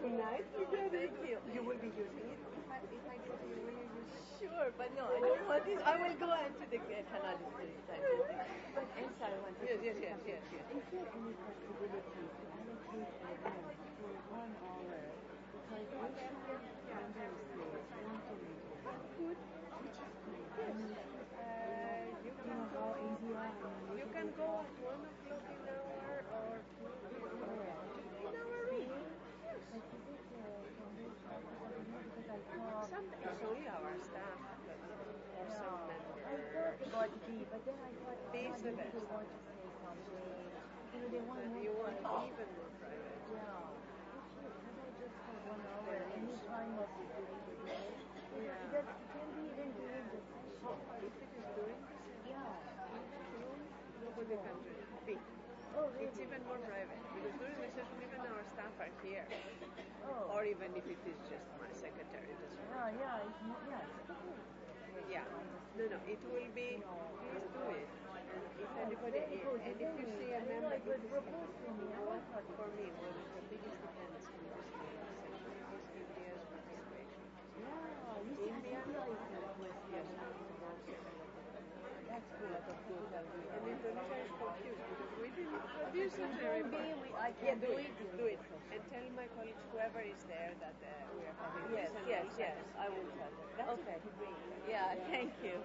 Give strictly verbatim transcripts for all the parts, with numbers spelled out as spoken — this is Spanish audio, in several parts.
nice. Thank you. You will be using it if I, if I go to you. Will you use it? Sure, but no, I don't want this. I will go into the uh, canal this time. But Elsa, I want to Yes, yes, yes, yes, yes. Is there any possibility to allocate a room for one hour? Because usually members they want to meet with food, which is great. I mean, Uh, you you can know go. how easy I am. You can go at one o'clock in hour or two in our room. Yes. Like, is it uh, foundation or something? Because I thought... Some, it's only our staff that, or Yeah, some I members. thought about B, but then I thought, B oh, is the maybe best. they want to say something. You know, they want But more you want private. even more private. Yeah. Could I just have one hour any time of the during the day? Yeah. It, does, it can be even during the session. If it is during the session, Yeah. in that room, nobody can do it. B. Oh, really? It's even more private because during the session, even our staff are here. Oh. Or even if it is just my secretary, it doesn't Yeah, matter. yeah, it's not, yeah, it's okay. Yeah. No, no, it will be, please do it. And if Yeah, anybody, very good. and if you see a I know member, it was proposed to me. I was not for me, one of the biggest dependents from this training session is India's participation. Yeah, you see, India, I didn't realize that was yes, that's good. That's good. and Indonesia is confused because we didn't produce such a Told me report. we, I Yeah, can do do it, it. do it, and tell my colleagues, whoever is there, that uh, we are having Yes, this. and yes, we'll yes. send it. I will tell them. That's Okay. great. Yeah, thank you.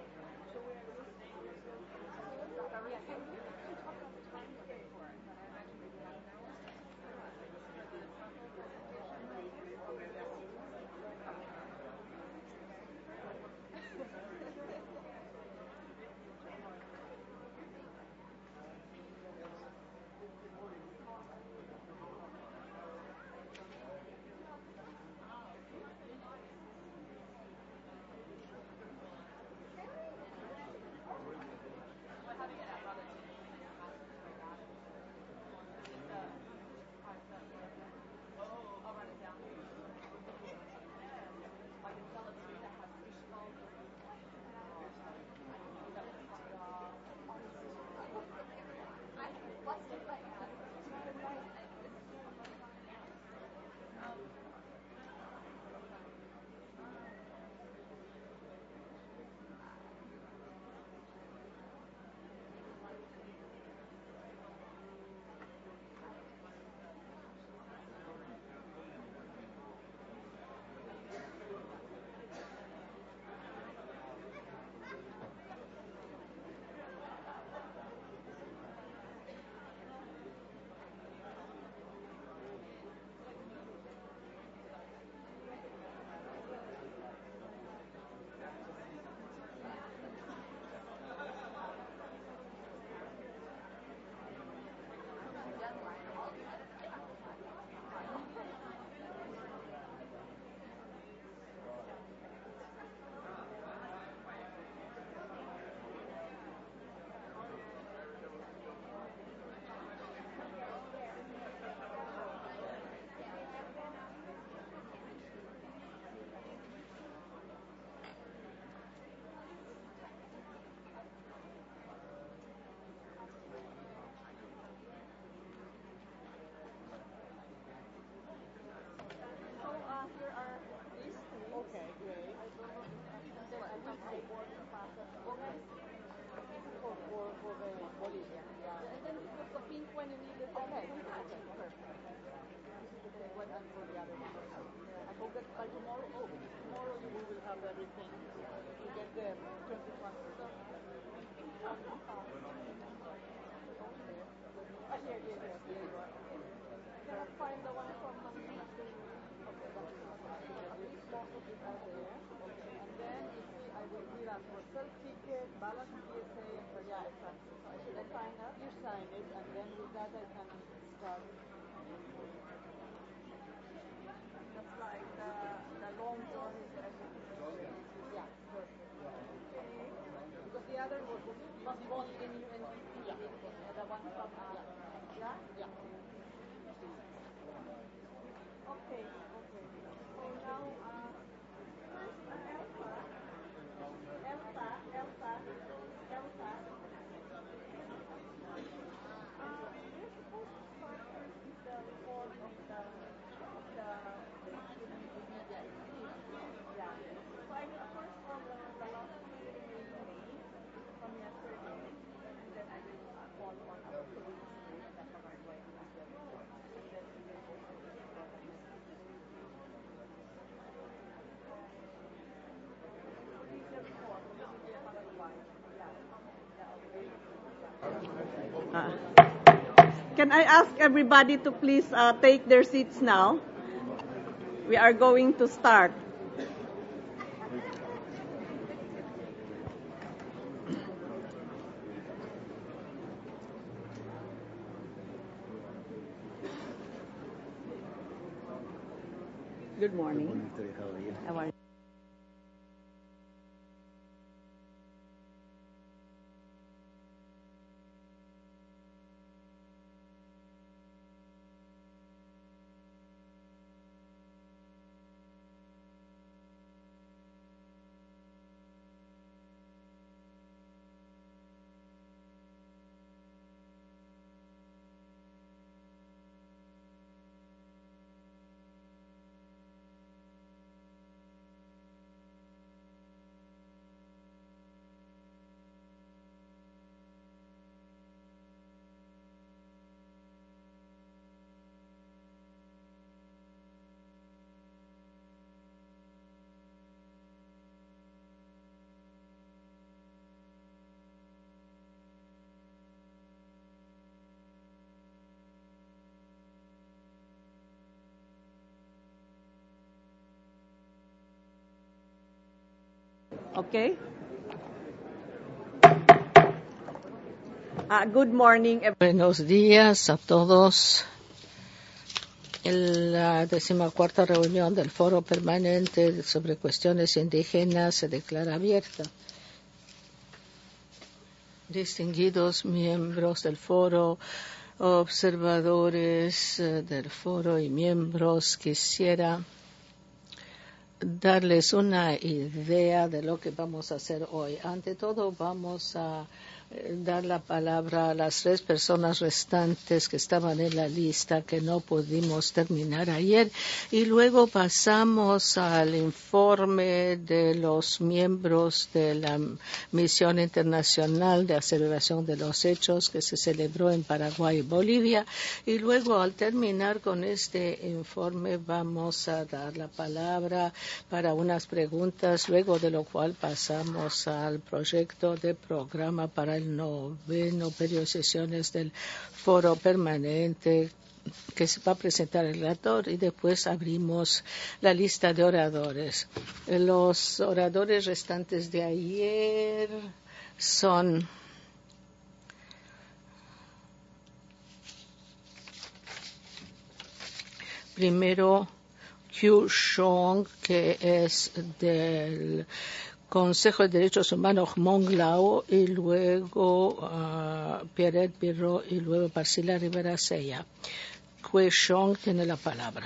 Okay, great. For, for, for the Bolivia, yeah. And then put the pink one you need the Okay, second one. okay, perfect. This is the same one and for the other one. I hope that by tomorrow, oh, tomorrow we will have everything to get the twenty-one percent. Ah, here, here, here, here you are. Can I find the one from Monday? Okay, that's because these most of it are there. Okay. And then you see, I will give us for self-ticket, balance P S A, and for Yeah, exactly. So I should I sign up? You sign it, and then with that I can start. That's like the, the long term is everything. Yeah, perfect. Okay. Because the other was was both in U N D P, Yeah. uh, the one from uh, yeah. Yeah. Okay, okay. So now, uh, first, uh, Elsa, Elsa, Elsa, Elsa. Uh, we're supposed to start first with the report of the, of the Can I ask everybody to please uh, take their seats now? We are going to start. Good morning. Good morning, Victoria. How are you? How are you? Okay. Uh, good morning. Buenos días a todos. La decimacuarta reunión del Foro Permanente sobre Cuestiones Indígenas se declara abierta. Distinguidos miembros del Foro, observadores del Foro y miembros, quisiera darles una idea de lo que vamos a hacer hoy. Ante todo, vamos a dar la palabra a las tres personas restantes que estaban en la lista que no pudimos terminar ayer, y luego pasamos al informe de los miembros de la Misión Internacional de Aceleración de los Hechos que se celebró en Paraguay y Bolivia, y luego al terminar con este informe vamos a dar la palabra para unas preguntas, luego de lo cual pasamos al proyecto de programa para el noveno periodo de sesiones del Foro Permanente que se va a presentar el relator, y después abrimos la lista de oradores. Los oradores restantes de ayer son primero Qiu Shong, que es del Consejo de Derechos Humanos Hmong Lao, y luego uh, Pierret Birro, y luego Parsila Rivera Sella. Qiu Shong tiene la palabra.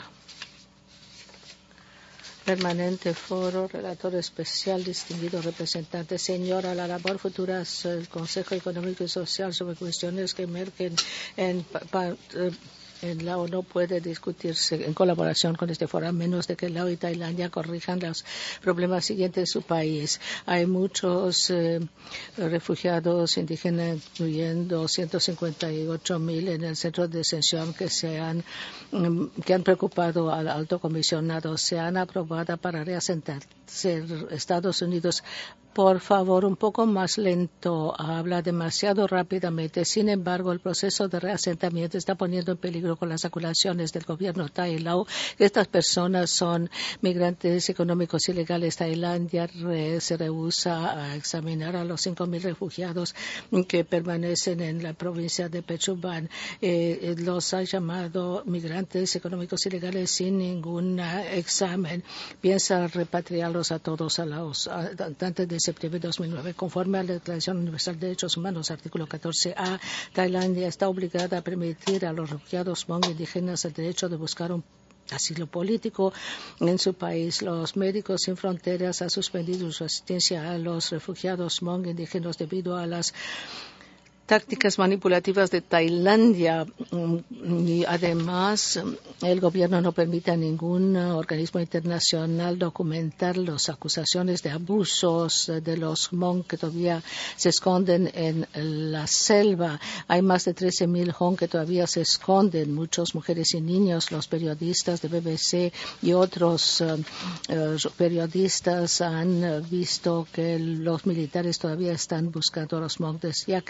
Permanente Foro, relator especial, distinguido representante, señora, la labor futura del Consejo Económico y Social sobre cuestiones que emergen en pa, pa, en Lao no puede discutirse en colaboración con este foro, a menos de que Lao y Tailandia corrijan los problemas siguientes de su país. Hay muchos eh, refugiados indígenas, incluyendo ciento cincuenta y ocho mil en el centro de detención que se han que han preocupado al alto comisionado. Se han aprobado para reasentarse Estados Unidos. Por favor, un poco más lento. Habla demasiado rápidamente. Sin embargo, el proceso de reasentamiento está poniendo en peligro con las acusaciones del gobierno Thai Lao. Estas personas son migrantes económicos ilegales. Tailandia re, se rehúsa a examinar a los cinco mil refugiados que permanecen en la provincia de Phetchabun. Eh, los ha llamado migrantes económicos ilegales sin ningún examen. Piensa repatriarlos a todos a Laos antes de septiembre de dos mil nueve. Conforme a la Declaración Universal de Derechos Humanos, artículo catorce A, Tailandia está obligada a permitir a los refugiados Hmong indígenas el derecho de buscar un asilo político en su país. Los Médicos Sin Fronteras ha suspendido su asistencia a los refugiados Hmong indígenas debido a las tácticas manipulativas de Tailandia, y además el gobierno no permite a ningún organismo internacional documentar las acusaciones de abusos de los Hmong que todavía se esconden en la selva. Hay más de trece mil Hmong que todavía se esconden, muchas mujeres y niños. Los periodistas de B B C y otros uh, uh, periodistas han uh, visto que los militares todavía están buscando a los Hmong, ya que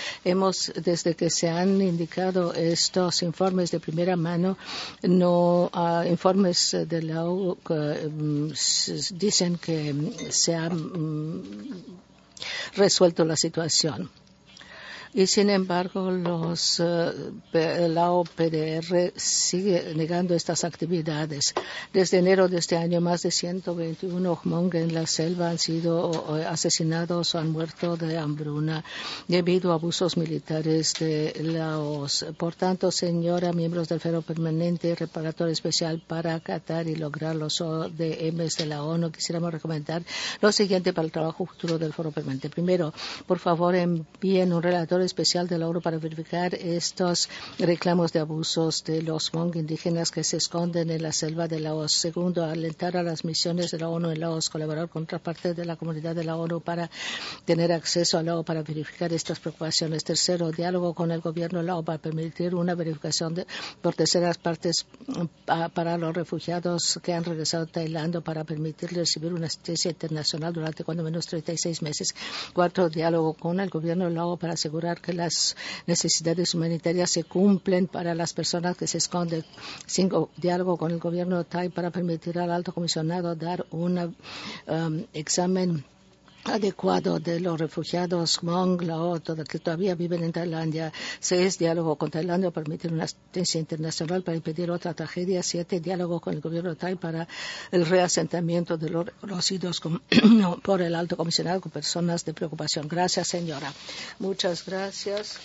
Hemos, desde que se han indicado estos informes de primera mano, no uh, informes de la O N U que um, dicen que se ha um, resuelto la situación. Y sin embargo, los, uh, la O P D R sigue negando estas actividades. Desde enero de este año, más de ciento veintiuno Hmong en la selva han sido asesinados o han muerto de hambruna debido a abusos militares de Laos. Por tanto, señora, miembros del Foro Permanente y Reparatorio Especial para acatar y lograr los O D Ms de la ONU, quisiéramos recomendar lo siguiente para el trabajo futuro del Foro Permanente. Primero, por favor, envíen un relator especial de la ONU para verificar estos reclamos de abusos de los Hmong indígenas que se esconden en la selva de Laos. Segundo, alentar a las misiones de la ONU en Laos, colaborar con otra parte de la comunidad de la ONU para tener acceso a Laos para verificar estas preocupaciones. Tercero, diálogo con el gobierno de Laos para permitir una verificación de, por terceras partes a, para los refugiados que han regresado a Tailandia para permitirles recibir una asistencia internacional durante cuando menos treinta y seis meses. Cuarto, diálogo con el gobierno de Laos para asegurar que las necesidades humanitarias se cumplen para las personas que se esconden. Cinco, diálogo con el gobierno de Thai para permitir al alto comisionado dar un um, examen adecuado de los refugiados Hmong Lao que todavía viven en Tailandia. Seis, diálogo con Tailandia para permitir una asistencia internacional para impedir otra tragedia. Siete, diálogo con el gobierno de Thai para el reasentamiento de los conocidos por el alto comisionado con personas de preocupación. Gracias, señora. Muchas gracias.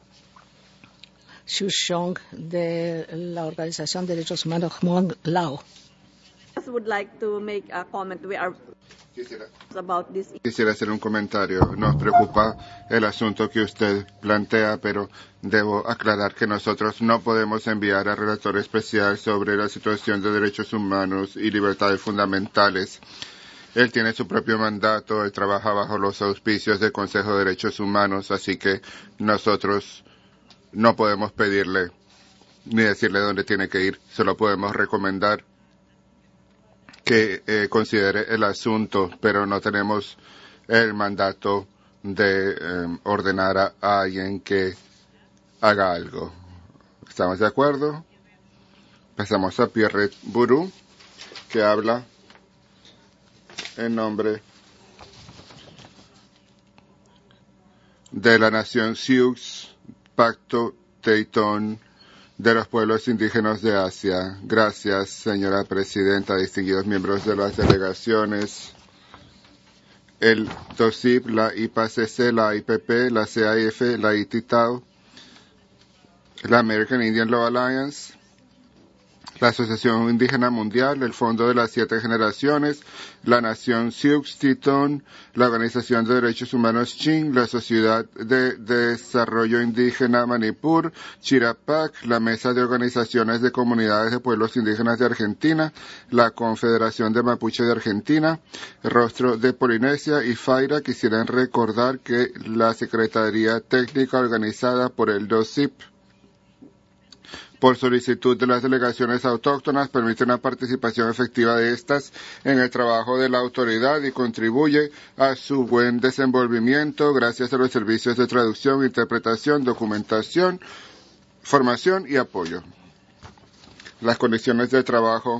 Xu Xiong, de la Organización de Derechos Humanos Hmong Lao. I would like to make a comment. We are Quisiera, about this. quisiera hacer un comentario. Nos preocupa el asunto que usted plantea, pero debo aclarar que nosotros no podemos enviar al relator especial sobre la situación de derechos humanos y libertades fundamentales. Él tiene su propio mandato, él trabaja bajo los auspicios del Consejo de Derechos Humanos, así que nosotros no podemos pedirle ni decirle dónde tiene que ir, solo podemos recomendar que eh, considere el asunto, pero no tenemos el mandato de eh, ordenar a, a alguien que haga algo. ¿Estamos de acuerdo? Pasamos a Pierre Bourou, que habla en nombre de la nación Sioux, Pacto Teton de los pueblos indígenas de Asia. Gracias, señora presidenta, distinguidos miembros de las delegaciones, el D O S I P, la I P A C C, la I P P, la C A F, la I T I T A O, la American Indian Law Alliance, la Asociación Indígena Mundial, el Fondo de las Siete Generaciones, la Nación Sioux Teton, la Organización de Derechos Humanos Chin, la Sociedad de Desarrollo Indígena Manipur, Chirapac, la Mesa de Organizaciones de Comunidades de Pueblos Indígenas de Argentina, la Confederación de Mapuche de Argentina, Rostro de Polinesia y FAIRA quisieran recordar que la Secretaría Técnica organizada por el D O S I P por solicitud de las delegaciones autóctonas, permite una participación efectiva de estas en el trabajo de la autoridad y contribuye a su buen desenvolvimiento gracias a los servicios de traducción, interpretación, documentación, formación y apoyo. Las condiciones de trabajo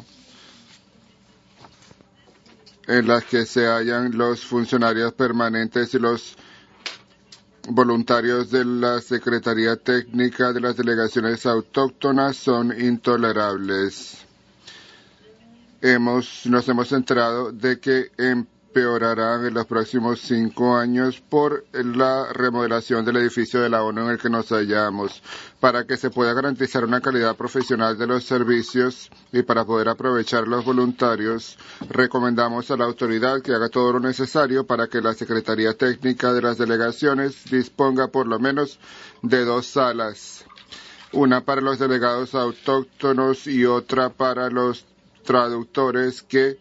en las que se hallan los funcionarios permanentes y los voluntarios de la Secretaría Técnica de las delegaciones autóctonas son intolerables. Hemos, nos hemos enterado de que empeorarán en los próximos cinco años por la remodelación del edificio de la ONU en el que nos hallamos. Para que se pueda garantizar una calidad profesional de los servicios y para poder aprovechar los voluntarios, recomendamos a la autoridad que haga todo lo necesario para que la Secretaría Técnica de las delegaciones disponga por lo menos de dos salas, una para los delegados autóctonos y otra para los traductores que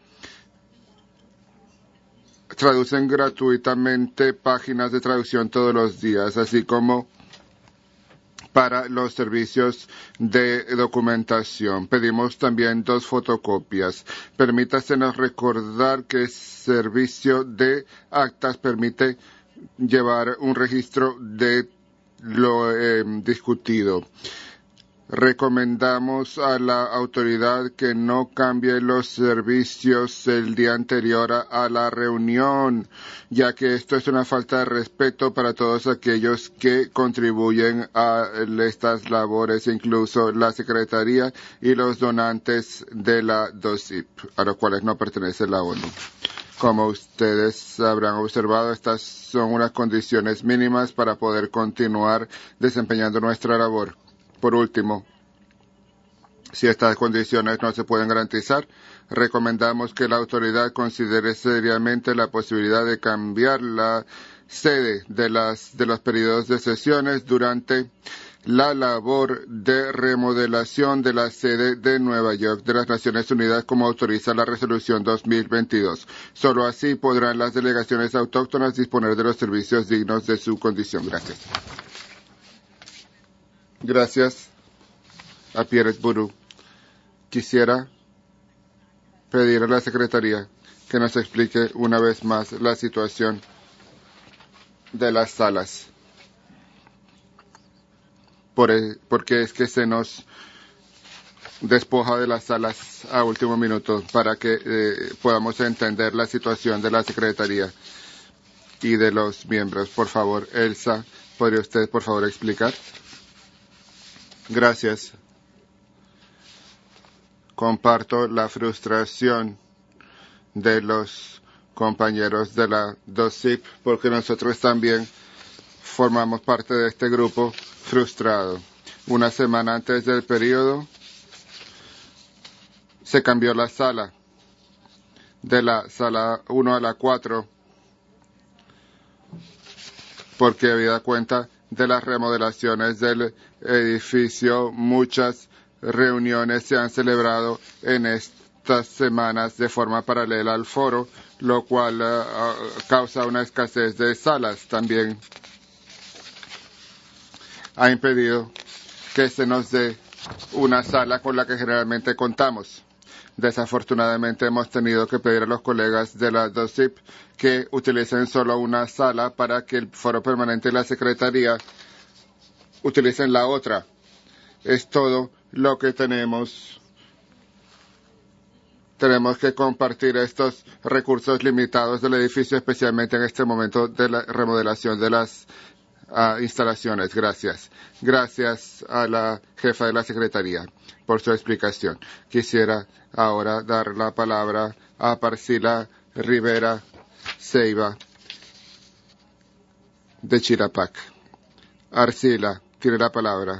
traducen gratuitamente páginas de traducción todos los días, así como para los servicios de documentación. Pedimos también dos fotocopias. Permítasenos recordar que el servicio de actas permite llevar un registro de lo eh, discutido. Recomendamos a la autoridad que no cambie los servicios el día anterior a, a la reunión, ya que esto es una falta de respeto para todos aquellos que contribuyen a estas labores, incluso la Secretaría y los donantes de la D O S I P, a los cuales no pertenece la ONU. Como ustedes habrán observado, estas son unas condiciones mínimas para poder continuar desempeñando nuestra labor. Por último, si estas condiciones no se pueden garantizar, recomendamos que la autoridad considere seriamente la posibilidad de cambiar la sede de, las, de los periodos de sesiones durante la labor de remodelación de la sede de Nueva York de las Naciones Unidas, como autoriza la resolución dos mil veintidós. Solo así podrán las delegaciones autóctonas disponer de los servicios dignos de su condición. Gracias. Gracias a Pierre Bourou. Quisiera pedir a la Secretaría que nos explique una vez más la situación de las salas. Por, porque es que se nos despoja de las salas a último minuto para que eh, podamos entender la situación de la Secretaría y de los miembros. Por favor, Elsa, ¿podría usted, por favor, explicar? Gracias. Comparto la frustración de los compañeros de la D O S I P porque nosotros también formamos parte de este grupo frustrado. Una semana antes del periodo se cambió la sala de la sala uno a la cuatro porque habida cuenta de las remodelaciones del edificio. Muchas reuniones se han celebrado en estas semanas de forma paralela al foro, lo cual uh, causa una escasez de salas. También ha impedido que se nos dé una sala con la que generalmente contamos. Desafortunadamente hemos tenido que pedir a los colegas de la D O S I P que utilicen solo una sala para que el foro permanente y la Secretaría utilicen la otra. Es todo lo que tenemos. Tenemos que compartir estos recursos limitados del edificio, especialmente en este momento de la remodelación de las uh, instalaciones. Gracias. Gracias a la jefa de la Secretaría por su explicación. Quisiera ahora dar la palabra a Parsila Rivera Ceiba de Chirapac. Arcila, tiene la palabra.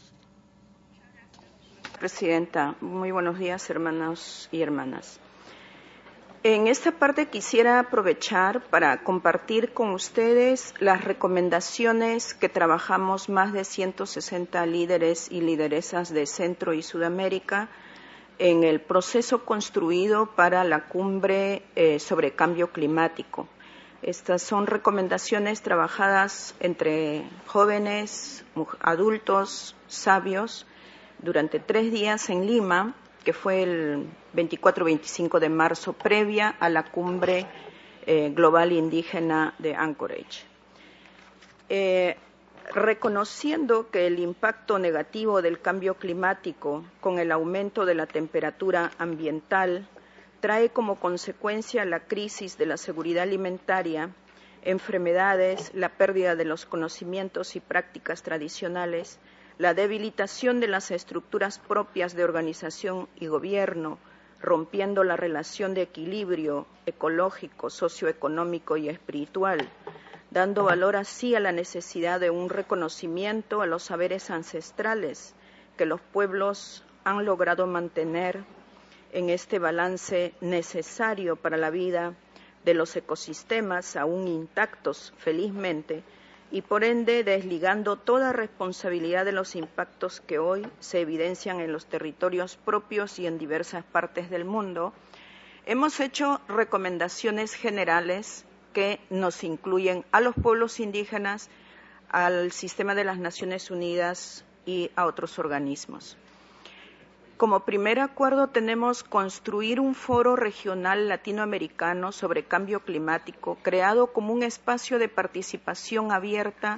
Presidenta, muy buenos días, hermanos y hermanas. En esta parte quisiera aprovechar para compartir con ustedes las recomendaciones que trabajamos más de ciento sesenta líderes y lideresas de Centro y Sudamérica en el proceso construido para la cumbre eh, sobre cambio climático. Estas son recomendaciones trabajadas entre jóvenes, adultos, sabios, durante tres días en Lima, que fue el veinticuatro y veinticinco de marzo, previa a la cumbre eh, global indígena de Anchorage. Eh, reconociendo que el impacto negativo del cambio climático con el aumento de la temperatura ambiental trae como consecuencia la crisis de la seguridad alimentaria, enfermedades, la pérdida de los conocimientos y prácticas tradicionales, la debilitación de las estructuras propias de organización y gobierno, rompiendo la relación de equilibrio ecológico, socioeconómico y espiritual, dando valor así a la necesidad de un reconocimiento a los saberes ancestrales que los pueblos han logrado mantener en este balance necesario para la vida de los ecosistemas aún intactos, felizmente, y por ende desligando toda responsabilidad de los impactos que hoy se evidencian en los territorios propios y en diversas partes del mundo, hemos hecho recomendaciones generales que nos incluyen a los pueblos indígenas, al sistema de las Naciones Unidas y a otros organismos. Como primer acuerdo tenemos construir un foro regional latinoamericano sobre cambio climático, creado como un espacio de participación abierta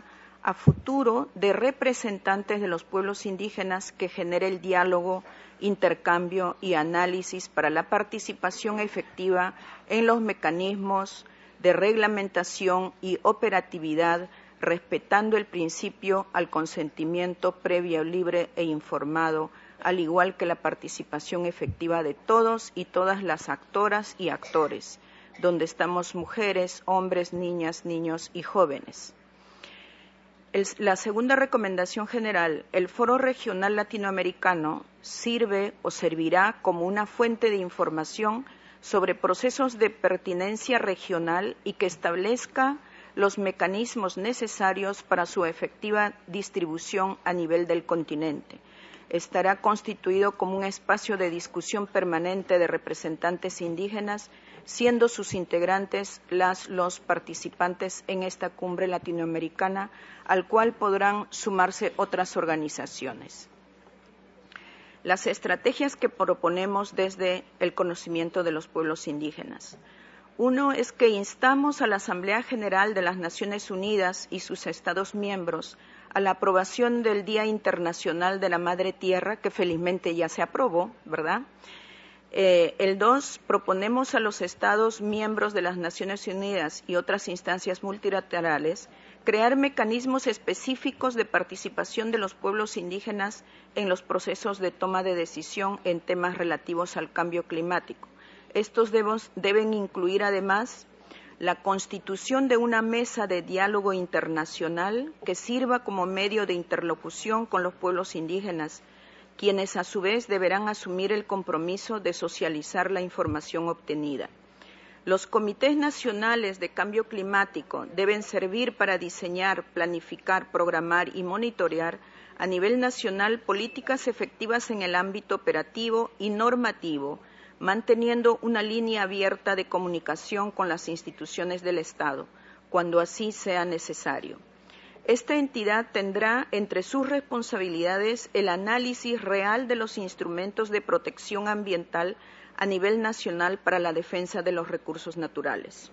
a futuro de representantes de los pueblos indígenas que genere el diálogo, intercambio y análisis para la participación efectiva en los mecanismos de reglamentación y operatividad, respetando el principio al consentimiento previo, libre e informado, al igual que la participación efectiva de todos y todas las actoras y actores, donde estamos mujeres, hombres, niñas, niños y jóvenes. El, la segunda recomendación general, el Foro Regional Latinoamericano sirve o servirá como una fuente de información sobre procesos de pertinencia regional y que establezca los mecanismos necesarios para su efectiva distribución a nivel del continente. Estará constituido como un espacio de discusión permanente de representantes indígenas, siendo sus integrantes las, los participantes en esta cumbre latinoamericana, al cual podrán sumarse otras organizaciones. Las estrategias que proponemos desde el conocimiento de los pueblos indígenas. Uno es que instamos a la Asamblea General de las Naciones Unidas y sus Estados miembros a la aprobación del Día Internacional de la Madre Tierra, que felizmente ya se aprobó, ¿verdad? Eh, el dos, proponemos a los Estados miembros de las Naciones Unidas y otras instancias multilaterales crear mecanismos específicos de participación de los pueblos indígenas en los procesos de toma de decisión en temas relativos al cambio climático. Estos debos, deben incluir además la constitución de una mesa de diálogo internacional que sirva como medio de interlocución con los pueblos indígenas, quienes a su vez deberán asumir el compromiso de socializar la información obtenida. Los comités nacionales de cambio climático deben servir para diseñar, planificar, programar y monitorear a nivel nacional políticas efectivas en el ámbito operativo y normativo, manteniendo una línea abierta de comunicación con las instituciones del Estado, cuando así sea necesario. Esta entidad tendrá entre sus responsabilidades el análisis real de los instrumentos de protección ambiental a nivel nacional para la defensa de los recursos naturales.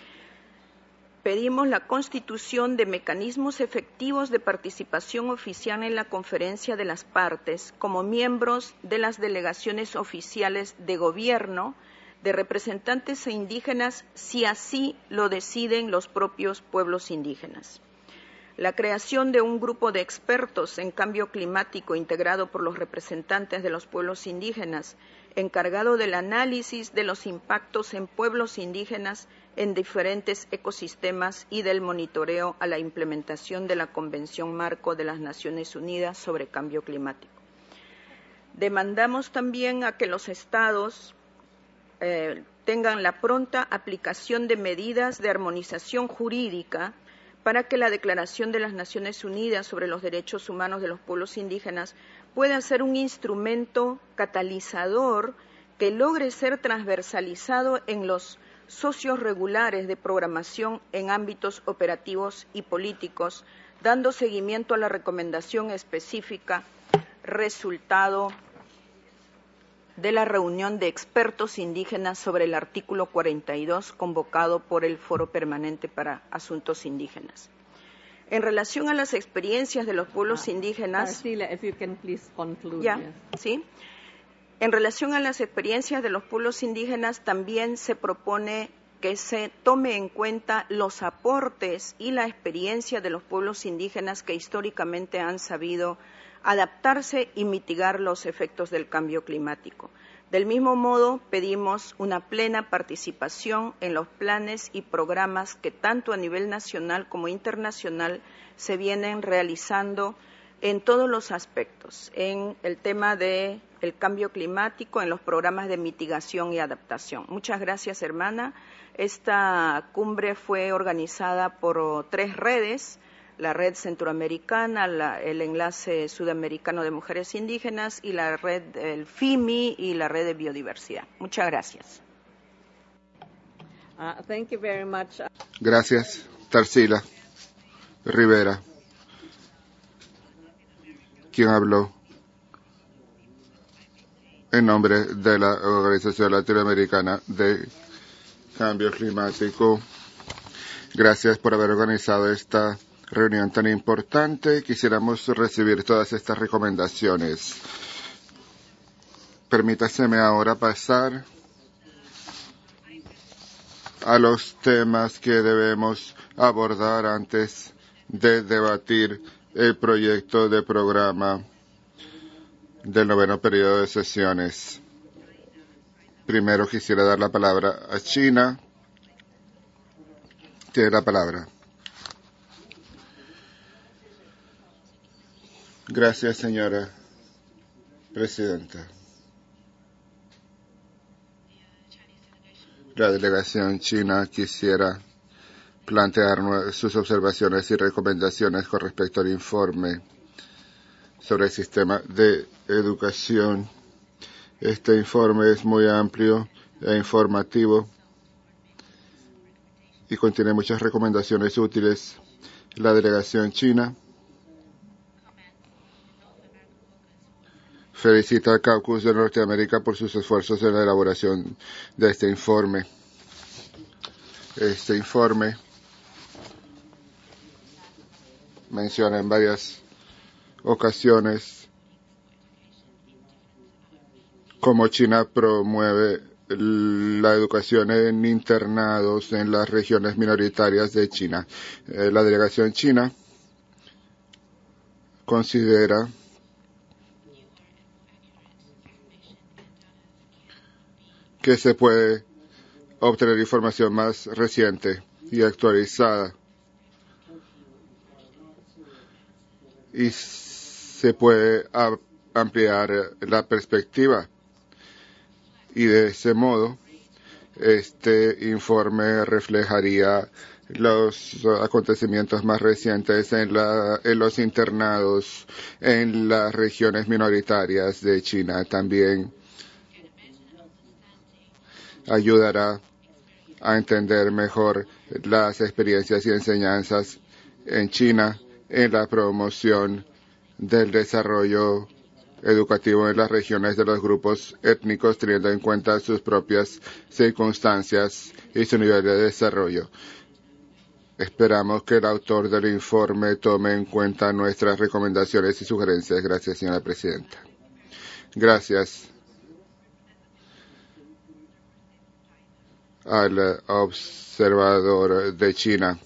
Pedimos la constitución de mecanismos efectivos de participación oficial en la conferencia de las partes como miembros de las delegaciones oficiales de gobierno, de representantes indígenas, si así lo deciden los propios pueblos indígenas. La creación de un grupo de expertos en cambio climático integrado por los representantes de los pueblos indígenas, encargado del análisis de los impactos en pueblos indígenas en diferentes ecosistemas y del monitoreo a la implementación de la Convención Marco de las Naciones Unidas sobre Cambio Climático. Demandamos también a que los estados eh, tengan la pronta aplicación de medidas de armonización jurídica para que la Declaración de las Naciones Unidas sobre los Derechos Humanos de los Pueblos Indígenas pueda ser un instrumento catalizador que logre ser transversalizado en los socios regulares de programación en ámbitos operativos y políticos, dando seguimiento a la recomendación específica resultado de la reunión de expertos indígenas sobre el artículo cuarenta y dos convocado por el Foro Permanente para Asuntos Indígenas. En relación a las experiencias de los pueblos Ah, indígenas, Tarsila, if you can please conclude. ya, Yes. ¿sí? En relación a las experiencias de los pueblos indígenas, también se propone que se tome en cuenta los aportes y la experiencia de los pueblos indígenas que históricamente han sabido adaptarse y mitigar los efectos del cambio climático. Del mismo modo, pedimos una plena participación en los planes y programas que tanto a nivel nacional como internacional se vienen realizando en todos los aspectos, en el tema del cambio climático, en los programas de mitigación y adaptación. Muchas gracias, hermana. Esta cumbre fue organizada por tres redes, la red centroamericana, la, el enlace sudamericano de mujeres indígenas y la red, el F I M I y la red de biodiversidad. Muchas gracias. Uh, thank you very much. Gracias, Tarsila Rivera. ¿Quién habló en nombre de la Organización Latinoamericana de Cambio Climático? Gracias por haber organizado esta reunión tan importante. Quisiéramos recibir todas estas recomendaciones. Permítaseme ahora pasar a los temas que debemos abordar antes de debatir el proyecto de programa del noveno periodo de sesiones. Primero quisiera dar la palabra a China. Tiene la palabra. Gracias, señora presidenta. La delegación china quisiera plantear sus observaciones y recomendaciones con respecto al informe sobre el sistema de educación. Este informe es muy amplio e informativo y contiene muchas recomendaciones útiles. La delegación china felicita al Caucus de Norteamérica por sus esfuerzos en la elaboración de este informe. Este informe menciona en varias ocasiones cómo China promueve la educación en internados en las regiones minoritarias de China. Eh, la delegación china considera que se puede obtener información más reciente y actualizada y se puede ampliar la perspectiva, y de ese modo este informe reflejaría los acontecimientos más recientes en, la, en los internados en las regiones minoritarias de China. También ayudará a entender mejor las experiencias y enseñanzas en China en la promoción del desarrollo educativo en las regiones de los grupos étnicos, teniendo en cuenta sus propias circunstancias y su nivel de desarrollo. Esperamos que el autor del informe tome en cuenta nuestras recomendaciones y sugerencias. Gracias, señora presidenta. Gracias al observador de China.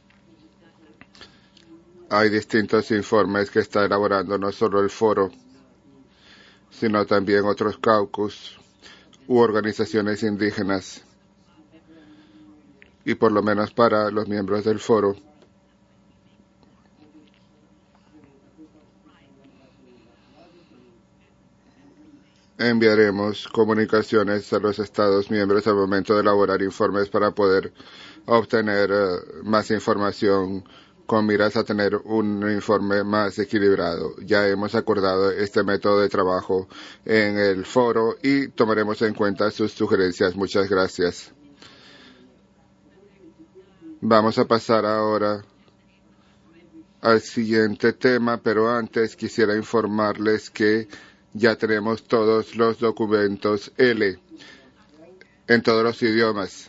Hay distintos informes que está elaborando no solo el foro, sino también otros caucus u organizaciones indígenas. Y por lo menos para los miembros del foro, enviaremos comunicaciones a los Estados miembros al momento de elaborar informes para poder obtener uh, más información con miras a tener un informe más equilibrado. Ya hemos acordado este método de trabajo en el foro y tomaremos en cuenta sus sugerencias. Muchas gracias. Vamos a pasar ahora al siguiente tema, pero antes quisiera informarles que ya tenemos todos los documentos L en todos los idiomas.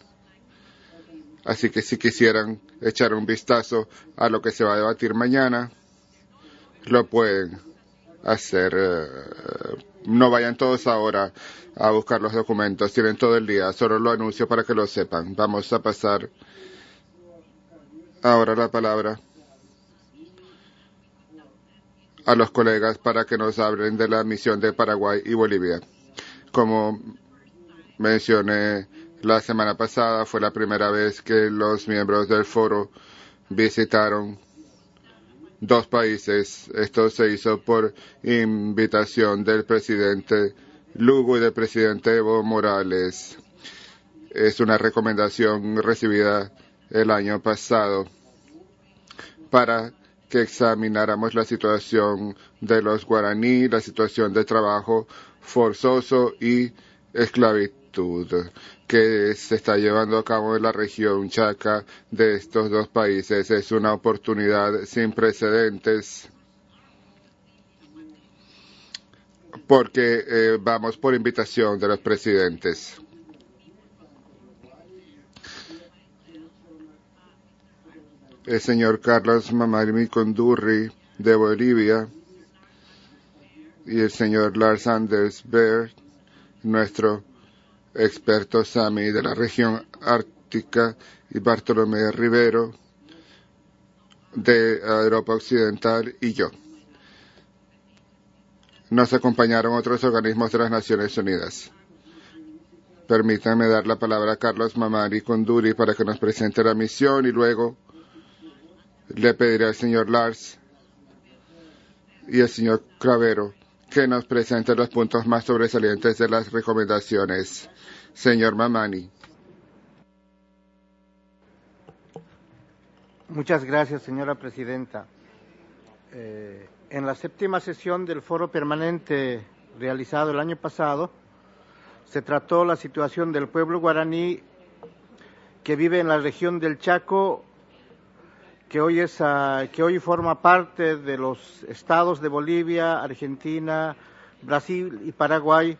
Así que si quisieran echar un vistazo a lo que se va a debatir mañana, lo pueden hacer. No vayan todos ahora a buscar los documentos, tienen todo el día, solo lo anuncio para que lo sepan. Vamos a pasar ahora la palabra a los colegas para que nos hablen de la misión de Paraguay y Bolivia. Como mencioné la semana pasada, fue la primera vez que los miembros del foro visitaron dos países. Esto se hizo por invitación del presidente Lugo y del presidente Evo Morales. Es una recomendación recibida el año pasado para que examináramos la situación de los guaraní, la situación de trabajo forzoso y esclavitud que se está llevando a cabo en la región Chaca de estos dos países. Es una oportunidad sin precedentes porque eh, vamos por invitación de los presidentes. el señor Carlos Mamani Condurri de Bolivia y el señor Lars Anders Berg, nuestro experto Sami de la región ártica, y Bartolomé Rivero de Europa Occidental y yo. Nos acompañaron otros organismos de las Naciones Unidas. Permítanme dar la palabra a Carlos Mamani Condurri para que nos presente la misión y luego le pediré al señor Lars y al señor Cravero que nos presenten los puntos más sobresalientes de las recomendaciones. Señor Mamani. Muchas gracias, señora presidenta. Eh, en la séptima sesión del Foro Permanente realizado el año pasado, se trató la situación del pueblo guaraní que vive en la región del Chaco, que hoy, es, uh, que hoy forma parte de los estados de Bolivia, Argentina, Brasil y Paraguay.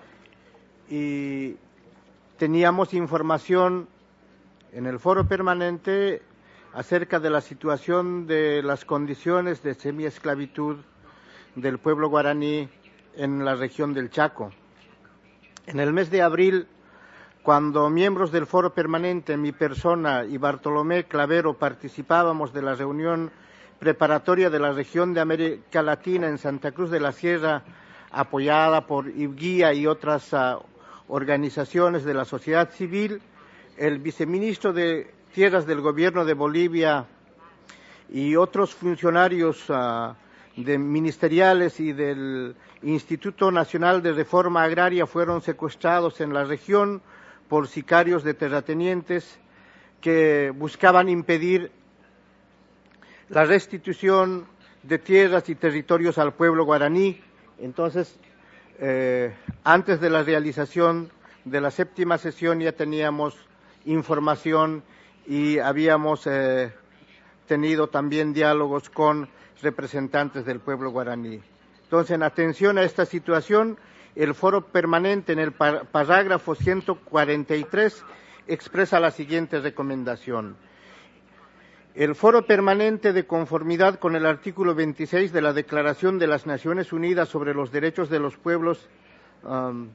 Y teníamos información en el Foro Permanente acerca de la situación de las condiciones de semiesclavitud del pueblo guaraní en la región del Chaco. En el mes de abril, cuando miembros del Foro Permanente, mi persona y Bartolomé Clavero participábamos de la reunión preparatoria de la región de América Latina en Santa Cruz de la Sierra, apoyada por IBGUIA y otras uh, organizaciones de la sociedad civil, el viceministro de Tierras del Gobierno de Bolivia y otros funcionarios uh, de ministeriales y del Instituto Nacional de Reforma Agraria fueron secuestrados en la región por sicarios de terratenientes que buscaban impedir la restitución de tierras y territorios al pueblo guaraní. Entonces, eh, antes de la realización de la séptima sesión ya teníamos información y habíamos eh, tenido también diálogos con representantes del pueblo guaraní. Entonces, en atención a esta situación, el Foro Permanente en el par parágrafo ciento cuarenta y tres expresa la siguiente recomendación. El Foro Permanente, de conformidad con el artículo veintiséis de la Declaración de las Naciones Unidas sobre los Derechos de los Pueblos, um,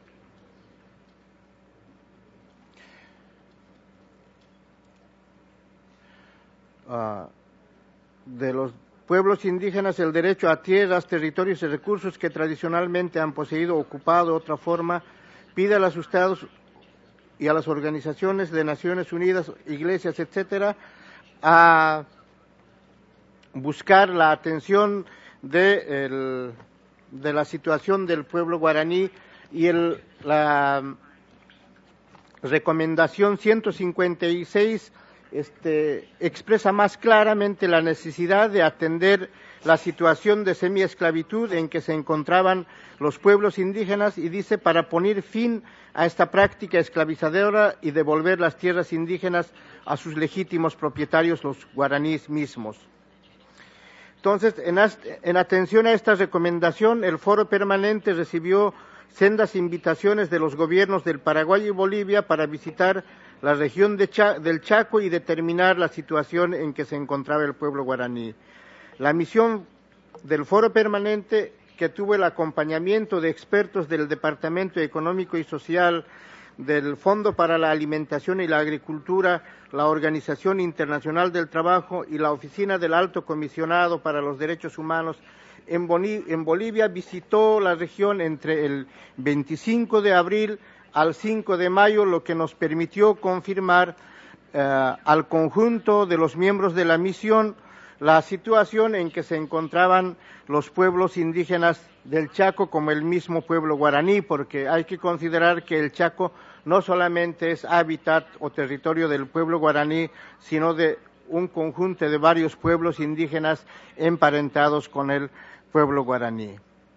uh, de los pueblos indígenas, el derecho a tierras, territorios y recursos que tradicionalmente han poseído o ocupado de otra forma, pide a los estados y a las organizaciones de Naciones Unidas, iglesias, etcétera, a buscar la atención de, el, de la situación del pueblo guaraní y el, la recomendación ciento cincuenta y seis Este, expresa más claramente la necesidad de atender la situación de semiesclavitud en que se encontraban los pueblos indígenas y dice para poner fin a esta práctica esclavizadora y devolver las tierras indígenas a sus legítimos propietarios, los guaraníes mismos. Entonces, en, en atención a esta recomendación, el Foro Permanente recibió sendas invitaciones de los gobiernos del Paraguay y Bolivia para visitar la región de Cha del Chaco y determinar la situación en que se encontraba el pueblo guaraní. La misión del Foro Permanente, que tuvo el acompañamiento de expertos del Departamento Económico y Social, del Fondo para la Alimentación y la Agricultura, la Organización Internacional del Trabajo y la Oficina del Alto Comisionado para los Derechos Humanos en, Boni en Bolivia, visitó la región entre el veinticinco de abril al cinco de mayo, lo que nos permitió confirmar eh, al conjunto de los miembros de la misión la situación en que se encontraban los pueblos indígenas del Chaco, como el mismo pueblo guaraní, porque hay que considerar que el Chaco no solamente es hábitat o territorio del pueblo guaraní, sino de un conjunto de varios pueblos indígenas emparentados con el pueblo guaraní.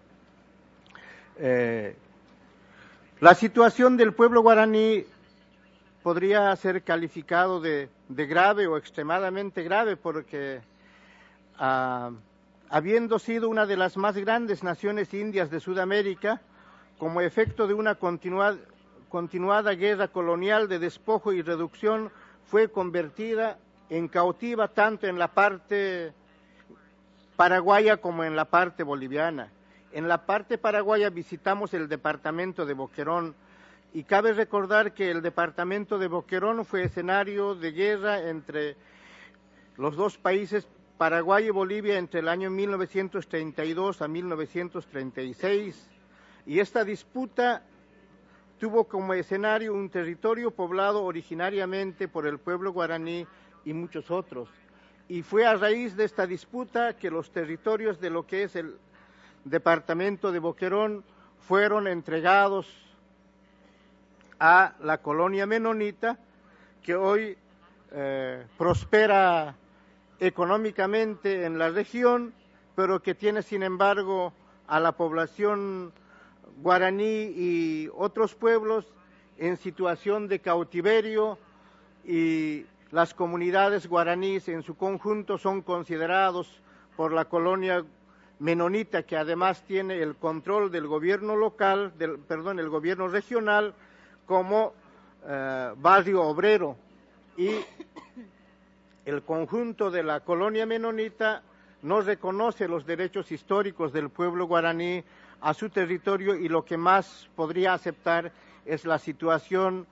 Eh, La situación del pueblo guaraní podría ser calificado de, de grave o extremadamente grave porque, uh, habiendo sido una de las más grandes naciones indias de Sudamérica, como efecto de una continuada, continuada guerra colonial de despojo y reducción, fue convertida en cautiva tanto en la parte paraguaya como en la parte boliviana. En la parte paraguaya visitamos el departamento de Boquerón y cabe recordar que el departamento de Boquerón fue escenario de guerra entre los dos países, Paraguay y Bolivia, entre el año mil novecientos treinta y dos a mil novecientos treinta y seis, y esta disputa tuvo como escenario un territorio poblado originariamente por el pueblo guaraní y muchos otros. Y fue a raíz de esta disputa que los territorios de lo que es el departamento de Boquerón fueron entregados a la colonia menonita, que hoy eh, prospera económicamente en la región, pero que tiene sin embargo a la población guaraní y otros pueblos en situación de cautiverio, y las comunidades guaraníes en su conjunto son considerados por la colonia menonita, que además tiene el control del gobierno local, del, perdón, el gobierno regional, como eh, barrio obrero, y el conjunto de la colonia menonita no reconoce los derechos históricos del pueblo guaraní a su territorio, y lo que más podría aceptar es la situación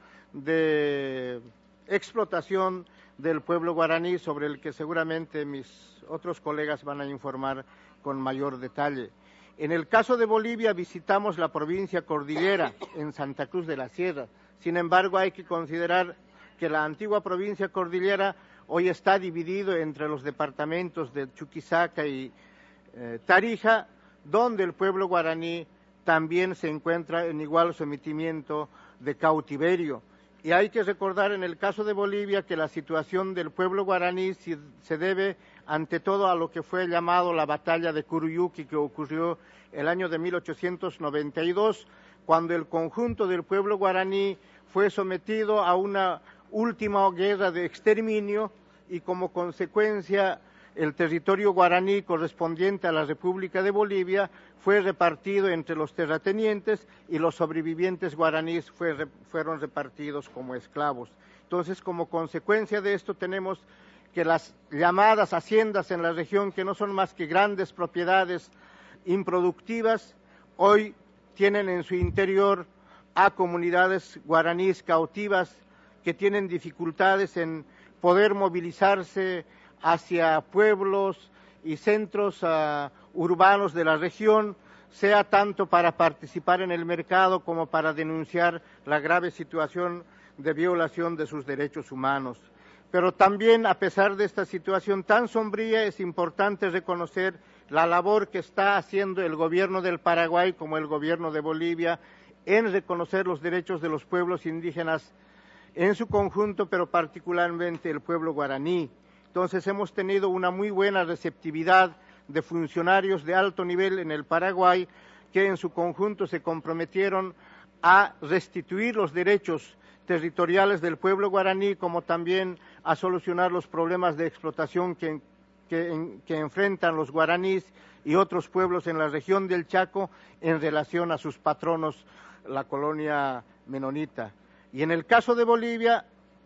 de explotación del pueblo guaraní, sobre el que seguramente mis otros colegas van a informar con mayor detalle. En el caso de Bolivia visitamos la provincia cordillera, en Santa Cruz de la Sierra. Sin embargo, hay que considerar que la antigua provincia cordillera hoy está dividido entre los departamentos de Chuquisaca y eh, Tarija, donde el pueblo guaraní también se encuentra en igual sometimiento de cautiverio. Y hay que recordar en el caso de Bolivia que la situación del pueblo guaraní se debe ante todo a lo que fue llamado la batalla de Curuyuqui, que ocurrió el año de mil ochocientos noventa y dos, cuando el conjunto del pueblo guaraní fue sometido a una última guerra de exterminio, y como consecuencia el territorio guaraní correspondiente a la República de Bolivia fue repartido entre los terratenientes, y los sobrevivientes guaraníes fue, fueron repartidos como esclavos. Entonces, como consecuencia de esto, tenemos que las llamadas haciendas en la región, que no son más que grandes propiedades improductivas, hoy tienen en su interior a comunidades guaraníes cautivas que tienen dificultades en poder movilizarse hacia pueblos y centros uh, urbanos de la región, sea tanto para participar en el mercado como para denunciar la grave situación de violación de sus derechos humanos. Pero también, a pesar de esta situación tan sombría, es importante reconocer la labor que está haciendo el gobierno del Paraguay como el gobierno de Bolivia en reconocer los derechos de los pueblos indígenas en su conjunto, pero particularmente el pueblo guaraní. Entonces hemos tenido una muy buena receptividad de funcionarios de alto nivel en el Paraguay, que en su conjunto se comprometieron a restituir los derechos territoriales del pueblo guaraní, como también a solucionar los problemas de explotación que, que, que enfrentan los guaraníes y otros pueblos en la región del Chaco en relación a sus patronos, la colonia menonita. Y en el caso de Bolivia,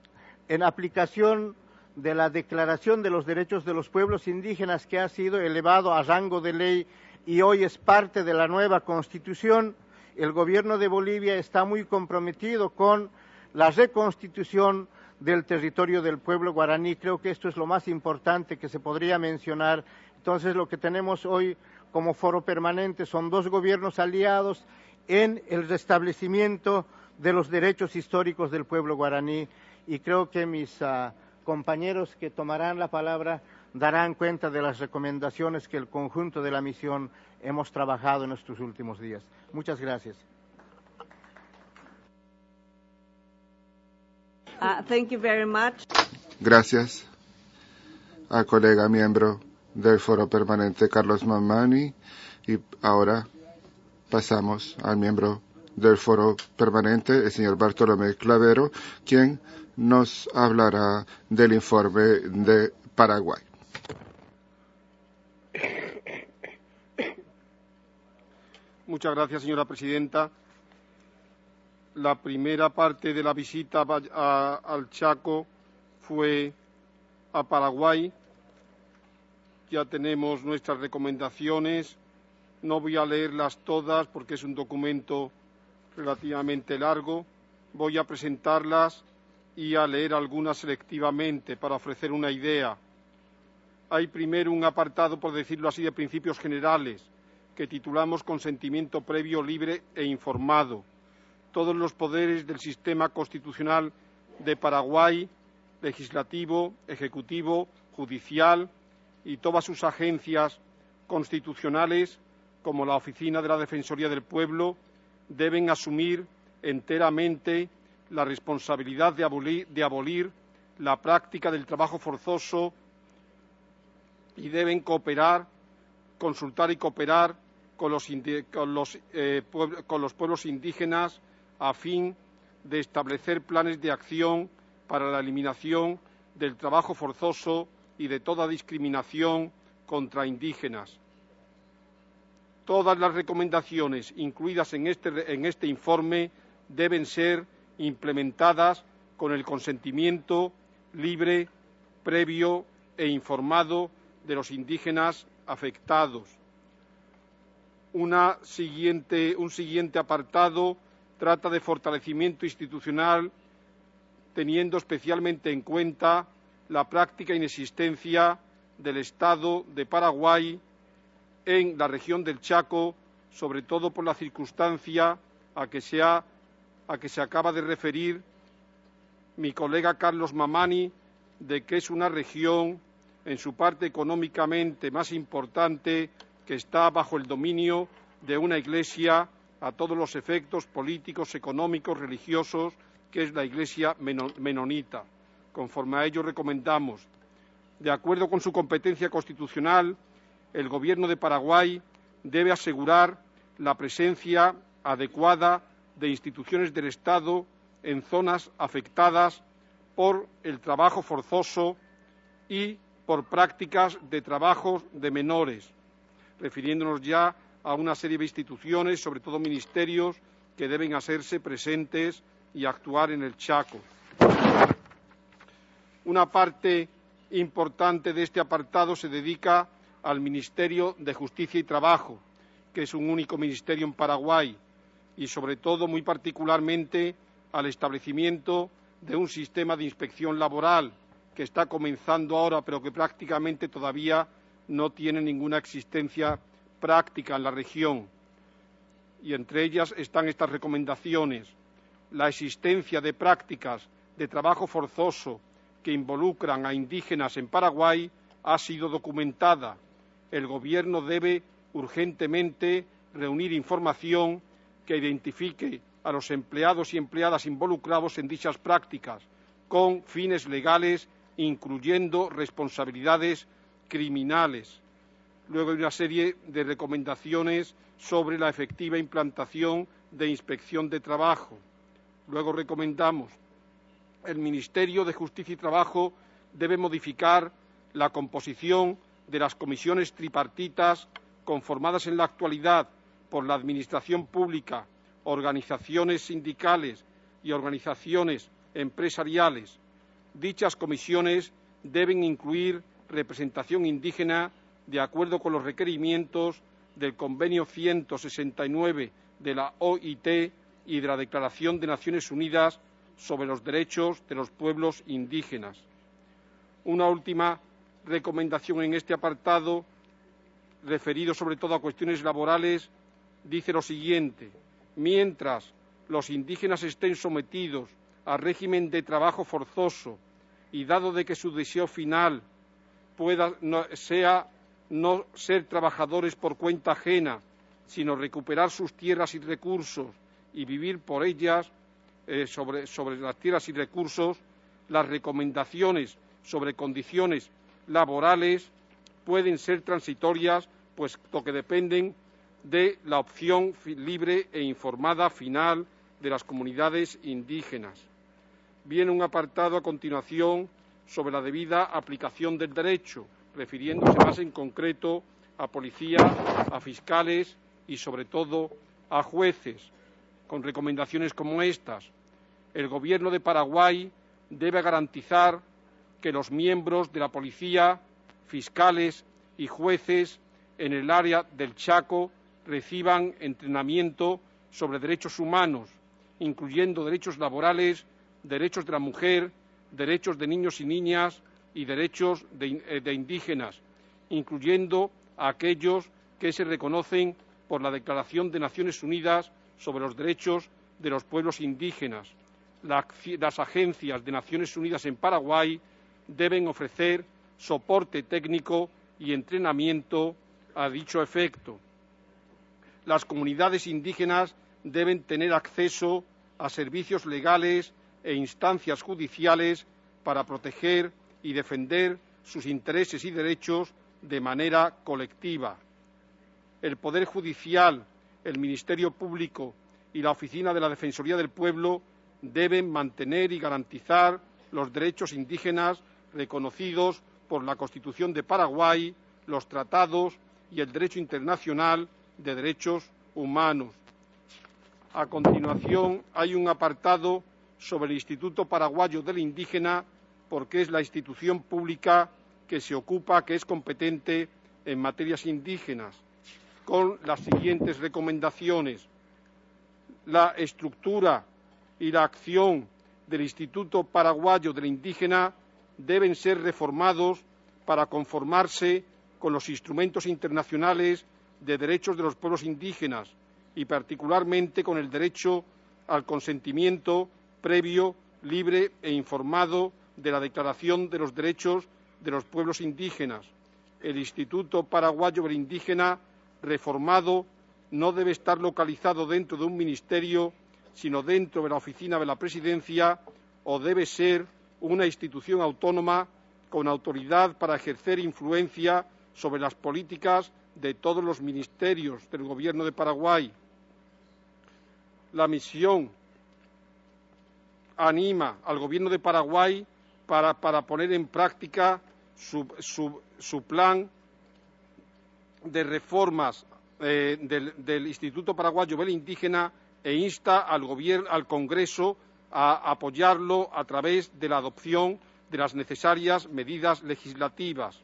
en aplicación de la Declaración de los Derechos de los Pueblos Indígenas, que ha sido elevado a rango de ley y hoy es parte de la nueva Constitución, el gobierno de Bolivia está muy comprometido con la reconstitución del territorio del pueblo guaraní. Creo que esto es lo más importante que se podría mencionar. Entonces, lo que tenemos hoy como foro permanente son dos gobiernos aliados en el restablecimiento de los derechos históricos del pueblo guaraní, y creo que mis uh, compañeros que tomarán la palabra darán cuenta de las recomendaciones que el conjunto de la misión hemos trabajado en estos últimos días. Muchas gracias. Uh, thank you very much. Gracias al colega miembro del Foro Permanente, Carlos Mamani, y ahora pasamos al miembro del Foro Permanente, el señor Bartolomé Clavero, quien nos hablará del informe de Paraguay. Muchas gracias, señora presidenta. La primera parte de la visita a, a, al Chaco fue a Paraguay. Ya tenemos nuestras recomendaciones. No voy a leerlas todas porque es un documento relativamente largo. Voy a presentarlas y a leer algunas selectivamente para ofrecer una idea. Hay primero un apartado, por decirlo así, de principios generales, que titulamos Consentimiento previo, libre e informado. Todos los poderes del sistema constitucional de Paraguay, legislativo, ejecutivo, judicial y todas sus agencias constitucionales, como la Oficina de la Defensoría del Pueblo, deben asumir enteramente la responsabilidad de abolir, de abolir la práctica del trabajo forzoso y deben cooperar, consultar y cooperar con los, con los, eh, pueblo, con los pueblos indígenas a fin de establecer planes de acción para la eliminación del trabajo forzoso y de toda discriminación contra indígenas. Todas las recomendaciones incluidas en este, en este informe deben ser implementadas con el consentimiento libre, previo e informado de los indígenas afectados. Una siguiente, un siguiente apartado trata de fortalecimiento institucional, teniendo especialmente en cuenta la práctica inexistencia del Estado de Paraguay en la región del Chaco, sobre todo por la circunstancia a que se, ha, a que se acaba de referir mi colega Carlos Mamani, de que es una región en su parte económicamente más importante que está bajo el dominio de una iglesia a todos los efectos políticos, económicos, religiosos, que es la iglesia menonita. Conforme a ello recomendamos, de acuerdo con su competencia constitucional, el Gobierno de Paraguay debe asegurar la presencia adecuada de instituciones del Estado en zonas afectadas por el trabajo forzoso y por prácticas de trabajo de menores, refiriéndonos ya a una serie de instituciones, sobre todo ministerios, que deben hacerse presentes y actuar en el Chaco. Una parte importante de este apartado se dedica al Ministerio de Justicia y Trabajo, que es un único ministerio en Paraguay, y sobre todo, muy particularmente, al establecimiento de un sistema de inspección laboral que está comenzando ahora, pero que prácticamente todavía no tiene ninguna existencia práctica en la región. Y entre ellas están estas recomendaciones: la existencia de prácticas de trabajo forzoso que involucran a indígenas en Paraguay ha sido documentada. El Gobierno debe urgentemente reunir información que identifique a los empleados y empleadas involucrados en dichas prácticas, con fines legales, incluyendo responsabilidades criminales. Luego hay una serie de recomendaciones sobre la efectiva implantación de inspección de trabajo. Luego recomendamos: el Ministerio de Justicia y Trabajo debe modificar la composición de las comisiones tripartitas conformadas en la actualidad por la Administración Pública, organizaciones sindicales y organizaciones empresariales. Dichas comisiones deben incluir representación indígena de acuerdo con los requerimientos del Convenio ciento sesenta y nueve de la O I T y de la Declaración de Naciones Unidas sobre los Derechos de los Pueblos Indígenas. Una última recomendación en este apartado, referido sobre todo a cuestiones laborales, dice lo siguiente: mientras los indígenas estén sometidos a régimen de trabajo forzoso y dado de que su deseo final pueda no, sea no ser trabajadores por cuenta ajena, sino recuperar sus tierras y recursos y vivir por ellas, eh, sobre, sobre las tierras y recursos, las recomendaciones sobre condiciones laborales pueden ser transitorias, puesto que dependen de la opción libre e informada final de las comunidades indígenas. Viene un apartado a continuación sobre la debida aplicación del derecho, refiriéndose más en concreto a policía, a fiscales y, sobre todo, a jueces, con recomendaciones como estas. El Gobierno de Paraguay debe garantizar que los miembros de la policía, fiscales y jueces en el área del Chaco reciban entrenamiento sobre derechos humanos, incluyendo derechos laborales, derechos de la mujer, derechos de niños y niñas y derechos de, eh, de indígenas, incluyendo a aquellos que se reconocen por la Declaración de Naciones Unidas sobre los Derechos de los Pueblos Indígenas. La, las agencias de Naciones Unidas en Paraguay deben ofrecer soporte técnico y entrenamiento a dicho efecto. Las comunidades indígenas deben tener acceso a servicios legales e instancias judiciales para proteger y defender sus intereses y derechos de manera colectiva. El Poder Judicial, el Ministerio Público y la Oficina de la Defensoría del Pueblo deben mantener y garantizar los derechos indígenas reconocidos por la Constitución de Paraguay, los tratados y el derecho internacional de derechos humanos. A continuación, hay un apartado sobre el Instituto Paraguayo del Indígena, porque es la institución pública que se ocupa, que es competente en materias indígenas, con las siguientes recomendaciones. La estructura y la acción del Instituto Paraguayo del Indígena deben ser reformados para conformarse con los instrumentos internacionales de derechos de los pueblos indígenas y particularmente con el derecho al consentimiento previo, libre e informado de la Declaración de los Derechos de los Pueblos Indígenas. El Instituto Paraguayo del Indígena reformado no debe estar localizado dentro de un ministerio, sino dentro de la oficina de la Presidencia, o debe ser una institución autónoma con autoridad para ejercer influencia sobre las políticas de todos los ministerios del Gobierno de Paraguay. La misión anima al Gobierno de Paraguay para, para poner en práctica su, su, su plan de reformas eh, del, del Instituto Paraguayo del Indígena e insta al, gobierno, al Congreso a apoyarlo a través de la adopción de las necesarias medidas legislativas.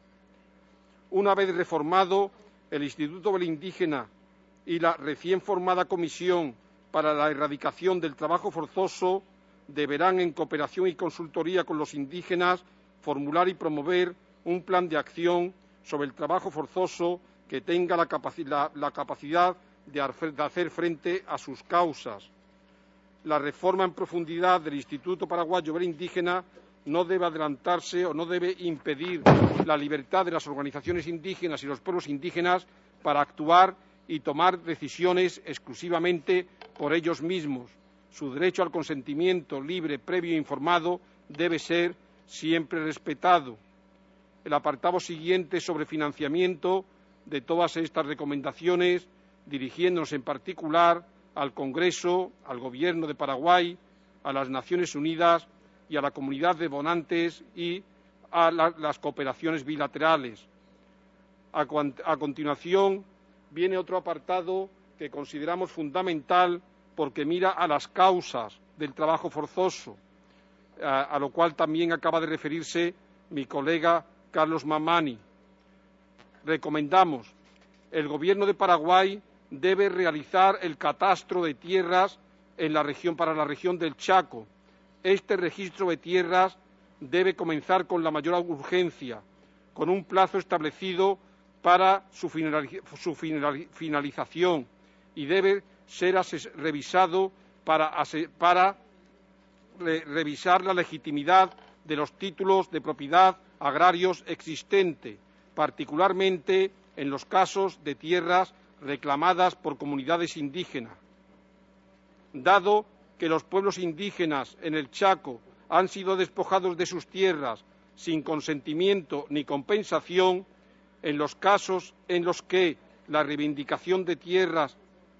Una vez reformado, el Instituto del Indígena y la recién formada Comisión para la Erradicación del Trabajo Forzoso deberán, en cooperación y consultoría con los indígenas, formular y promover un plan de acción sobre el trabajo forzoso que tenga la, capaci la, la capacidad de hacer frente a sus causas. La reforma en profundidad del Instituto Paraguayo del Indígena no debe adelantarse o no debe impedir la libertad de las organizaciones indígenas y los pueblos indígenas para actuar y tomar decisiones exclusivamente por ellos mismos. Su derecho al consentimiento libre, previo e informado debe ser siempre respetado. El apartado siguiente sobre financiamiento de todas estas recomendaciones, dirigiéndonos en particular al Congreso, al Gobierno de Paraguay, a las Naciones Unidas y a la comunidad de donantes y a la, las cooperaciones bilaterales. A, a continuación, viene otro apartado que consideramos fundamental porque mira a las causas del trabajo forzoso, a, a lo cual también acaba de referirse mi colega Carlos Mamani. Recomendamos: el Gobierno de Paraguay debe realizar el catastro de tierras en la región, para la región del Chaco. Este registro de tierras debe comenzar con la mayor urgencia, con un plazo establecido para su, finaliz su finalización y debe ser revisado para, para re revisar la legitimidad de los títulos de propiedad agrarios existentes, particularmente en los casos de tierras reclamadas por comunidades indígenas. Dado que los pueblos indígenas en el Chaco han sido despojados de sus tierras sin consentimiento ni compensación, en los casos en los que la reivindicación de tierras,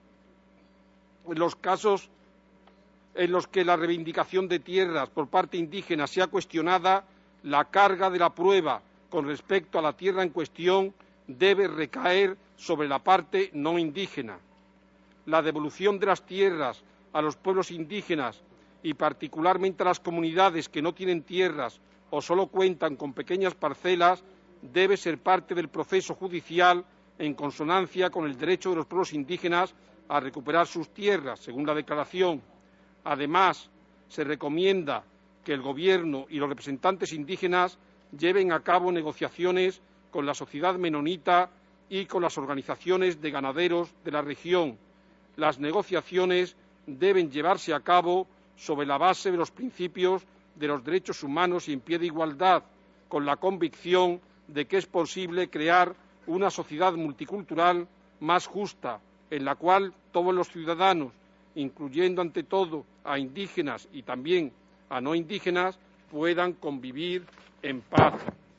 en los casos en los que la reivindicación de tierras por parte indígena sea cuestionada, la carga de la prueba con respecto a la tierra en cuestión debe recaer sobre la parte no indígena. La devolución de las tierras a los pueblos indígenas y particularmente a las comunidades que no tienen tierras o solo cuentan con pequeñas parcelas, debe ser parte del proceso judicial en consonancia con el derecho de los pueblos indígenas a recuperar sus tierras, según la declaración. Además, se recomienda que el Gobierno y los representantes indígenas lleven a cabo negociaciones con la sociedad menonita y con las organizaciones de ganaderos de la región. Las negociaciones deben llevarse a cabo sobre la base de los principios de los derechos humanos y en pie de igualdad, con la convicción de que es posible crear una sociedad multicultural más justa, en la cual todos los ciudadanos, incluyendo ante todo a indígenas y también a no indígenas, puedan convivir en paz.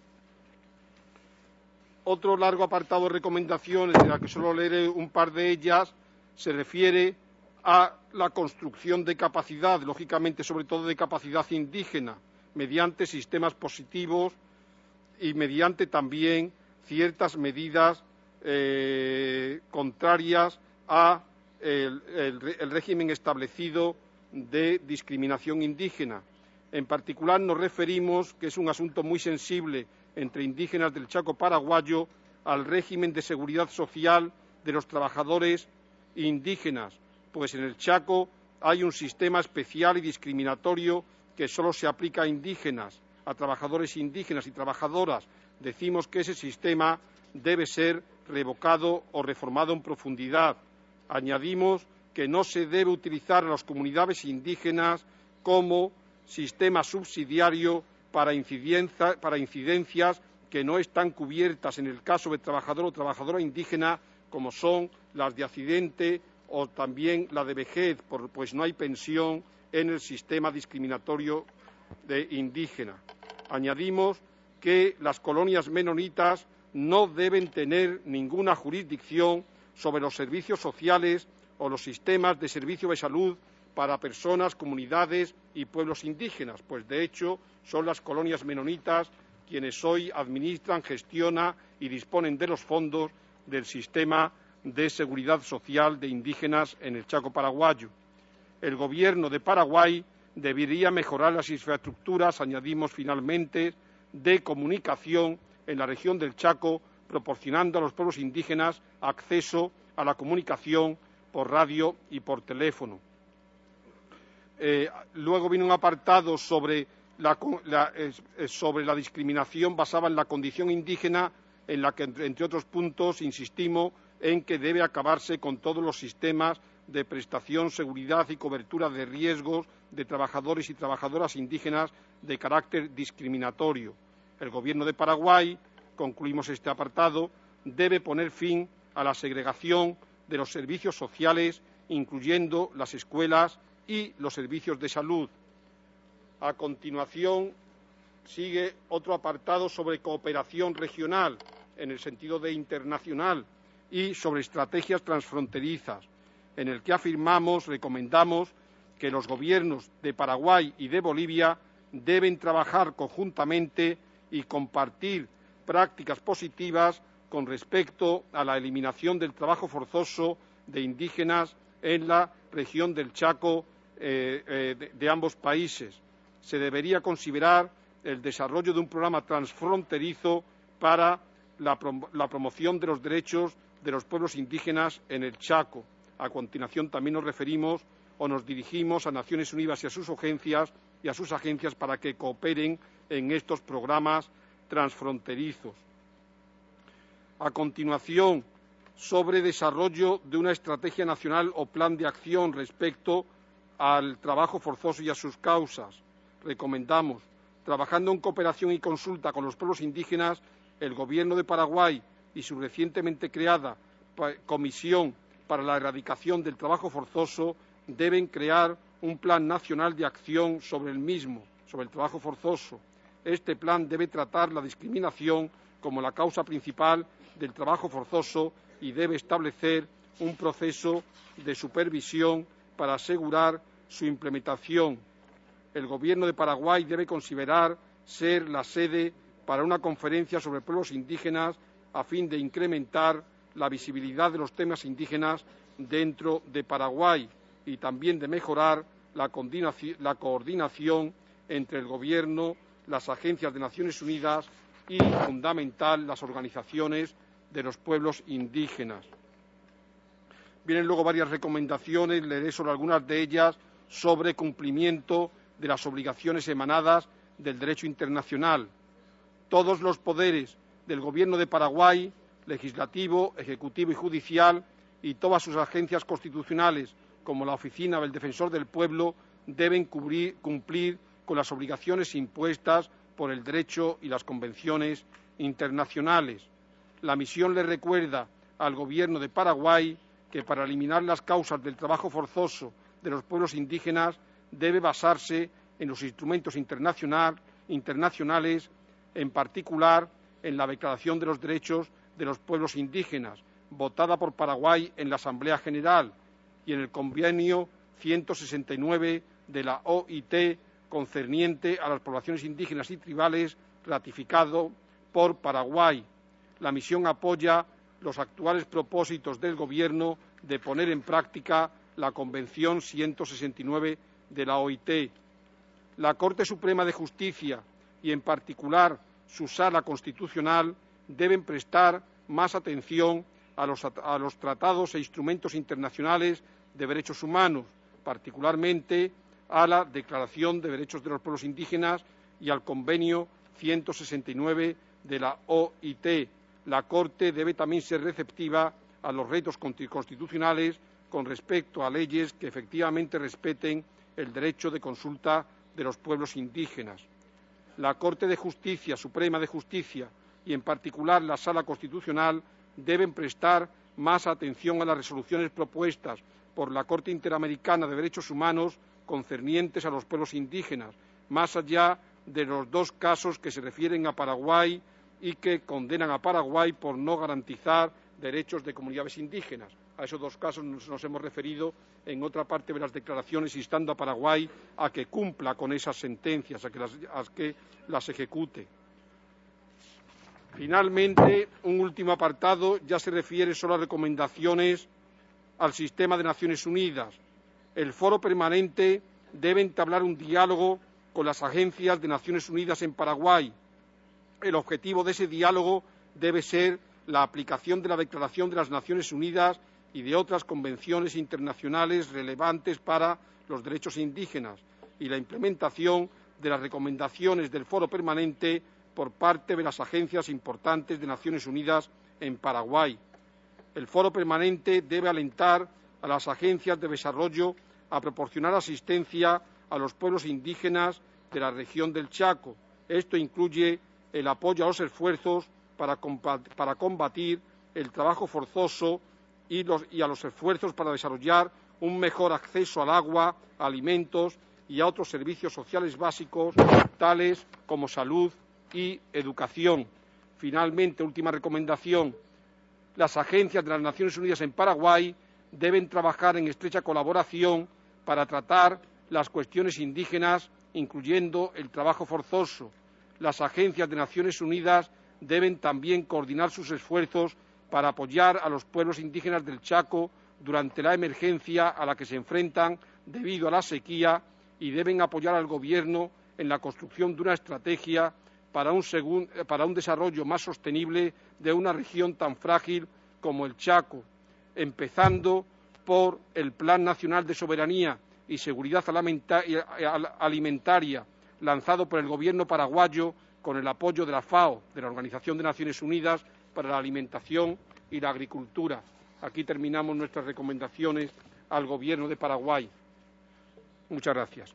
Otro largo apartado de recomendaciones, de la que solo leeré un par de ellas, se refiere a la construcción de capacidad, lógicamente sobre todo de capacidad indígena, mediante sistemas positivos y mediante también ciertas medidas eh, contrarias a el, el, el régimen establecido de discriminación indígena. En particular nos referimos, que es un asunto muy sensible entre indígenas del Chaco paraguayo, al régimen de seguridad social de los trabajadores indígenas, pues en el Chaco hay un sistema especial y discriminatorio que solo se aplica a indígenas, a trabajadores indígenas y trabajadoras. Decimos que ese sistema debe ser revocado o reformado en profundidad. Añadimos que no se debe utilizar a las comunidades indígenas como sistema subsidiario para, incidencia, para incidencias que no están cubiertas en el caso de trabajador o trabajadora indígena, como son las de accidente o también la de vejez, pues no hay pensión en el sistema discriminatorio de indígena. Añadimos que las colonias menonitas no deben tener ninguna jurisdicción sobre los servicios sociales o los sistemas de servicio de salud para personas, comunidades y pueblos indígenas, pues de hecho son las colonias menonitas quienes hoy administran, gestionan y disponen de los fondos del sistema de seguridad social de indígenas en el Chaco paraguayo. El Gobierno de Paraguay debería mejorar las infraestructuras, añadimos finalmente, de comunicación en la región del Chaco, proporcionando a los pueblos indígenas acceso a la comunicación por radio y por teléfono. Eh, luego viene un apartado sobre la, la, eh, sobre la discriminación basada en la condición indígena, en la que, entre otros puntos, insistimos en que debe acabarse con todos los sistemas de prestación, seguridad y cobertura de riesgos de trabajadores y trabajadoras indígenas de carácter discriminatorio. El Gobierno de Paraguay, concluimos este apartado, debe poner fin a la segregación de los servicios sociales, incluyendo las escuelas y los servicios de salud. A continuación, sigue otro apartado sobre cooperación regional, en el sentido de internacional, y sobre estrategias transfronterizas, en el que afirmamos, recomendamos que los gobiernos de Paraguay y de Bolivia deben trabajar conjuntamente y compartir prácticas positivas con respecto a la eliminación del trabajo forzoso de indígenas en la región del Chaco eh, eh, de, de ambos países. Se debería considerar el desarrollo de un programa transfronterizo para la, prom la promoción de los derechos de los pueblos indígenas en el Chaco. A continuación también nos referimos o nos dirigimos a Naciones Unidas y a sus agencias y a sus agencias para que cooperen en estos programas transfronterizos. A continuación, sobre desarrollo de una estrategia nacional o plan de acción respecto al trabajo forzoso y a sus causas. Recomendamos, trabajando en cooperación y consulta con los pueblos indígenas, el Gobierno de Paraguay y su recientemente creada Comisión para la Erradicación del Trabajo Forzoso deben crear un plan nacional de acción sobre el mismo, sobre el trabajo forzoso. Este plan debe tratar la discriminación como la causa principal del trabajo forzoso y debe establecer un proceso de supervisión para asegurar su implementación. El Gobierno de Paraguay debe considerar ser la sede para una conferencia sobre pueblos indígenas a fin de incrementar la visibilidad de los temas indígenas dentro de Paraguay y también de mejorar la coordinación, la coordinación entre el Gobierno, las agencias de Naciones Unidas y, fundamental, las organizaciones de los pueblos indígenas. Vienen luego varias recomendaciones, leeré sobre algunas de ellas, sobre cumplimiento de las obligaciones emanadas del derecho internacional. Todos los poderes del Gobierno de Paraguay, legislativo, ejecutivo y judicial, y todas sus agencias constitucionales, como la Oficina del Defensor del Pueblo, deben cubrir, cumplir con las obligaciones impuestas por el derecho y las convenciones internacionales. La misión le recuerda al Gobierno de Paraguay que para eliminar las causas del trabajo forzoso de los pueblos indígenas debe basarse en los instrumentos internacional, internacionales, en particular en la Declaración de los Derechos de los Pueblos Indígenas, votada por Paraguay en la Asamblea General, y en el Convenio ciento sesenta y nueve de la O I T concerniente a las poblaciones indígenas y tribales, ratificado por Paraguay. La misión apoya los actuales propósitos del Gobierno de poner en práctica la Convención ciento sesenta y nueve de la O I T. La Corte Suprema de Justicia, y en particular su Sala Constitucional, deben prestar más atención a los, a los tratados e instrumentos internacionales de derechos humanos, particularmente a la Declaración de Derechos de los Pueblos Indígenas y al Convenio ciento sesenta y nueve de la O I T. La Corte debe también ser receptiva a los retos constitucionales con respecto a leyes que efectivamente respeten el derecho de consulta de los pueblos indígenas. La Corte de Justicia, Suprema de Justicia, y en particular la Sala Constitucional, deben prestar más atención a las resoluciones propuestas por la Corte Interamericana de Derechos Humanos concernientes a los pueblos indígenas, más allá de los dos casos que se refieren a Paraguay y que condenan a Paraguay por no garantizar derechos de comunidades indígenas. A esos dos casos nos, nos hemos referido en otra parte de las declaraciones, instando a Paraguay a que cumpla con esas sentencias, a que las, a que las ejecute. Finalmente, un último apartado ya se refiere solo a recomendaciones al sistema de Naciones Unidas. El Foro Permanente debe entablar un diálogo con las agencias de Naciones Unidas en Paraguay. El objetivo de ese diálogo debe ser la aplicación de la Declaración de las Naciones Unidas y de otras convenciones internacionales relevantes para los derechos indígenas y la implementación de las recomendaciones del Foro Permanente por parte de las agencias importantes de Naciones Unidas en Paraguay. El Foro Permanente debe alentar a las agencias de desarrollo a proporcionar asistencia a los pueblos indígenas de la región del Chaco. Esto incluye el apoyo a los esfuerzos para combatir el trabajo forzoso y, los, y a los esfuerzos para desarrollar un mejor acceso al agua, a alimentos y a otros servicios sociales básicos, tales como salud y educación. Finalmente, última recomendación, las agencias de las Naciones Unidas en Paraguay deben trabajar en estrecha colaboración para tratar las cuestiones indígenas, incluyendo el trabajo forzoso. Las agencias de Naciones Unidas deben también coordinar sus esfuerzos para apoyar a los pueblos indígenas del Chaco durante la emergencia a la que se enfrentan debido a la sequía y deben apoyar al Gobierno en la construcción de una estrategia para un, segun, para un desarrollo más sostenible de una región tan frágil como el Chaco, empezando por el Plan Nacional de Soberanía y Seguridad Alimentaria lanzado por el Gobierno paraguayo con el apoyo de la FAO, de la Organización de Naciones Unidas para la Alimentación y la Agricultura. Aquí terminamos nuestras recomendaciones al Gobierno de Paraguay. Muchas gracias.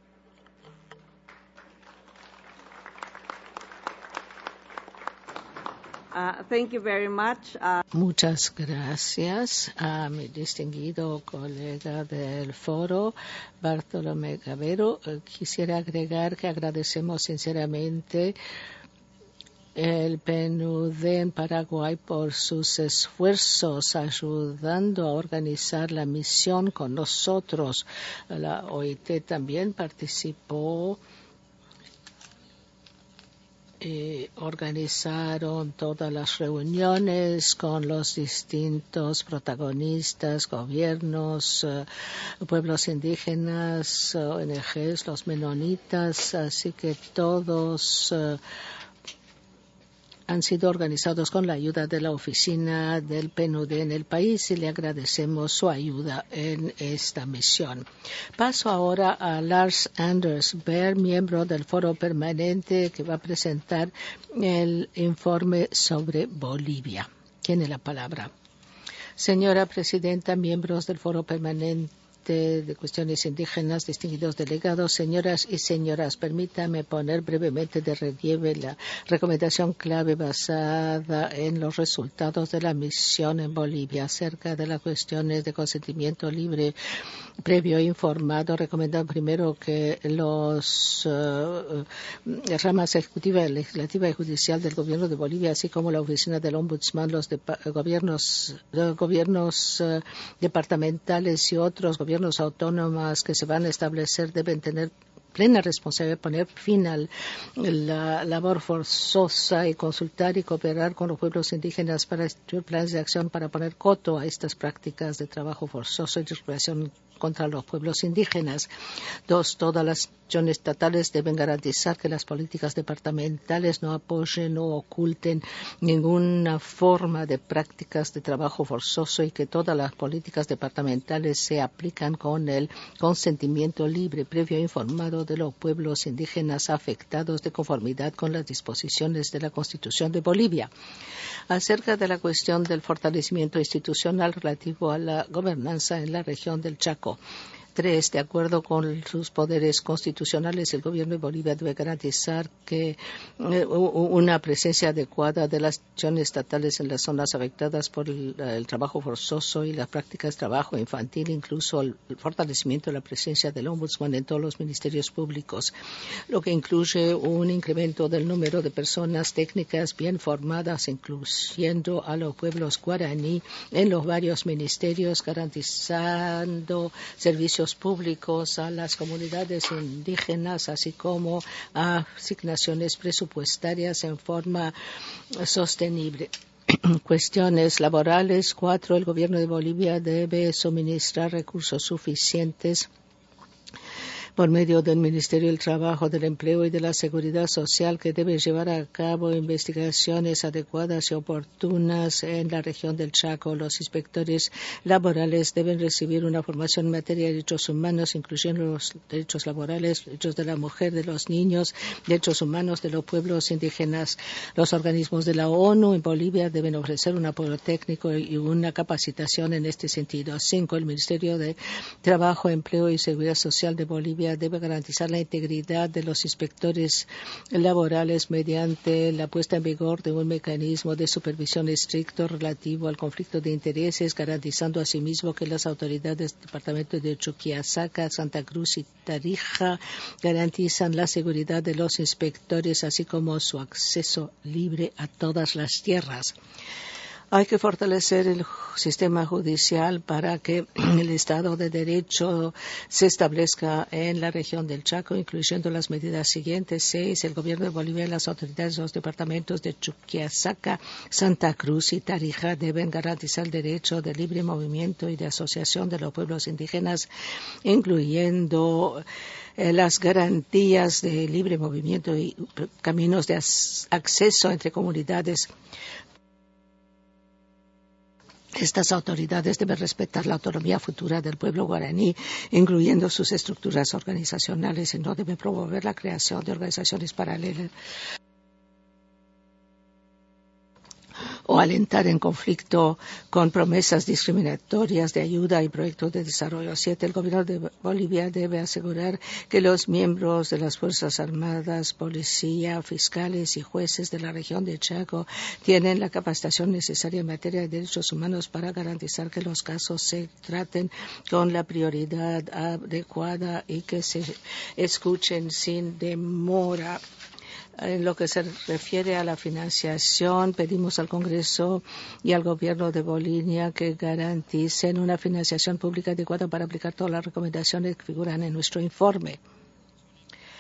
Uh, thank you very much. Uh... Muchas gracias a mi distinguido colega del foro, Bartolomé Cavero. Uh, quisiera agregar que agradecemos sinceramente el P N U D en Paraguay por sus esfuerzos ayudando a organizar la misión con nosotros. La O I T también participó eh, organizaron todas las reuniones con los distintos protagonistas, gobiernos, eh, pueblos indígenas, O N Ges, los menonitas, así que todos eh, han sido organizados con la ayuda de la oficina del P N U D en el país y le agradecemos su ayuda en esta misión. Paso ahora a Lars Anders Berg, miembro del Foro Permanente, que va a presentar el informe sobre Bolivia. Tiene la palabra. Señora Presidenta, miembros del Foro Permanente de Cuestiones Indígenas, distinguidos delegados, señoras y señoras, permítame poner brevemente de relieve la recomendación clave basada en los resultados de la misión en Bolivia acerca de las cuestiones de consentimiento libre, previo e informado. Recomendado primero que los uh, ramas ejecutiva, legislativa y judicial del gobierno de Bolivia, así como la oficina del ombudsman, los de, gobiernos, los gobiernos uh, departamentales y otros gobiernos autónomas que se van a establecer deben tener plena responsabilidad de poner fin a la labor forzosa y consultar y cooperar con los pueblos indígenas para instituir planes de acción para poner coto a estas prácticas de trabajo forzoso y discriminación contra los pueblos indígenas. Dos, todas las instituciones estatales deben garantizar que las políticas departamentales no apoyen o oculten ninguna forma de prácticas de trabajo forzoso y que todas las políticas departamentales se aplican con el consentimiento libre, previo e informado de los pueblos indígenas afectados de conformidad con las disposiciones de la Constitución de Bolivia. Acerca de la cuestión del fortalecimiento institucional relativo a la gobernanza en la región del Chaco. Tres, de acuerdo con sus poderes constitucionales, el gobierno de Bolivia debe garantizar que eh, una presencia adecuada de las instituciones estatales en las zonas afectadas por el, el trabajo forzoso y las prácticas de trabajo infantil, incluso el, el fortalecimiento de la presencia del ombudsman en todos los ministerios públicos, lo que incluye un incremento del número de personas técnicas bien formadas, incluyendo a los pueblos guaraní en los varios ministerios, garantizando servicios públicos a las comunidades indígenas, así como a asignaciones presupuestarias en forma sostenible. Cuestiones laborales. Cuatro, el gobierno de Bolivia debe suministrar recursos suficientes por medio del Ministerio del Trabajo, del Empleo y de la Seguridad Social, que debe llevar a cabo investigaciones adecuadas y oportunas en la región del Chaco. Los inspectores laborales deben recibir una formación en materia de derechos humanos, incluyendo los derechos laborales, derechos de la mujer, de los niños, derechos humanos de los pueblos indígenas. Los organismos de la ONU en Bolivia deben ofrecer un apoyo técnico y una capacitación en este sentido. Cinco, el Ministerio de Trabajo, Empleo y Seguridad Social de Bolivia debe garantizar la integridad de los inspectores laborales mediante la puesta en vigor de un mecanismo de supervisión estricto relativo al conflicto de intereses, garantizando asimismo que las autoridades del departamento de Chuquisaca, Santa Cruz y Tarija garantizan la seguridad de los inspectores, así como su acceso libre a todas las tierras. Hay que fortalecer el sistema judicial para que el Estado de Derecho se establezca en la región del Chaco, incluyendo las medidas siguientes. Seis, el gobierno de Bolivia y las autoridades de los departamentos de Chuquisaca, Santa Cruz y Tarija deben garantizar el derecho de libre movimiento y de asociación de los pueblos indígenas, incluyendo eh, las garantías de libre movimiento y caminos de acceso entre comunidades. Estas autoridades deben respetar la autonomía futura del pueblo guaraní, incluyendo sus estructuras organizacionales, y no deben promover la creación de organizaciones paralelas o alentar en conflicto con promesas discriminatorias de ayuda y proyectos de desarrollo. Siete, el gobierno de Bolivia debe asegurar que los miembros de las Fuerzas Armadas, policía, fiscales y jueces de la región de Chaco tienen la capacitación necesaria en materia de derechos humanos para garantizar que los casos se traten con la prioridad adecuada y que se escuchen sin demora. En lo que se refiere a la financiación, pedimos al Congreso y al Gobierno de Bolivia que garanticen una financiación pública adecuada para aplicar todas las recomendaciones que figuran en nuestro informe.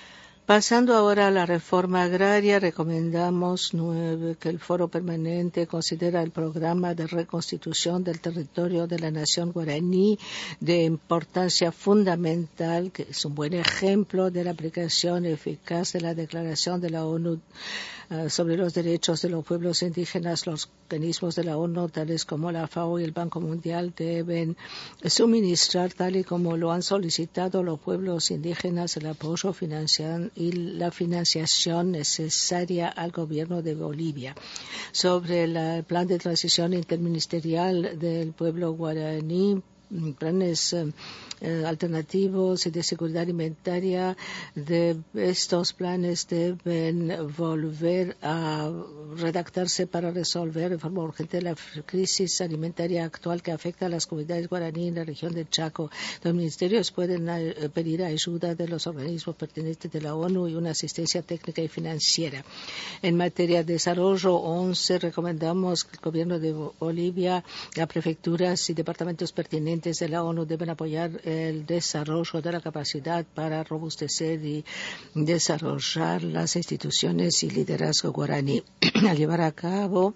Pasando ahora a la reforma agraria, recomendamos nueve, que el Foro Permanente considera el programa de reconstitución del territorio de la nación guaraní de importancia fundamental, que es un buen ejemplo de la aplicación eficaz de la Declaración de la ONU uh, sobre los derechos de los pueblos indígenas. Los organismos de la ONU, tales como la FAO y el Banco Mundial, deben suministrar, tal y como lo han solicitado los pueblos indígenas, el apoyo financiero y la financiación necesaria al gobierno de Bolivia. Sobre el plan de transición interministerial del pueblo guaraní, planes eh, eh, alternativos y de seguridad alimentaria, de estos planes deben volver a redactarse para resolver de forma urgente la crisis alimentaria actual que afecta a las comunidades guaraní en la región del Chaco. Los ministerios pueden eh, pedir ayuda de los organismos pertenecientes de la ONU y una asistencia técnica y financiera. En materia de desarrollo, once, recomendamos que el gobierno de Bolivia, las prefecturas y departamentos pertinentes de la ONU deben apoyar el desarrollo de la capacidad para robustecer y desarrollar las instituciones y liderazgo guaraní. Al llevar a cabo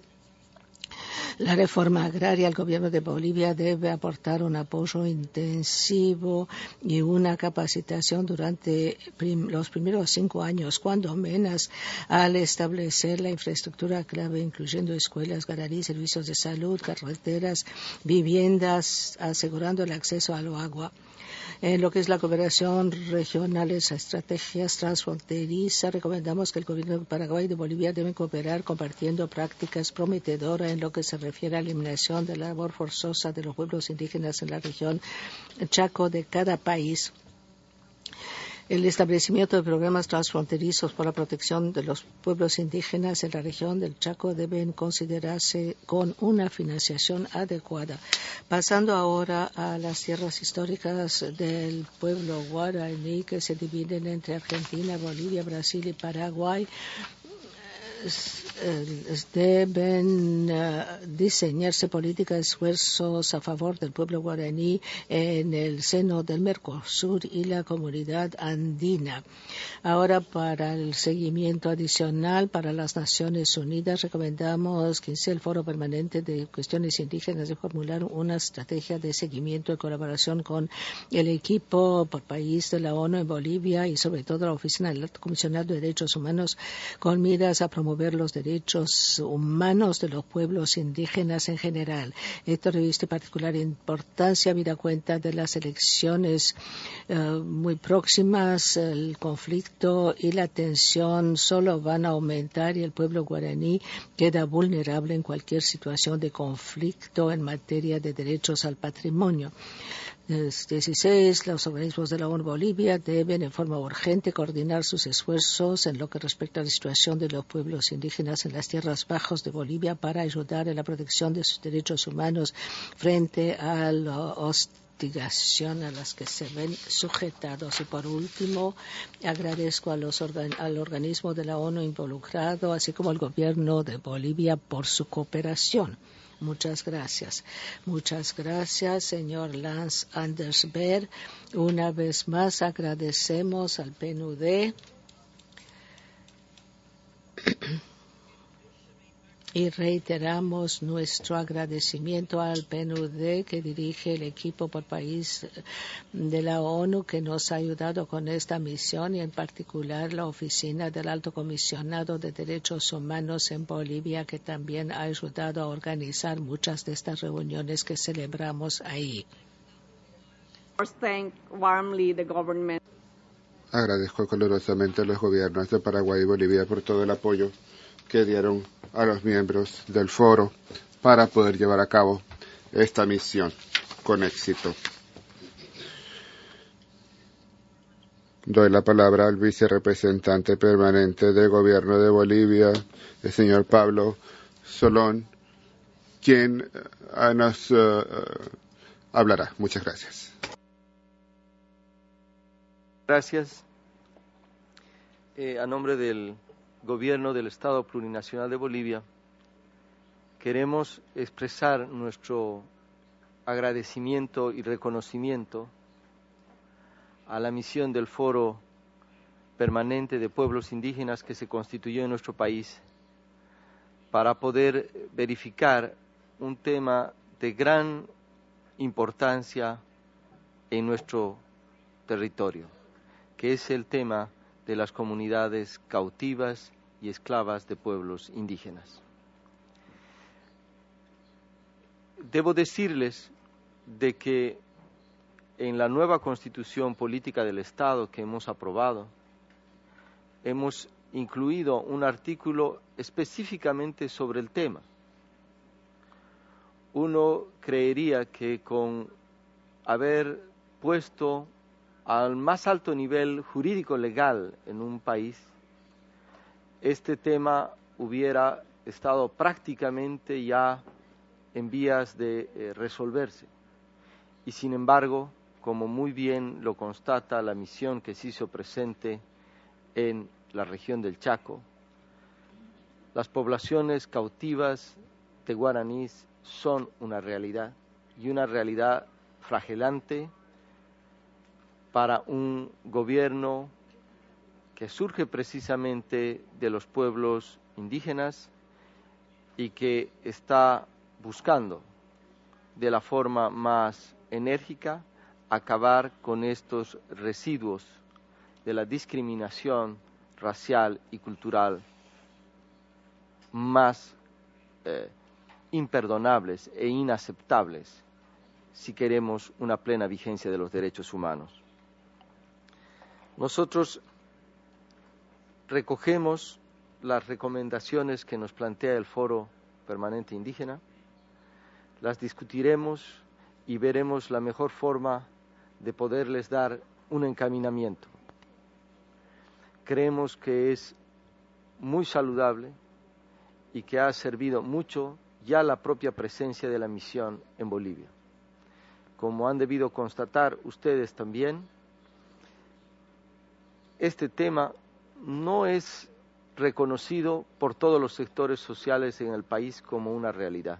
la reforma agraria, el gobierno de Bolivia debe aportar un apoyo intensivo y una capacitación durante prim los primeros cinco años, cuando menos, al establecer la infraestructura clave, incluyendo escuelas, guaraní, servicios de salud, carreteras, viviendas, asegurando el acceso al agua. En lo que es la cooperación regional, esas estrategias transfronterizas, recomendamos que el gobierno de Paraguay y de Bolivia deben cooperar compartiendo prácticas prometedoras en lo que se refiere a la eliminación de la labor forzosa de los pueblos indígenas en la región Chaco de cada país. El establecimiento de programas transfronterizos para la protección de los pueblos indígenas en la región del Chaco deben considerarse con una financiación adecuada. Pasando ahora a las tierras históricas del pueblo guaraní, que se dividen entre Argentina, Bolivia, Brasil y Paraguay, deben uh, diseñarse políticas de esfuerzos a favor del pueblo guaraní en el seno del Mercosur y la comunidad andina. Ahora, para el seguimiento adicional para las Naciones Unidas, recomendamos que el Foro Permanente de Cuestiones Indígenas de formular una estrategia de seguimiento en colaboración con el equipo por país de la ONU en Bolivia y sobre todo la Oficina del Alto Comisionado de Derechos Humanos, con miras a promover los derechos humanos de los pueblos indígenas en general. Esto reviste particular importancia, habida cuenta de las elecciones uh, muy próximas. El conflicto y la tensión solo van a aumentar y el pueblo guaraní queda vulnerable en cualquier situación de conflicto en materia de derechos al patrimonio. dieciséis. Los organismos de la ONU Bolivia deben en forma urgente coordinar sus esfuerzos en lo que respecta a la situación de los pueblos indígenas en las tierras bajas de Bolivia para ayudar en la protección de sus derechos humanos frente a la investigación a las que se ven sujetados. Y por último, agradezco a los organ al organismo de la ONU involucrado, así como al gobierno de Bolivia por su cooperación. Muchas gracias. Muchas gracias, señor Lance Andersberg. Una vez más agradecemos al P N U D y reiteramos nuestro agradecimiento al P N U D que dirige el equipo por país de la ONU que nos ha ayudado con esta misión y en particular la Oficina del Alto Comisionado de Derechos Humanos en Bolivia, que también ha ayudado a organizar muchas de estas reuniones que celebramos ahí. Agradezco calurosamente a los gobiernos de Paraguay y Bolivia por todo el apoyo que dieron a los miembros del foro para poder llevar a cabo esta misión con éxito. Doy la palabra al vicerrepresentante permanente del Gobierno de Bolivia, el señor Pablo Solón, quien uh, nos uh, hablará. Muchas gracias. Gracias. Eh, a nombre del Gobierno del Estado Plurinacional de Bolivia, queremos expresar nuestro agradecimiento y reconocimiento a la misión del Foro Permanente de Pueblos Indígenas que se constituyó en nuestro país para poder verificar un tema de gran importancia en nuestro territorio, que es el tema de las comunidades cautivas y esclavas de pueblos indígenas. Debo decirles de que en la nueva Constitución Política del Estado que hemos aprobado, hemos incluido un artículo específicamente sobre el tema. Uno creería que con haber puesto al más alto nivel jurídico legal en un país, este tema hubiera estado prácticamente ya en vías de eh, resolverse. Y sin embargo, como muy bien lo constata la misión que se hizo presente en la región del Chaco, las poblaciones cautivas de guaraníes son una realidad, y una realidad flagelante para un gobierno que surge precisamente de los pueblos indígenas y que está buscando de la forma más enérgica acabar con estos residuos de la discriminación racial y cultural más eh, imperdonables e inaceptables si queremos una plena vigencia de los derechos humanos. Nosotros recogemos las recomendaciones que nos plantea el Foro Permanente Indígena, las discutiremos y veremos la mejor forma de poderles dar un encaminamiento. Creemos que es muy saludable y que ha servido mucho ya la propia presencia de la misión en Bolivia. Como han debido constatar ustedes también, este tema no es reconocido por todos los sectores sociales en el país como una realidad.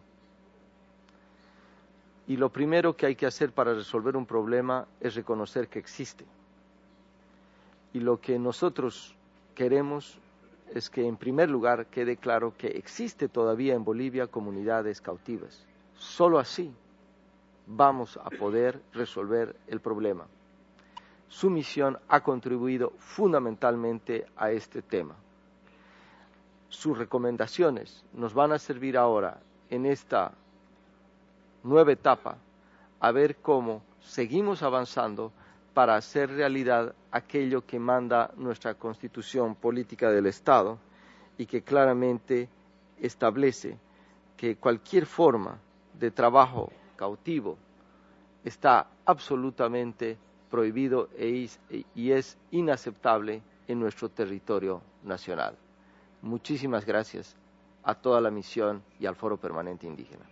Y lo primero que hay que hacer para resolver un problema es reconocer que existe. Y lo que nosotros queremos es que en primer lugar quede claro que existe todavía en Bolivia comunidades cautivas. Solo así vamos a poder resolver el problema. Su misión ha contribuido fundamentalmente a este tema. Sus recomendaciones nos van a servir ahora en esta nueva etapa a ver cómo seguimos avanzando para hacer realidad aquello que manda nuestra Constitución Política del Estado y que claramente establece que cualquier forma de trabajo cautivo está absolutamente prohibido e is, y es inaceptable en nuestro territorio nacional. Muchísimas gracias a toda la misión y al Foro Permanente Indígena.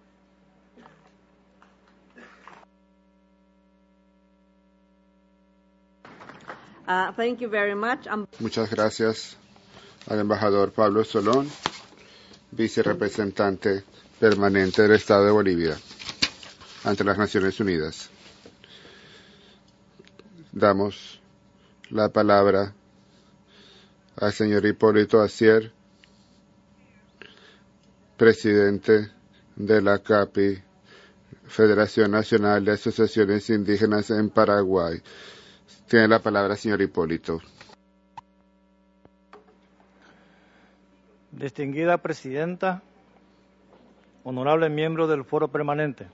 Uh, thank you very much. Um... Muchas gracias al embajador Pablo Solón, vicerrepresentante permanente del Estado de Bolivia ante las Naciones Unidas. Damos la palabra al señor Hipólito Acier, presidente de la CAPI, Federación Nacional de Asociaciones Indígenas en Paraguay. Tiene la palabra, señor Hipólito. Distinguida presidenta, honorable miembro del Foro Permanente,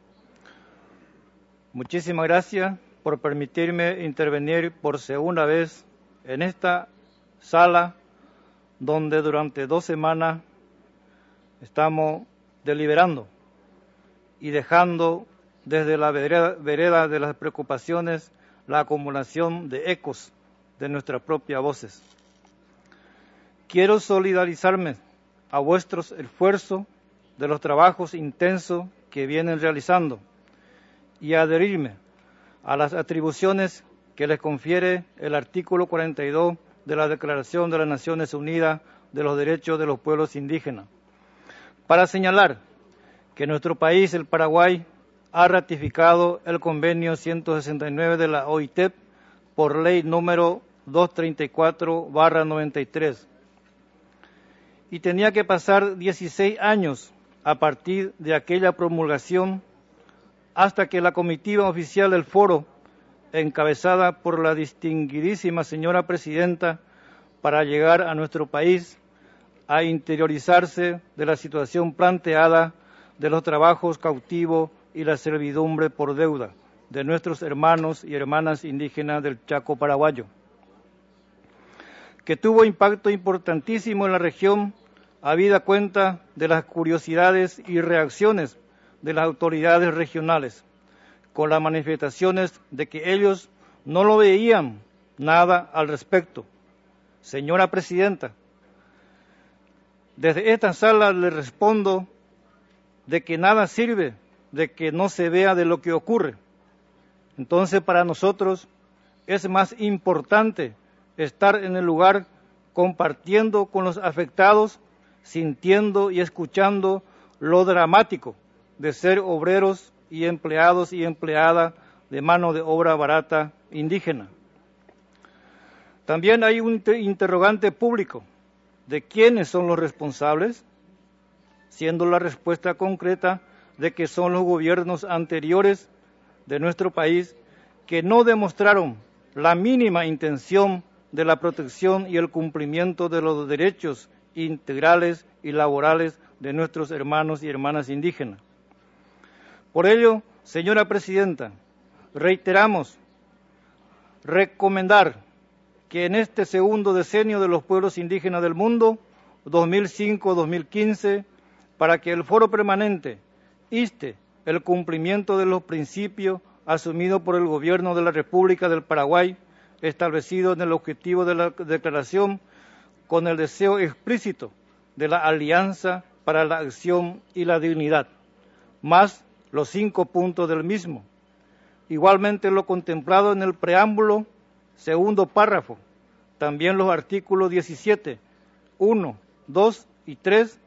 muchísimas gracias por permitirme intervenir por segunda vez en esta sala donde durante dos semanas estamos deliberando y dejando desde la vereda, vereda de las preocupaciones la acumulación de ecos de nuestras propias voces. Quiero solidarizarme a vuestros esfuerzos de los trabajos intensos que vienen realizando y adherirme a las atribuciones que les confiere el artículo cuarenta y dos de la Declaración de las Naciones Unidas de los Derechos de los Pueblos Indígenas, para señalar que nuestro país, el Paraguay, ha ratificado el convenio ciento sesenta y nueve de la O I T por ley número doscientos treinta y cuatro barra noventa y tres. Y tenía que pasar dieciséis años a partir de aquella promulgación hasta que la comitiva oficial del foro, encabezada por la distinguidísima señora presidenta, para llegar a nuestro país a interiorizarse de la situación planteada de los trabajos cautivos y la servidumbre por deuda de nuestros hermanos y hermanas indígenas del Chaco paraguayo, que tuvo impacto importantísimo en la región, habida cuenta de las curiosidades y reacciones de las autoridades regionales, con las manifestaciones de que ellos no lo veían nada al respecto. Señora Presidenta, desde esta sala le respondo de que nada sirve de que no se vea de lo que ocurre. Entonces, para nosotros es más importante estar en el lugar compartiendo con los afectados, sintiendo y escuchando lo dramático de ser obreros y empleados y empleadas de mano de obra barata indígena. También hay un interrogante público de quiénes son los responsables, siendo la respuesta concreta de que son los gobiernos anteriores de nuestro país que no demostraron la mínima intención de la protección y el cumplimiento de los derechos integrales y laborales de nuestros hermanos y hermanas indígenas. Por ello, señora Presidenta, reiteramos recomendar que en este segundo decenio de los pueblos indígenas del mundo, dos mil cinco a dos mil quince, para que el Foro Permanente inste el cumplimiento de los principios asumidos por el Gobierno de la República del Paraguay, establecido en el objetivo de la declaración, con el deseo explícito de la Alianza para la Acción y la Dignidad, más los cinco puntos del mismo. Igualmente lo contemplado en el preámbulo, segundo párrafo, también los artículos diecisiete, uno, dos y tres,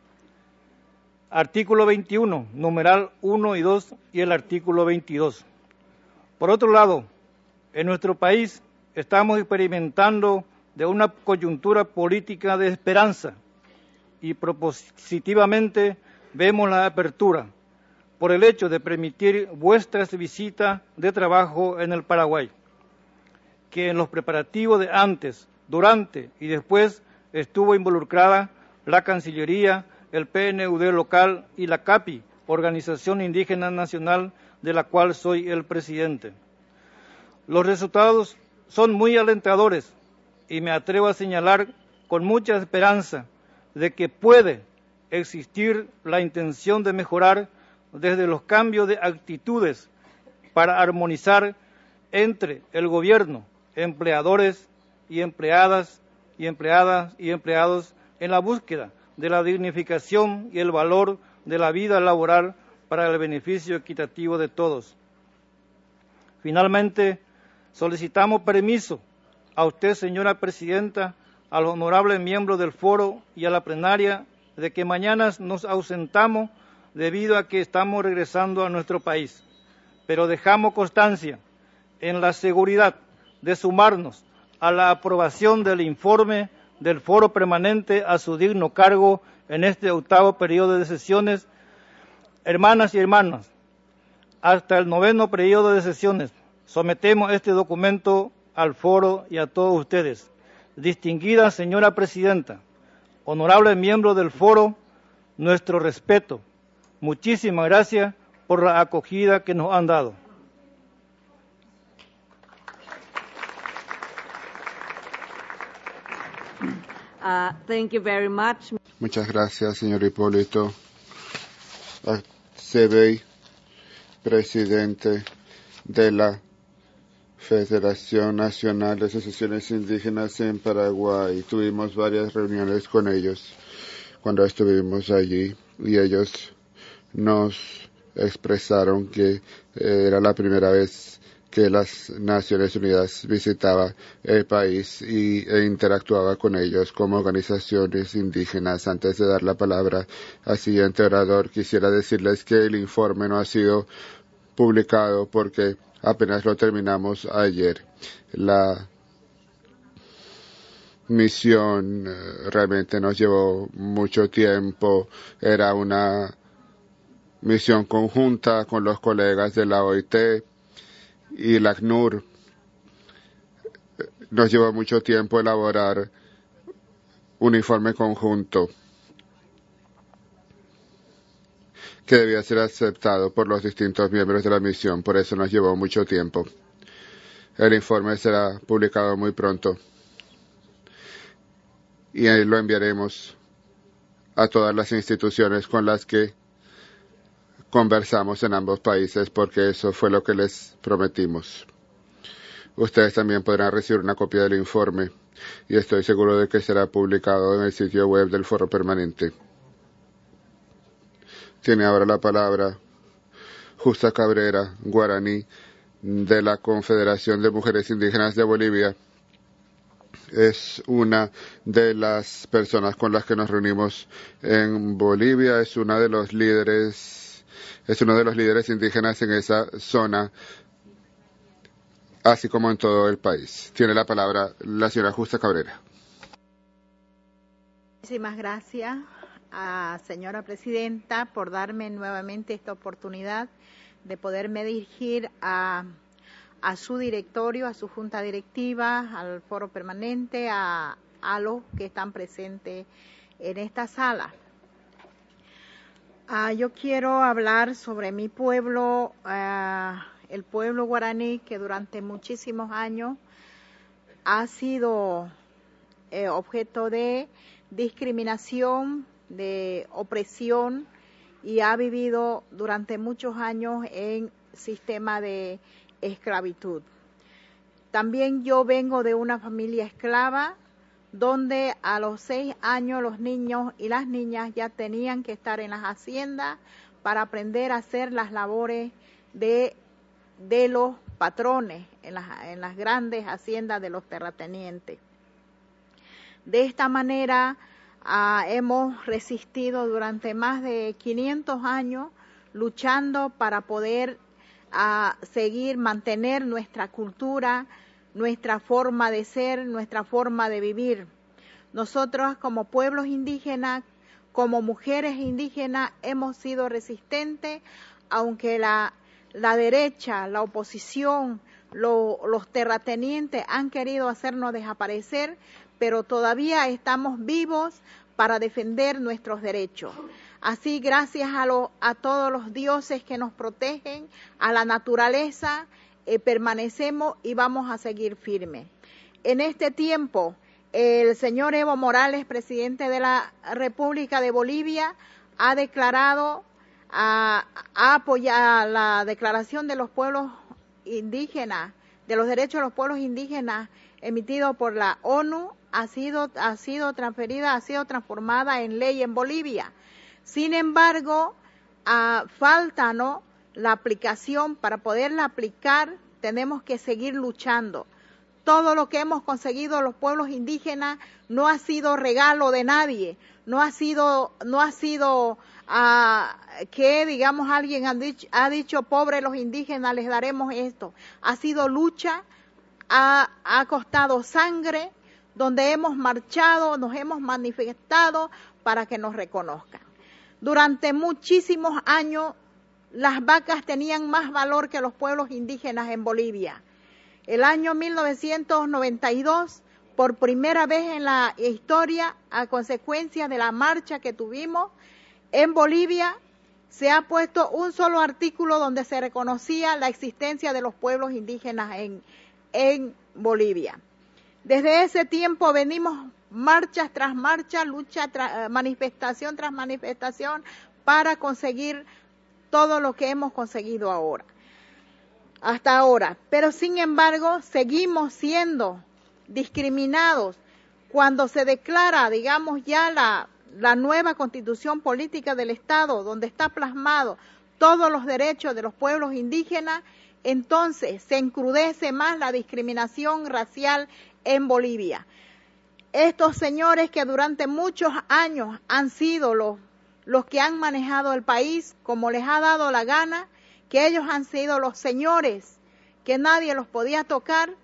artículo veintiuno, numeral uno y dos y el artículo veintidós. Por otro lado, en nuestro país estamos experimentando de una coyuntura política de esperanza y propositivamente vemos la apertura por el hecho de permitir vuestras visitas de trabajo en el Paraguay, que en los preparativos de antes, durante y después estuvo involucrada la Cancillería, el P N U D local y la CAPI, Organización Indígena Nacional, de la cual soy el presidente. Los resultados son muy alentadores y me atrevo a señalar con mucha esperanza de que puede existir la intención de mejorar desde los cambios de actitudes para armonizar entre el gobierno, empleadores y empleadas y empleadas y empleados en la búsqueda de la dignificación y el valor de la vida laboral para el beneficio equitativo de todos. Finalmente, solicitamos permiso a usted, señora Presidenta, a los honorables miembros del foro y a la plenaria de que mañana nos ausentamos debido a que estamos regresando a nuestro país, pero dejamos constancia en la seguridad de sumarnos a la aprobación del informe del Foro Permanente a su digno cargo en este octavo periodo de sesiones. Hermanas y hermanos, hasta el noveno periodo de sesiones sometemos este documento al foro y a todos ustedes. Distinguida señora Presidenta, honorables miembros del foro, nuestro respeto. Muchísimas gracias por la acogida que nos han dado. Uh, thank you very much. Muchas gracias, señor Hipólito Acebey, presidente de la Federación Nacional de Asociaciones Indígenas en Paraguay. Tuvimos varias reuniones con ellos cuando estuvimos allí y ellos nos expresaron que era la primera vez que las Naciones Unidas visitaba el país y, e interactuaba con ellos como organizaciones indígenas. Antes de dar la palabra al siguiente orador, quisiera decirles que el informe no ha sido publicado porque apenas lo terminamos ayer. La misión eh, realmente nos llevó mucho tiempo. Era una misión conjunta con los colegas de la O I T y la A C N U R. Nos llevó mucho tiempo elaborar un informe conjunto que debía ser aceptado por los distintos miembros de la misión. Por eso nos llevó mucho tiempo. El informe será publicado muy pronto y ahí lo enviaremos a todas las instituciones con las que conversamos en ambos países, porque eso fue lo que les prometimos. Ustedes también podrán recibir una copia del informe y estoy seguro de que será publicado en el sitio web del Foro Permanente. Tiene ahora la palabra Justa Cabrera, guaraní, de la Confederación de Mujeres Indígenas de Bolivia. Es una de las personas con las que nos reunimos en Bolivia, es una de los líderes, es uno de los líderes indígenas en esa zona, así como en todo el país. Tiene la palabra la señora Justa Cabrera. Muchísimas gracias a señora presidenta por darme nuevamente esta oportunidad de poderme dirigir a, a su directorio, a su junta directiva, al foro permanente, a, a los que están presentes en esta sala. Uh, yo quiero hablar sobre mi pueblo, uh, el pueblo guaraní, que durante muchísimos años ha sido eh, objeto de discriminación, de opresión, y ha vivido durante muchos años en sistema de esclavitud. También yo vengo de una familia esclava, donde a los seis años los niños y las niñas ya tenían que estar en las haciendas para aprender a hacer las labores de, de los patrones en las, en las grandes haciendas de los terratenientes. De esta manera uh, hemos resistido durante más de quinientos años luchando para poder uh, seguir, mantener nuestra cultura, nuestra forma de ser, nuestra forma de vivir. Nosotros como pueblos indígenas, como mujeres indígenas, hemos sido resistentes, aunque la, la derecha, la oposición, lo, los terratenientes han querido hacernos desaparecer, pero todavía estamos vivos para defender nuestros derechos. Así, gracias a, lo, a todos los dioses que nos protegen, a la naturaleza, Eh, permanecemos y vamos a seguir firmes. En este tiempo, el señor Evo Morales, presidente de la República de Bolivia, ha declarado, ha, ha apoyado la declaración de los pueblos indígenas, de los derechos de los pueblos indígenas emitido por la ONU, ha sido, ha sido transferida, ha sido transformada en ley en Bolivia. Sin embargo, a, falta, ¿no?, la aplicación. Para poderla aplicar tenemos que seguir luchando. Todo lo que hemos conseguido los pueblos indígenas no ha sido regalo de nadie, no ha sido, no ha sido uh, que digamos alguien ha dicho, ha dicho pobre los indígenas, les daremos esto. Ha sido lucha, ha, ha costado sangre, donde hemos marchado, nos hemos manifestado para que nos reconozcan. Durante muchísimos años las vacas tenían más valor que los pueblos indígenas en Bolivia. El año mil novecientos noventa y dos, por primera vez en la historia, a consecuencia de la marcha que tuvimos en Bolivia, se ha puesto un solo artículo donde se reconocía la existencia de los pueblos indígenas en, en Bolivia. Desde ese tiempo venimos marchas tras marcha, lucha tras manifestación tras manifestación para conseguir todo lo que hemos conseguido ahora, hasta ahora. Pero sin embargo, seguimos siendo discriminados cuando se declara, digamos, ya la, la nueva constitución política del Estado, donde está plasmado todos los derechos de los pueblos indígenas. Entonces se encrudece más la discriminación racial en Bolivia. Estos señores que durante muchos años han sido los los que han manejado el país como les ha dado la gana, que ellos han sido los señores, que nadie los podía tocar,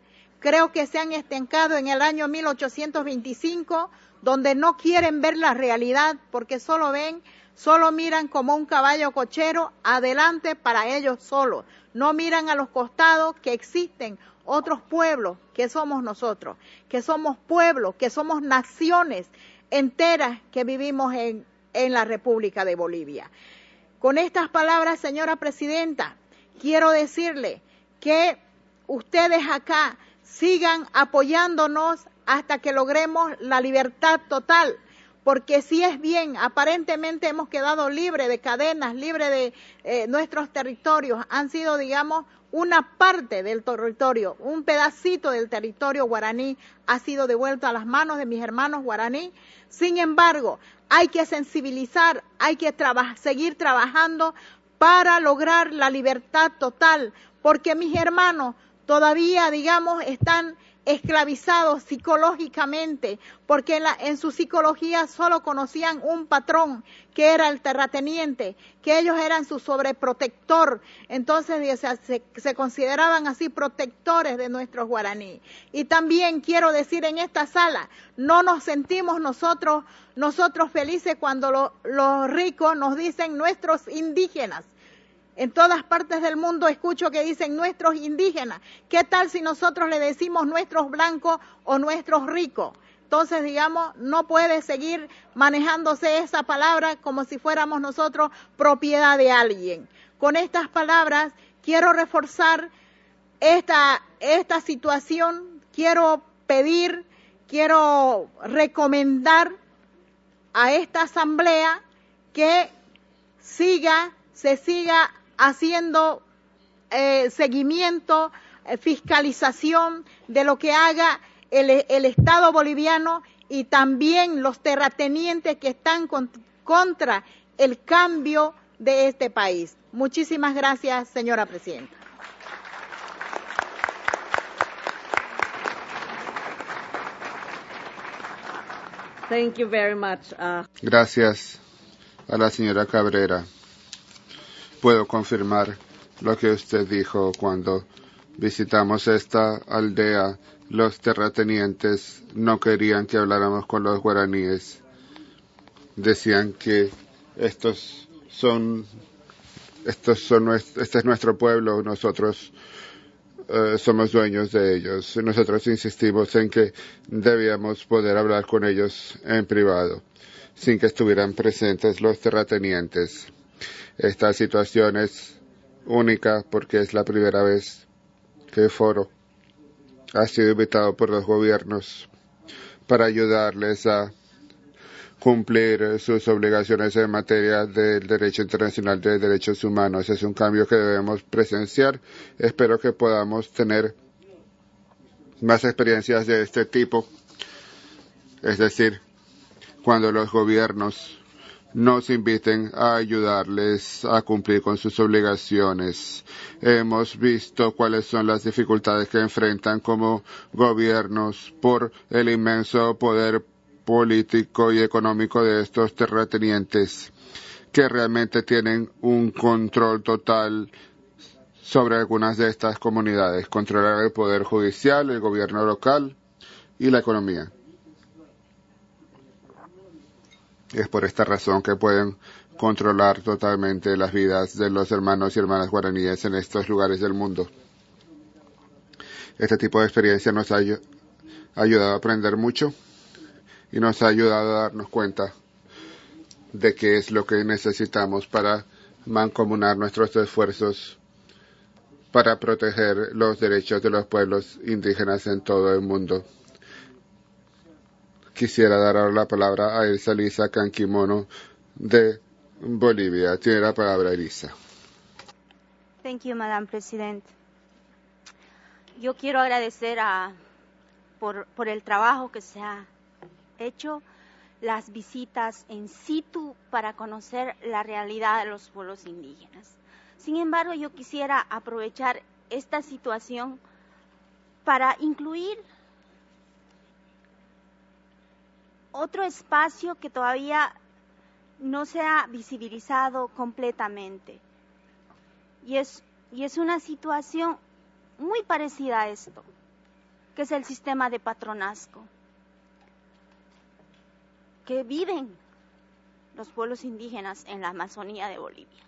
creo que se han estancado en el año mil ochocientos veinticinco, donde no quieren ver la realidad porque solo ven, solo miran como un caballo cochero adelante para ellos solos. No miran a los costados que existen otros pueblos que somos nosotros, que somos pueblos, que somos naciones enteras que vivimos en, en la República de Bolivia. Con estas palabras, señora presidenta, quiero decirle que ustedes acá sigan apoyándonos hasta que logremos la libertad total, porque si es bien, aparentemente hemos quedado libres de cadenas, libres de eh, nuestros territorios, han sido, digamos, una parte del territorio, un pedacito del territorio guaraní ha sido devuelto a las manos de mis hermanos guaraní. Sin embargo, hay que sensibilizar, hay que traba- seguir trabajando para lograr la libertad total, porque mis hermanos todavía, digamos, están esclavizados psicológicamente, porque en, la, en su psicología solo conocían un patrón, que era el terrateniente, que ellos eran su sobreprotector, entonces se, se consideraban así protectores de nuestros guaraní. Y también quiero decir en esta sala, no nos sentimos nosotros, nosotros felices cuando lo, los ricos nos dicen nuestros indígenas. En todas partes del mundo escucho que dicen nuestros indígenas. ¿Qué tal si nosotros le decimos nuestros blancos o nuestros ricos? Entonces, digamos, no puede seguir manejándose esa palabra como si fuéramos nosotros propiedad de alguien. Con estas palabras quiero reforzar esta, esta situación, quiero pedir, quiero recomendar a esta asamblea que siga, se siga haciendo eh, seguimiento, eh, fiscalización de lo que haga el, el Estado boliviano y también los terratenientes que están con, contra el cambio de este país. Muchísimas gracias, señora presidenta. Thank you very much. Uh... Gracias a la señora Cabrera. Puedo confirmar lo que usted dijo cuando visitamos esta aldea. Los terratenientes no querían que habláramos con los guaraníes. Decían que estos son, estos son, este es nuestro pueblo, nosotros uh, somos dueños de ellos. Nosotros insistimos en que debíamos poder hablar con ellos en privado, sin que estuvieran presentes los terratenientes. Esta situación es única porque es la primera vez que el foro ha sido invitado por los gobiernos para ayudarles a cumplir sus obligaciones en materia del derecho internacional de derechos humanos. Es un cambio que debemos presenciar. Espero que podamos tener más experiencias de este tipo. Es decir, cuando los gobiernos nos inviten a ayudarles a cumplir con sus obligaciones. Hemos visto cuáles son las dificultades que enfrentan como gobiernos por el inmenso poder político y económico de estos terratenientes, que realmente tienen un control total sobre algunas de estas comunidades, controlar el poder judicial, el gobierno local y la economía. Es por esta razón que pueden controlar totalmente las vidas de los hermanos y hermanas guaraníes en estos lugares del mundo. Este tipo de experiencia nos ha ayudado a aprender mucho y nos ha ayudado a darnos cuenta de qué es lo que necesitamos para mancomunar nuestros esfuerzos para proteger los derechos de los pueblos indígenas en todo el mundo. Quisiera dar ahora la palabra a Elsa Lisa Canquimono de Bolivia. Tiene la palabra Elisa. Thank you, Madam President. Yo quiero agradecer a, por, por el trabajo que se ha hecho, las visitas en situ para conocer la realidad de los pueblos indígenas. Sin embargo, yo quisiera aprovechar esta situación para incluir otro espacio que todavía no se ha visibilizado completamente. Y es, y es una situación muy parecida a esto. que es el sistema de patronazgo, que viven los pueblos indígenas en la Amazonía de Bolivia.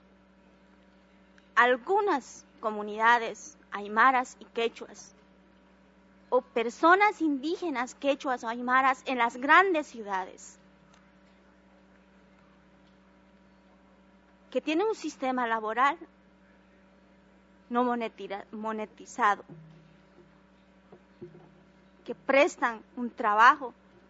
Algunas comunidades aymaras y quechuas, o personas indígenas quechuas o aymaras en las grandes ciudades, que tienen un sistema laboral no monetizado, que prestan un trabajo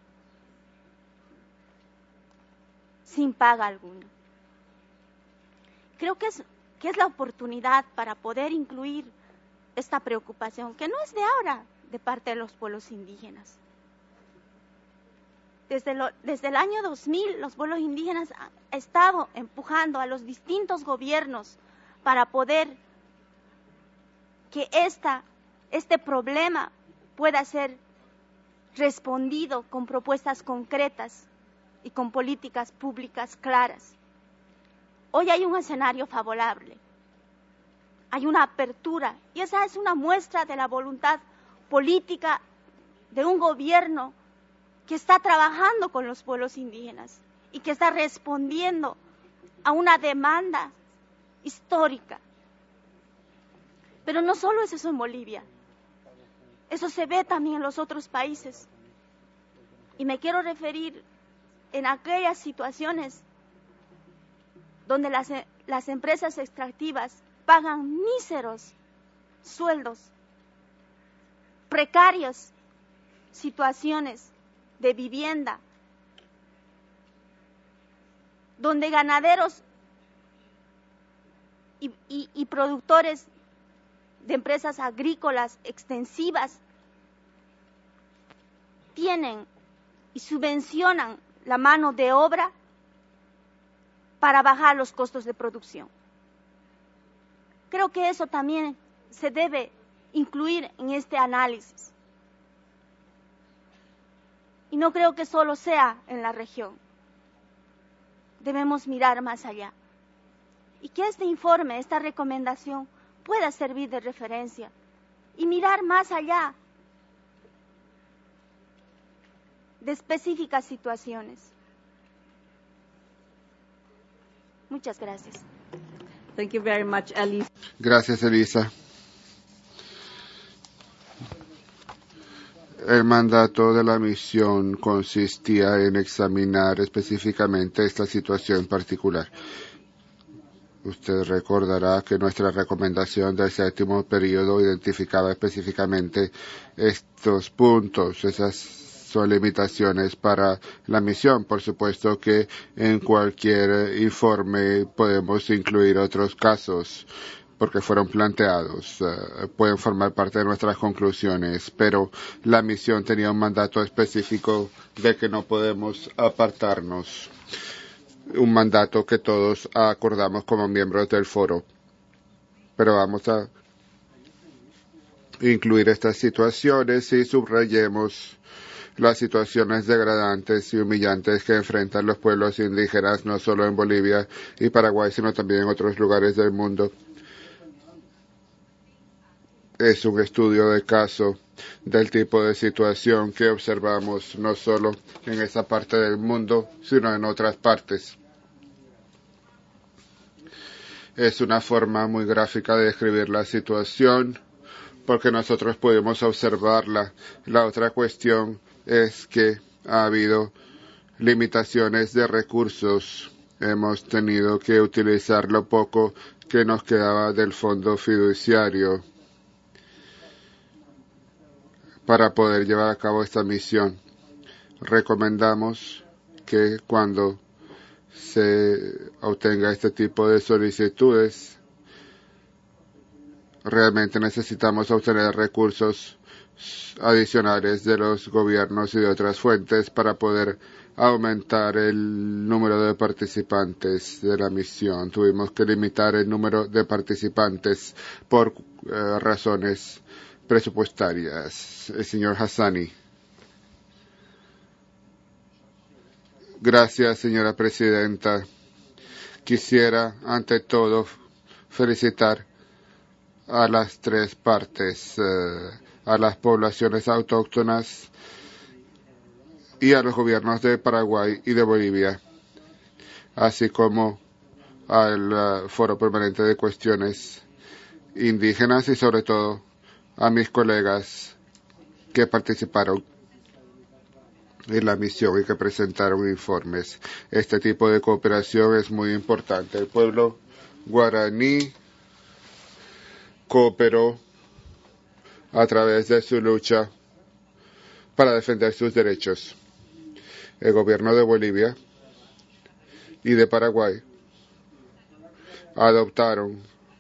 sin paga alguna. Creo que es, que es la oportunidad para poder incluir esta preocupación, que no es de ahora, de parte de los pueblos indígenas. Desde, lo, desde el año dos mil, los pueblos indígenas han estado empujando a los distintos gobiernos para poder que esta, este problema pueda ser respondido con propuestas concretas y con políticas públicas claras. Hoy hay un escenario favorable, hay una apertura, y esa es una muestra de la voluntad política de un gobierno que está trabajando con los pueblos indígenas y que está respondiendo a una demanda histórica. Pero no solo es eso en Bolivia, eso se ve también en los otros países. Y me quiero referir en aquellas situaciones donde las, las empresas extractivas pagan míseros sueldos, precarios, situaciones de vivienda, donde ganaderos y, y, y productores de empresas agrícolas extensivas tienen y subvencionan la mano de obra para bajar los costos de producción. Creo que eso también se debe incluir en este análisis. Y no creo que solo sea en la región. Debemos mirar más allá. Y que este informe, esta recomendación, pueda servir de referencia y mirar más allá de específicas situaciones. Muchas gracias. Thank you very much, Elisa. Gracias, Elisa. El mandato de la misión consistía en examinar específicamente esta situación particular. Usted recordará que nuestra recomendación del séptimo periodo identificaba específicamente estos puntos. Esas son limitaciones para la misión. Por supuesto que en cualquier informe podemos incluir otros casos porque fueron planteados, uh, pueden formar parte de nuestras conclusiones, pero la misión tenía un mandato específico de que no podemos apartarnos, un mandato que todos acordamos como miembros del foro. Pero vamos a incluir estas situaciones y subrayemos las situaciones degradantes y humillantes que enfrentan los pueblos indígenas, no solo en Bolivia y Paraguay, sino también en otros lugares del mundo. Es un estudio de caso del tipo de situación que observamos no solo en esa parte del mundo, sino en otras partes. Es una forma muy gráfica de describir la situación, porque nosotros podemos observarla. La otra cuestión es que ha habido limitaciones de recursos. Hemos tenido que utilizar lo poco que nos quedaba del fondo fiduciario para poder llevar a cabo esta misión. Recomendamos que cuando se obtenga este tipo de solicitudes, realmente necesitamos obtener recursos adicionales de los gobiernos y de otras fuentes para poder aumentar el número de participantes de la misión. Tuvimos que limitar el número de participantes por eh, razones presupuestarias. El señor Hassani. Gracias, señora presidenta. Quisiera, ante todo, felicitar a las tres partes, eh, a las poblaciones autóctonas y a los gobiernos de Paraguay y de Bolivia, así como al uh, Foro Permanente de Cuestiones Indígenas y sobre todo a mis colegas que participaron en la misión y que presentaron informes. Este tipo de cooperación es muy importante. El pueblo guaraní cooperó a través de su lucha para defender sus derechos. El gobierno de Bolivia y de Paraguay adoptaron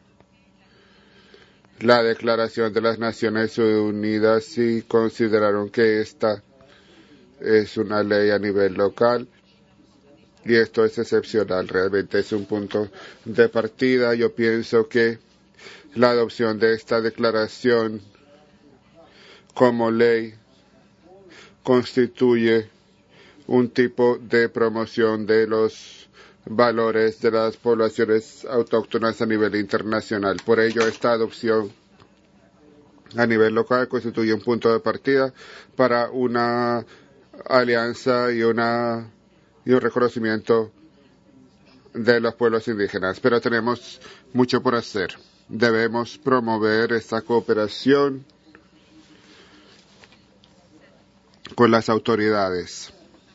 la Declaración de las Naciones Unidas y consideraron que esta es una ley a nivel local y esto es excepcional. Realmente es un punto de partida. Yo pienso que la adopción de esta declaración como ley constituye un tipo de promoción de los valores de las poblaciones autóctonas a nivel internacional. Por ello, esta adopción a nivel local constituye un punto de partida para una alianza y, una, y un reconocimiento de los pueblos indígenas. Pero tenemos mucho por hacer. Debemos promover esta cooperación con las autoridades.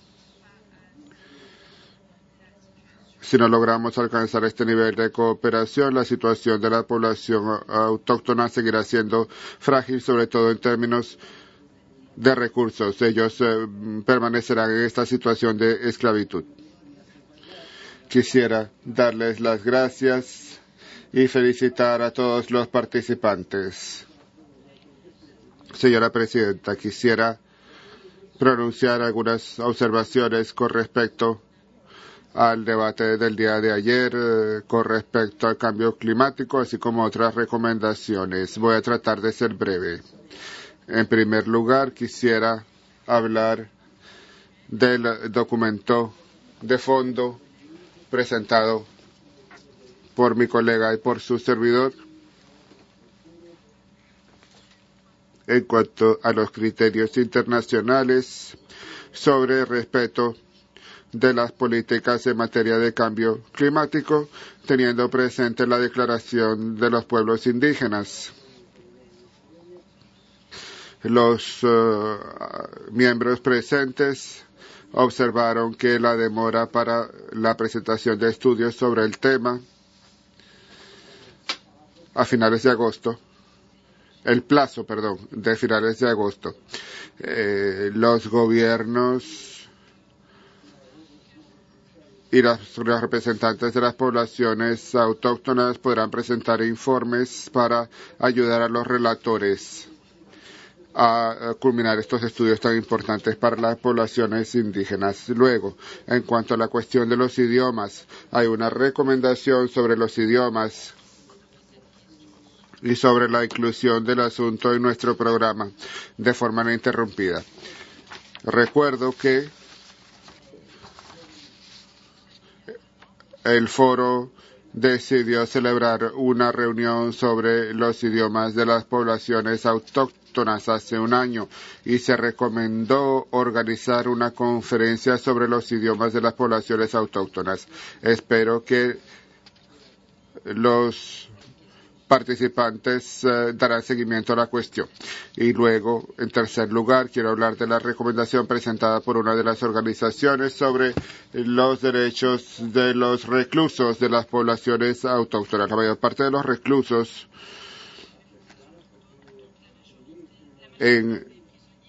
Si no logramos alcanzar este nivel de cooperación, la situación de la población autóctona seguirá siendo frágil, sobre todo en términos de recursos. Ellos eh, permanecerán en esta situación de esclavitud. Quisiera darles las gracias y felicitar a todos los participantes. Señora Presidenta, quisiera pronunciar algunas observaciones con respecto al debate del día de ayer, eh, con respecto al cambio climático, así como otras recomendaciones. Voy a tratar de ser breve. En primer lugar, quisiera hablar del documento de fondo presentado por mi colega y por su servidor en cuanto a los criterios internacionales sobre respeto de las políticas en materia de cambio climático, teniendo presente la Declaración de los Pueblos Indígenas. Los uh, miembros presentes observaron que la demora para la presentación de estudios sobre el tema a finales de agosto, el plazo, perdón, de finales de agosto, eh, los gobiernos y los, los representantes de las poblaciones autóctonas podrán presentar informes para ayudar a los relatores a culminar estos estudios tan importantes para las poblaciones indígenas. Luego, en cuanto a la cuestión de los idiomas, hay una recomendación sobre los idiomas y sobre la inclusión del asunto en nuestro programa de forma ininterrumpida. Recuerdo que el foro decidió celebrar una reunión sobre los idiomas de las poblaciones autóctonas hace un año y se recomendó organizar una conferencia sobre los idiomas de las poblaciones autóctonas. Espero que los participantes eh, darán seguimiento a la cuestión. Y luego, en tercer lugar, quiero hablar de la recomendación presentada por una de las organizaciones sobre los derechos de los reclusos de las poblaciones autóctonas. La mayor parte de los reclusos en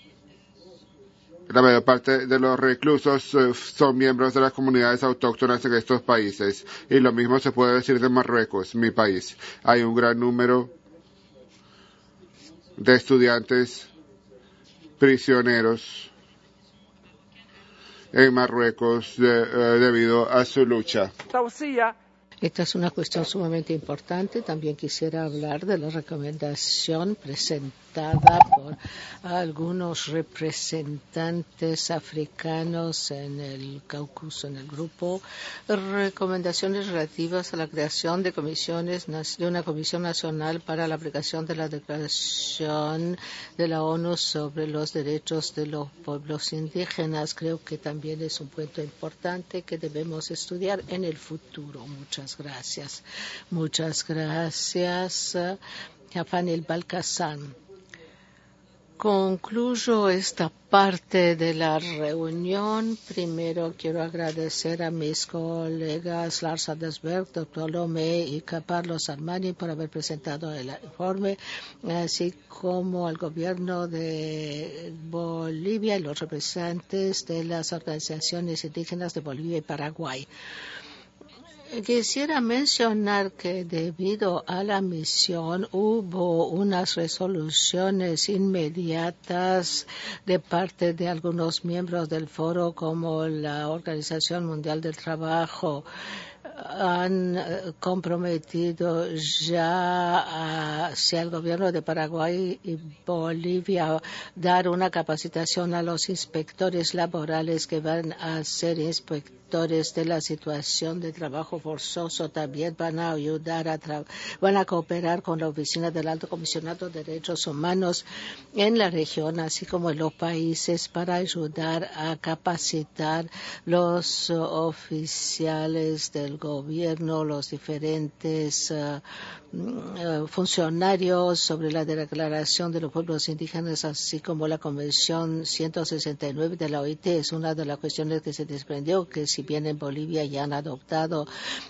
La mayor parte de los reclusos eh, son miembros de las comunidades autóctonas en estos países. Y lo mismo se puede decir de Marruecos, mi país. Hay un gran número de estudiantes prisioneros en Marruecos de, eh, debido a su lucha. Esta es una cuestión sumamente importante. También quisiera hablar de la recomendación presentada por algunos representantes africanos en el Cáucaso, en el grupo, recomendaciones relativas a la creación de comisiones, de una comisión nacional para la aplicación de la Declaración de la ONU sobre los derechos de los pueblos indígenas. Creo que también es un punto importante que debemos estudiar en el futuro. Muchas gracias. Muchas gracias, Jafanil Balkazán. Concluyo esta parte de la reunión. Primero quiero agradecer a mis colegas Lars Adelsberg, doctor Lomé y Carlos Armani por haber presentado el informe, así como al gobierno de Bolivia y los representantes de las organizaciones indígenas de Bolivia y Paraguay. Quisiera mencionar que debido a la misión hubo unas resoluciones inmediatas de parte de algunos miembros del foro, como la Organización Mundial del Trabajo. Han comprometido ya hacia el gobierno de Paraguay y Bolivia dar una capacitación a los inspectores laborales que van a ser inspectores de la situación de trabajo forzoso. También van a ayudar a tra- van a cooperar con la oficina del Alto Comisionado de Derechos Humanos en la región, así como en los países, para ayudar a capacitar los uh, oficiales del gobierno, los diferentes uh, uh, funcionarios sobre la Declaración de los Pueblos Indígenas, así como la Convención ciento sesenta y nueve de la O I T. Es una de las cuestiones que se desprendió, que si bien en Bolivia ya han adoptado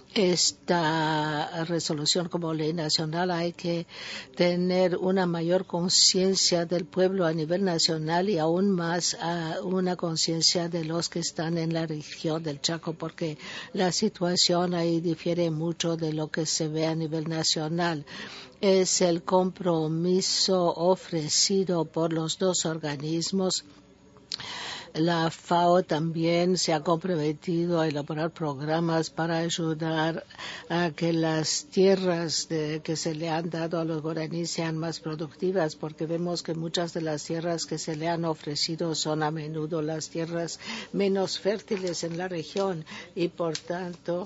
esta resolución como ley nacional, hay que tener una mayor conciencia del pueblo a nivel nacional y aún más uh, una conciencia de los que están en la región del Chaco, porque la situación ahí difiere mucho de lo que se ve a nivel nacional. Es el compromiso ofrecido por los dos organismos. La FAO también se ha comprometido a elaborar programas para ayudar a que las tierras de, que se le han dado a los guaraníes sean más productivas, porque vemos que muchas de las tierras que se le han ofrecido son a menudo las tierras menos fértiles en la región y, por tanto,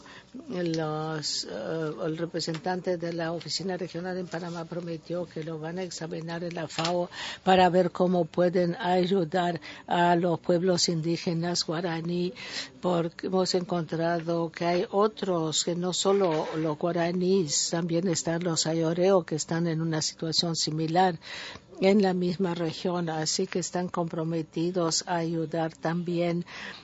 los, uh, el representante de la Oficina Regional en Panamá prometió que lo van a examinar en la FAO para ver cómo pueden ayudar a los pueblos indígenas guaraní, porque hemos encontrado que hay otros, que no solo los guaraníes, también están los ayoreo, que están en una situación similar en la misma región, así que están comprometidos a ayudar también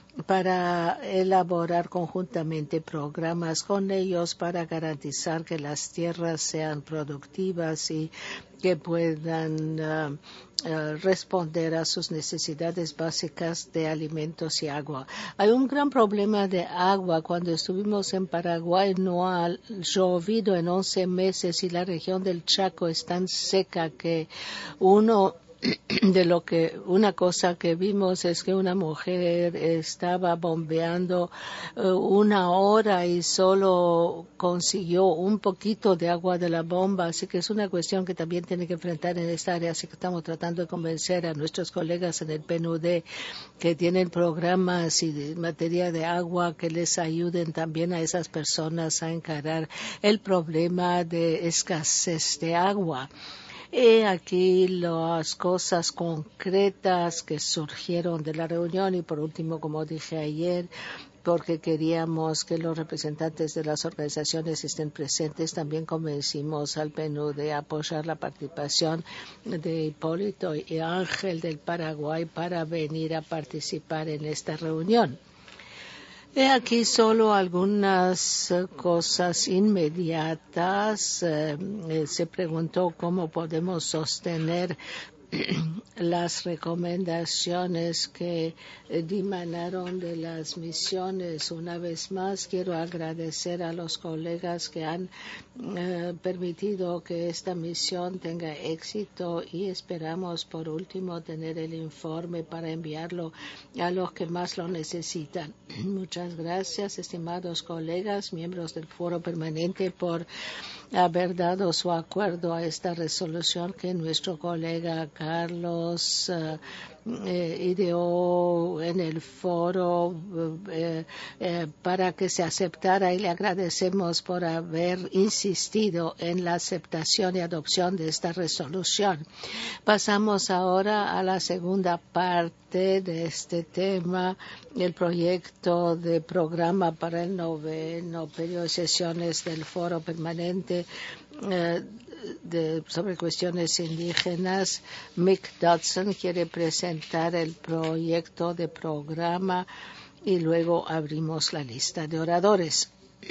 para elaborar conjuntamente programas con ellos para garantizar que las tierras sean productivas y que puedan uh, uh, responder a sus necesidades básicas de alimentos y agua. Hay un gran problema de agua. Cuando estuvimos en Paraguay no ha llovido en once meses y la región del Chaco es tan seca que uno de lo que una cosa que vimos es que una mujer estaba bombeando uh, una hora y solo consiguió un poquito de agua de la bomba, así que es una cuestión que también tiene que enfrentar en esta área, así que estamos tratando de convencer a nuestros colegas en el P N U D que tienen programas y de materia de agua que les ayuden también a esas personas a encarar el problema de escasez de agua. He aquí las cosas concretas que surgieron de la reunión y, por último, como dije ayer, porque queríamos que los representantes de las organizaciones estén presentes, también convencimos al P N U D de apoyar la participación de Hipólito y Ángel del Paraguay para venir a participar en esta reunión. He aquí solo algunas cosas inmediatas. Eh, se preguntó cómo podemos sostener las recomendaciones que eh, dimanaron de las misiones. Una vez más, quiero agradecer a los colegas que han eh, permitido que esta misión tenga éxito y esperamos, por último, tener el informe para enviarlo a los que más lo necesitan. Muchas gracias, estimados colegas, miembros del Foro Permanente, por haber dado su acuerdo a esta resolución que nuestro colega Carlos uh, eh, ideó en el foro eh, eh, para que se aceptara, y le agradecemos por haber insistido en la aceptación y adopción de esta resolución. Pasamos ahora a la segunda parte de este tema, el proyecto de programa para el noveno periodo de sesiones del Foro Permanente eh, de, sobre cuestiones indígenas. Mick Dodson quiere presentar el proyecto de programa y luego abrimos la lista de oradores.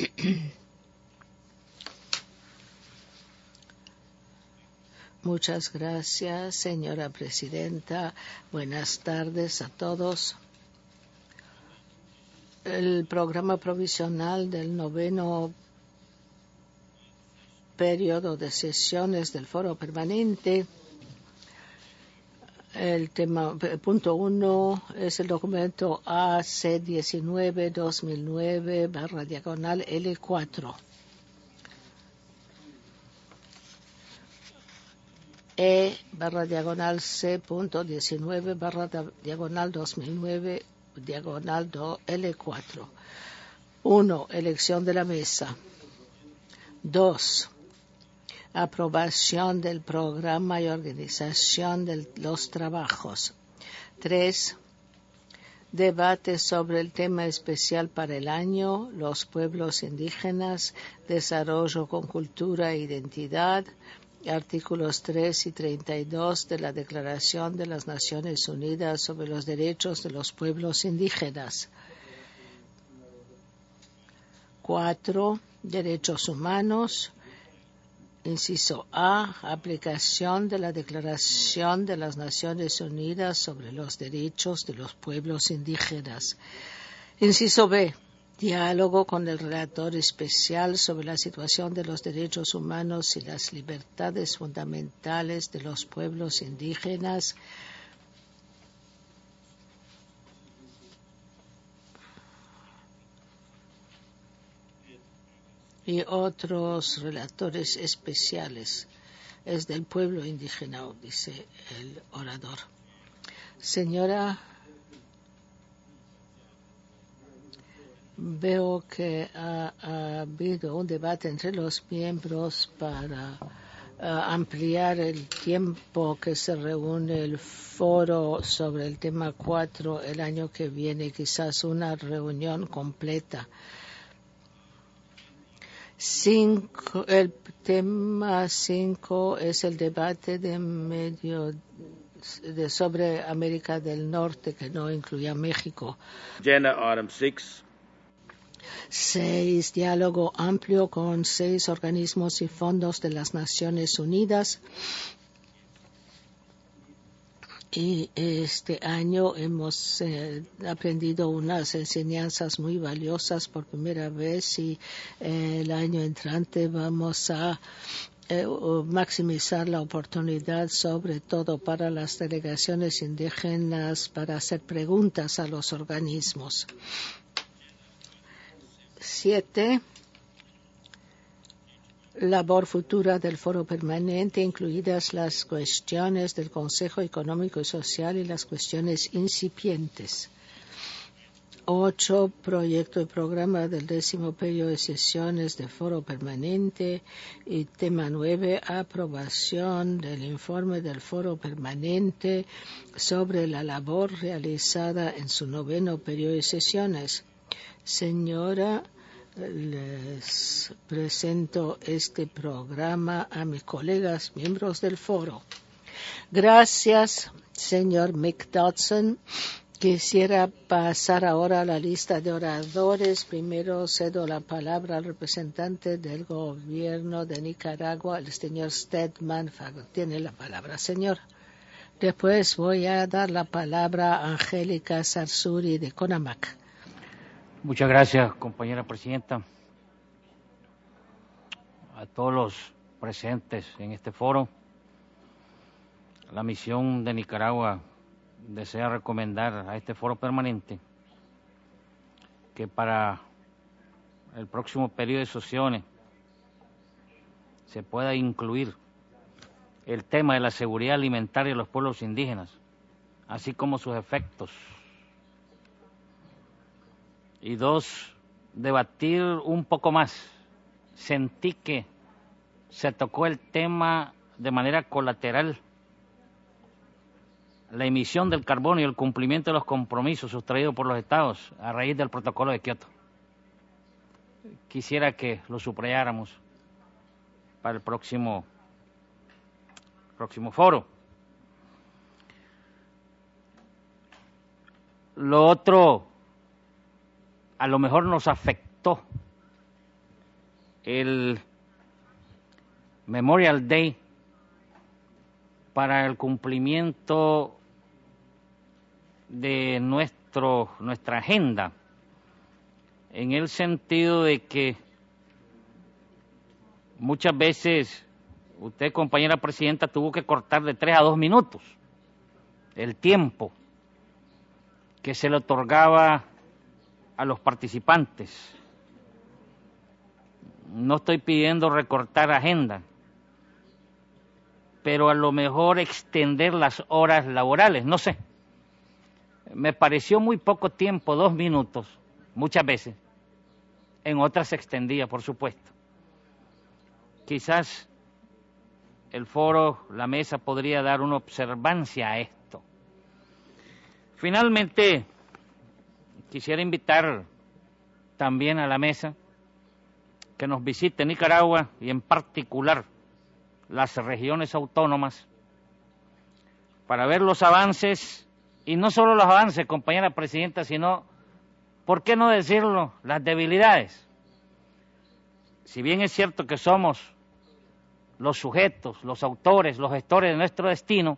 Muchas gracias, señora presidenta. Buenas tardes a todos. El programa provisional del noveno periodo de sesiones del Foro Permanente. El tema punto uno es el documento A C diecinueve dos mil nueve barra diagonal L cuatro. E barra diagonal C punto diecinueve barra diagonal dos mil nueve diagonal L cuatro. Uno. Elección de la mesa. Dos. Aprobación del programa y organización de los trabajos. Tres. Debate sobre el tema especial para el año, los pueblos indígenas, desarrollo con cultura e identidad, artículos tres y treinta y dos de la Declaración de las Naciones Unidas sobre los Derechos de los Pueblos Indígenas. Cuatro. Derechos humanos. Inciso A. Aplicación de la Declaración de las Naciones Unidas sobre los Derechos de los Pueblos Indígenas. Inciso B. Diálogo con el relator especial sobre la situación de los derechos humanos y las libertades fundamentales de los pueblos indígenas. Y otros relatores especiales. Es del pueblo indígena, dice el orador. Señora, veo que ha, ha habido un debate entre los miembros para uh, ampliar el tiempo que se reúne el foro sobre el tema cuatro el año que viene, quizás una reunión completa. Cinco, el tema cinco es el debate de medio de sobre América del Norte, que no incluye a México. Agenda item six. Seis, diálogo amplio con seis organismos y fondos de las Naciones Unidas. Y este año hemos eh, aprendido unas enseñanzas muy valiosas por primera vez, y eh, el año entrante vamos a eh, maximizar la oportunidad, sobre todo para las delegaciones indígenas, para hacer preguntas a los organismos. Siete. Labor futura del Foro Permanente, incluidas las cuestiones del Consejo Económico y Social y las cuestiones incipientes. Ocho. Proyecto y programa del décimo periodo de sesiones del Foro Permanente. Y tema nueve. Aprobación del informe del Foro Permanente sobre la labor realizada en su noveno periodo de sesiones. Señora, les presento este programa a mis colegas miembros del foro. Gracias, señor Mick Dodson. Quisiera pasar ahora a la lista de oradores. Primero cedo la palabra al representante del gobierno de Nicaragua, el señor Stedman. Tiene la palabra, señor. Después voy a dar la palabra a Angélica Sarsuri de CONAMAC. Muchas gracias, compañera presidenta. A todos los presentes en este foro, la misión de Nicaragua desea recomendar a este foro permanente que para el próximo periodo de sesiones se pueda incluir el tema de la seguridad alimentaria de los pueblos indígenas, así como sus efectos. Y dos, debatir un poco más. Sentí que se tocó el tema de manera colateral, la emisión del carbono y el cumplimiento de los compromisos sustraídos por los estados a raíz del protocolo de Kioto. Quisiera que lo subrayáramos para el próximo, próximo foro. Lo otro, a lo mejor nos afectó el Memorial Day para el cumplimiento de nuestro, nuestra agenda, en el sentido de que muchas veces usted, compañera presidenta, tuvo que cortar de tres a dos minutos el tiempo que se le otorgaba a los participantes. No estoy pidiendo recortar agenda, pero a lo mejor extender las horas laborales, no sé. Me pareció muy poco tiempo, dos minutos, muchas veces. En otras se extendía, por supuesto. Quizás el foro, la mesa, podría dar una observancia a esto. Finalmente, quisiera invitar también a la mesa que nos visite Nicaragua y en particular las regiones autónomas para ver los avances, y no solo los avances, compañera presidenta, sino, ¿por qué no decirlo?, las debilidades. Si bien es cierto que somos los sujetos, los autores, los gestores de nuestro destino,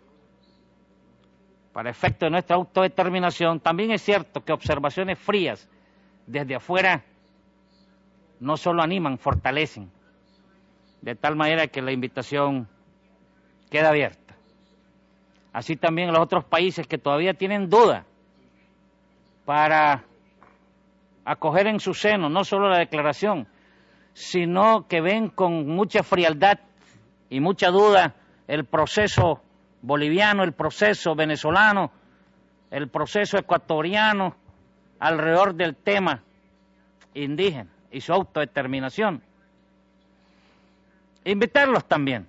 para efecto de nuestra autodeterminación, también es cierto que observaciones frías desde afuera no solo animan, fortalecen, de tal manera que la invitación queda abierta. Así también los otros países que todavía tienen duda para acoger en su seno no solo la declaración, sino que ven con mucha frialdad y mucha duda el proceso boliviano, el proceso venezolano, el proceso ecuatoriano alrededor del tema indígena y su autodeterminación. Invitarlos también.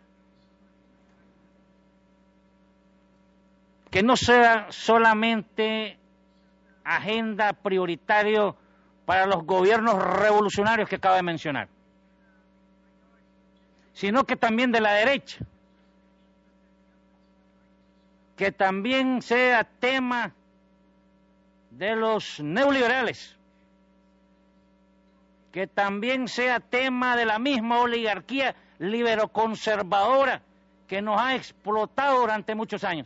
Que no sea solamente agenda prioritaria para los gobiernos revolucionarios que acabo de mencionar, sino que también de la derecha, que también sea tema de los neoliberales, que también sea tema de la misma oligarquía liberoconservadora que nos ha explotado durante muchos años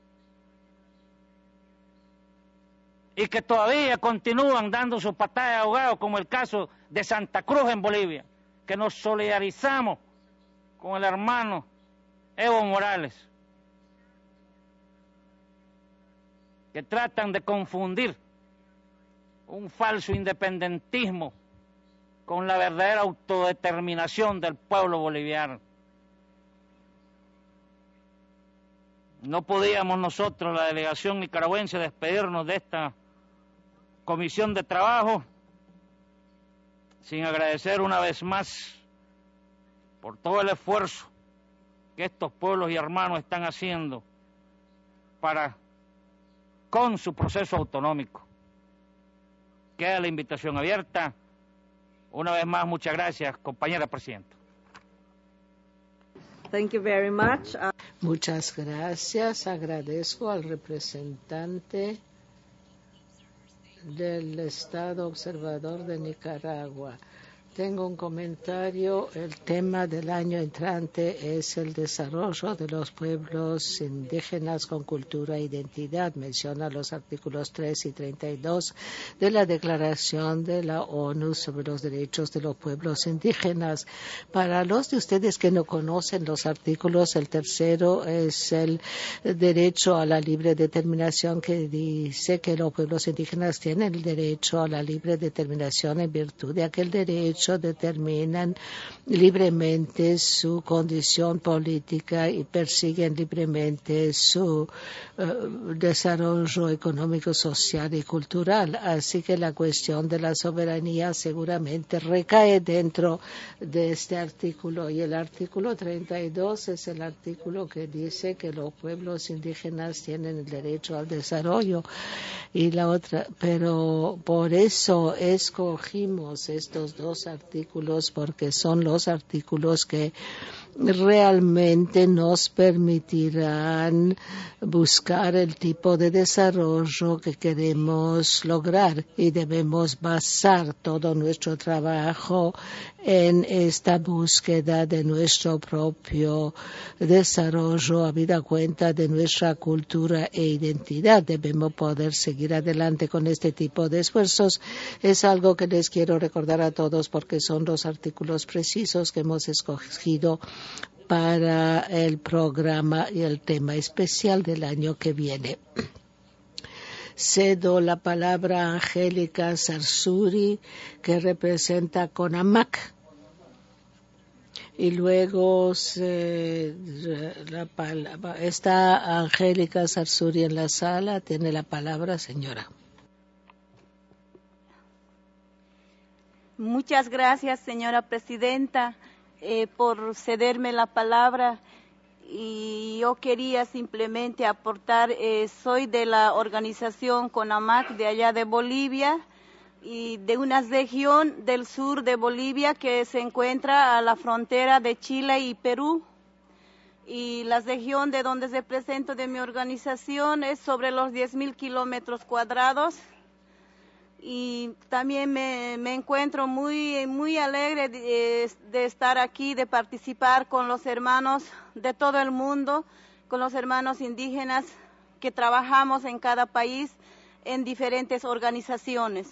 y que todavía continúan dando su patada de ahogado, como el caso de Santa Cruz en Bolivia, que nos solidarizamos con el hermano Evo Morales, que tratan de confundir un falso independentismo con la verdadera autodeterminación del pueblo boliviano. No podíamos nosotros, la delegación nicaragüense, despedirnos de esta comisión de trabajo sin agradecer una vez más por todo el esfuerzo que estos pueblos y hermanos están haciendo para con su proceso autonómico. Queda la invitación abierta. Una vez más, muchas gracias, compañera presidenta. Thank you very much. Uh... Muchas gracias. Agradezco al representante del Estado Observador de Nicaragua. Tengo un comentario. El tema del año entrante es el desarrollo de los pueblos indígenas con cultura e identidad. Menciona los artículos tres y treinta y dos de la Declaración de la ONU sobre los derechos de los pueblos indígenas. Para los de ustedes que no conocen los artículos, el tercero es el derecho a la libre determinación, que dice que los pueblos indígenas tienen el derecho a la libre determinación en virtud de aquel derecho determinan libremente su condición política y persiguen libremente su uh, desarrollo económico, social y cultural. Así que la cuestión de la soberanía seguramente recae dentro de este artículo. Y el artículo treinta y dos es el artículo que dice que los pueblos indígenas tienen el derecho al desarrollo. Y la otra, pero por eso escogimos estos dos artículos, porque son los artículos que realmente nos permitirán buscar el tipo de desarrollo que queremos lograr, y debemos basar todo nuestro trabajo en esta búsqueda de nuestro propio desarrollo, habida cuenta de nuestra cultura e identidad. Debemos poder seguir adelante con este tipo de esfuerzos. Es algo que les quiero recordar a todos, porque son los artículos precisos que hemos escogido para el programa y el tema especial del año que viene. Cedo la palabra a Angélica Sarsuri, que representa CONAMAC. Y luego se, la palabra, está Angélica Sarsuri en la sala. Tiene la palabra, señora. Muchas gracias, señora presidenta, eh, por cederme la palabra. Y yo quería simplemente aportar, eh, soy de la organización CONAMAC de allá de Bolivia, y de una región del sur de Bolivia que se encuentra a la frontera de Chile y Perú. Y la región de donde represento de mi organización es sobre los diez mil kilómetros cuadrados. Y también me, me encuentro muy, muy alegre de, de estar aquí, de participar con los hermanos de todo el mundo, con los hermanos indígenas que trabajamos en cada país en diferentes organizaciones.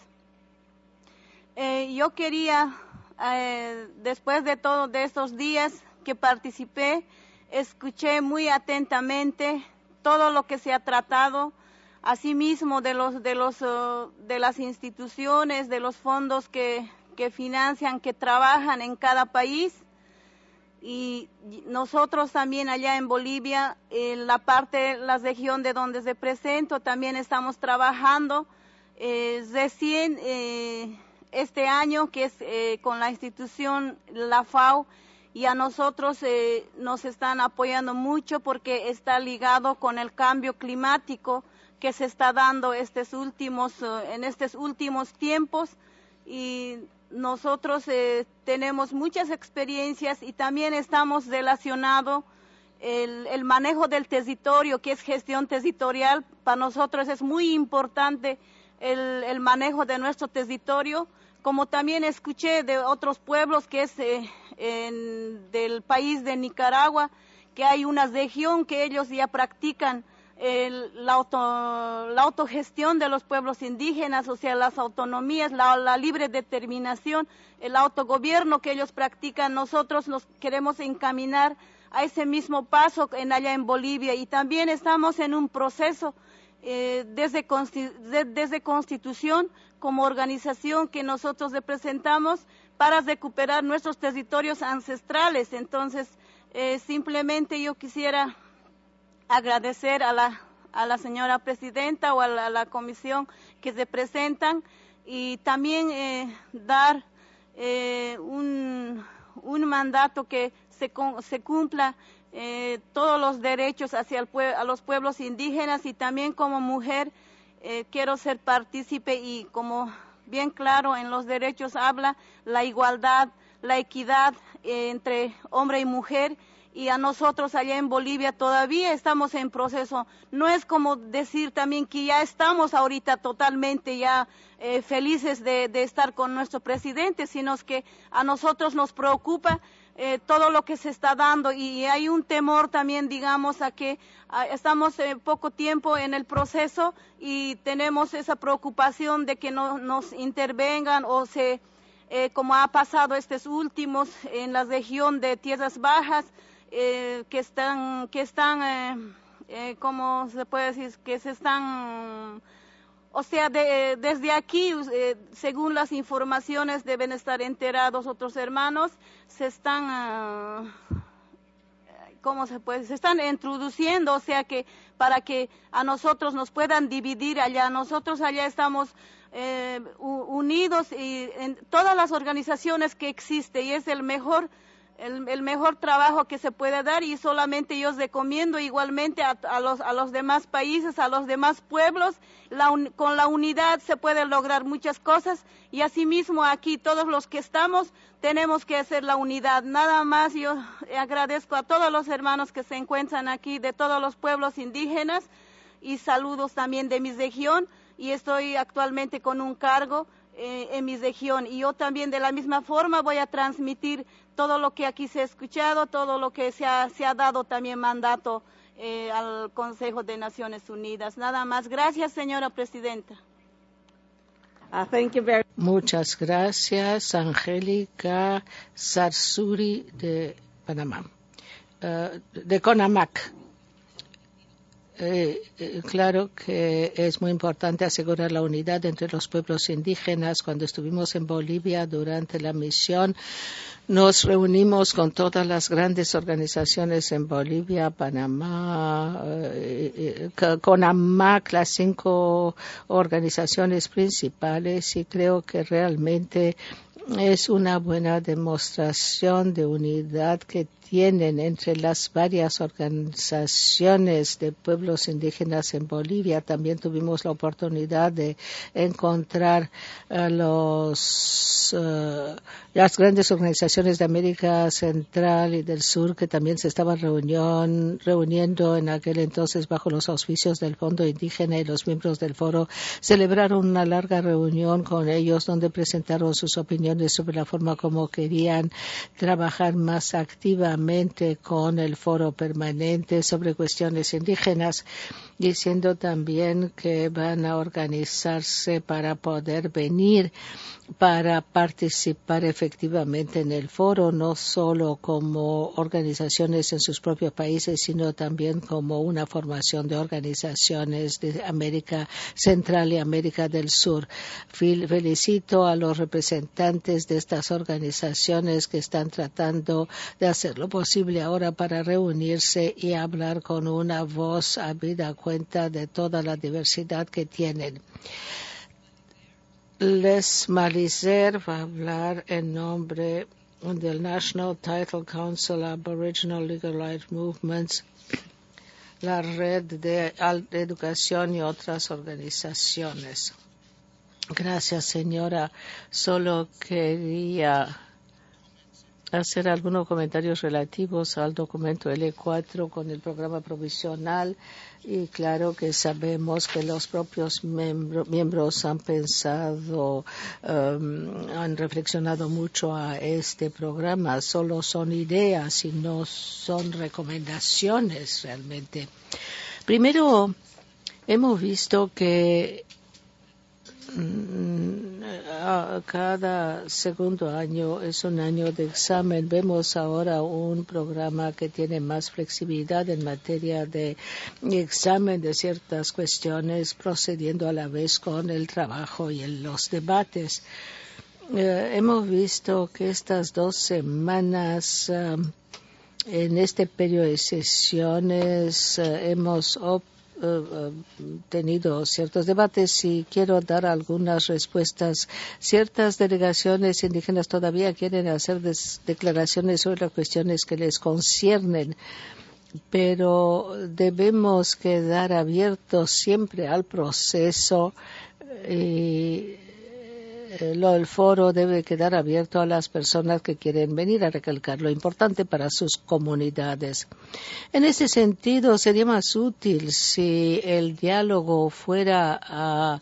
Eh, yo quería, eh, después de todos estos días que participé, escuché muy atentamente todo lo que se ha tratado, asimismo de los de los uh, de las instituciones, de los fondos que, que financian, que trabajan en cada país. Y nosotros también allá en Bolivia, en la parte, la región de donde represento, también estamos trabajando eh, recién eh, este año, que es eh, con la institución la FAO, y a nosotros eh, nos están apoyando mucho porque está ligado con el cambio climático que se está dando estos últimos, uh, en estos últimos tiempos, y nosotros eh, tenemos muchas experiencias y también estamos relacionados el, el manejo del territorio, que es gestión territorial. Para nosotros es muy importante el, el manejo de nuestro territorio, como también escuché de otros pueblos que es eh, en, del país de Nicaragua, que hay una región que ellos ya practican El, la, auto, la autogestión de los pueblos indígenas, o sea, las autonomías, la, la libre determinación, el autogobierno que ellos practican. Nosotros nos queremos encaminar a ese mismo paso en allá en Bolivia, y también estamos en un proceso eh, desde, de, desde Constitución como organización que nosotros representamos para recuperar nuestros territorios ancestrales. Entonces, eh, simplemente yo quisiera agradecer a la, a la señora presidenta o a la, a la comisión que representan, y también eh, dar eh, un, un mandato que se, se cumpla eh, todos los derechos hacia el pue a los pueblos indígenas. Y también como mujer eh, quiero ser partícipe, y como bien claro en los derechos habla la igualdad, la equidad eh, entre hombre y mujer. y a nosotros allá en Bolivia todavía estamos en proceso. No es como decir también que ya estamos ahorita totalmente ya eh, felices de, de estar con nuestro presidente, sino que a nosotros nos preocupa eh, todo lo que se está dando y hay un temor también, digamos, a que a, estamos eh, poco tiempo en el proceso y tenemos esa preocupación de que no nos intervengan o se, eh, como ha pasado estos últimos en la región de Tierras Bajas, Eh, que están, que están eh, eh, ¿cómo se puede decir? Que se están, o sea, de, desde aquí, eh, según las informaciones deben estar enterados otros hermanos, se están, uh, ¿cómo se puede decir? Se están introduciendo, o sea, que para que a nosotros nos puedan dividir allá, nosotros allá estamos eh, unidos y en todas las organizaciones que existen y es el mejor El, el mejor trabajo que se puede dar y solamente yo recomiendo igualmente a, a, los, a los demás países, a los demás pueblos, la un, con la unidad se pueden lograr muchas cosas y asimismo aquí todos los que estamos tenemos que hacer la unidad. Nada más yo agradezco a todos los hermanos que se encuentran aquí de todos los pueblos indígenas y saludos también de mi región y estoy actualmente con un cargo eh, en mi región y yo también de la misma forma voy a transmitir todo lo que aquí se ha escuchado, todo lo que se ha, se ha dado también mandato eh, al Consejo de Naciones Unidas. Nada más. Gracias, señora presidenta. Uh, thank you very Muchas gracias, Angélica Sarsuri de Panamá, uh, de CONAMAC. Eh, eh, claro que es muy importante asegurar la unidad entre los pueblos indígenas. Cuando estuvimos en Bolivia durante la misión, nos reunimos con todas las grandes organizaciones en Bolivia, Panamá, eh, eh, CONAMAC, las cinco organizaciones principales, y creo que realmente es una buena demostración de unidad que tienen entre las varias organizaciones de pueblos indígenas en Bolivia. También tuvimos la oportunidad de encontrar uh, los, uh, las grandes organizaciones de América Central y del Sur que también se estaban reunión, reuniendo en aquel entonces bajo los auspicios del Fondo Indígena, y los miembros del foro celebraron una larga reunión con ellos donde presentaron sus opiniones sobre la forma como querían trabajar más activamente con el foro permanente sobre cuestiones indígenas, diciendo también que van a organizarse para poder venir para participar efectivamente en el foro, no solo como organizaciones en sus propios países, sino también como una formación de organizaciones de América Central y América del Sur. Felicito a los representantes de estas organizaciones que están tratando de hacer lo posible ahora para reunirse y hablar con una voz habida cuenta de toda la diversidad que tienen. Les Malizer va a hablar en nombre del National Title Council Aboriginal Legal Rights Movements, la red de alta educación y otras organizaciones. Gracias, señora. Solo quería hacer algunos comentarios relativos al documento L cuatro con el programa provisional, y claro que sabemos que los propios miembro, miembros han pensado, um, han reflexionado mucho a este programa. Solo son ideas y no son recomendaciones realmente. Primero, hemos visto que cada segundo año es un año de examen. Vemos ahora un programa que tiene más flexibilidad en materia de examen de ciertas cuestiones, procediendo a la vez con el trabajo y en los debates. Eh, hemos visto que estas dos semanas, uh, en este periodo de sesiones, uh, hemos optado Uh, tenido ciertos debates y quiero dar algunas respuestas. Ciertas delegaciones indígenas todavía quieren hacer des- declaraciones sobre las cuestiones que les conciernen, pero debemos quedar abiertos siempre al proceso y eh, lo, el foro debe quedar abierto a las personas que quieren venir a recalcar lo importante para sus comunidades. En ese sentido, sería más útil si el diálogo fuera a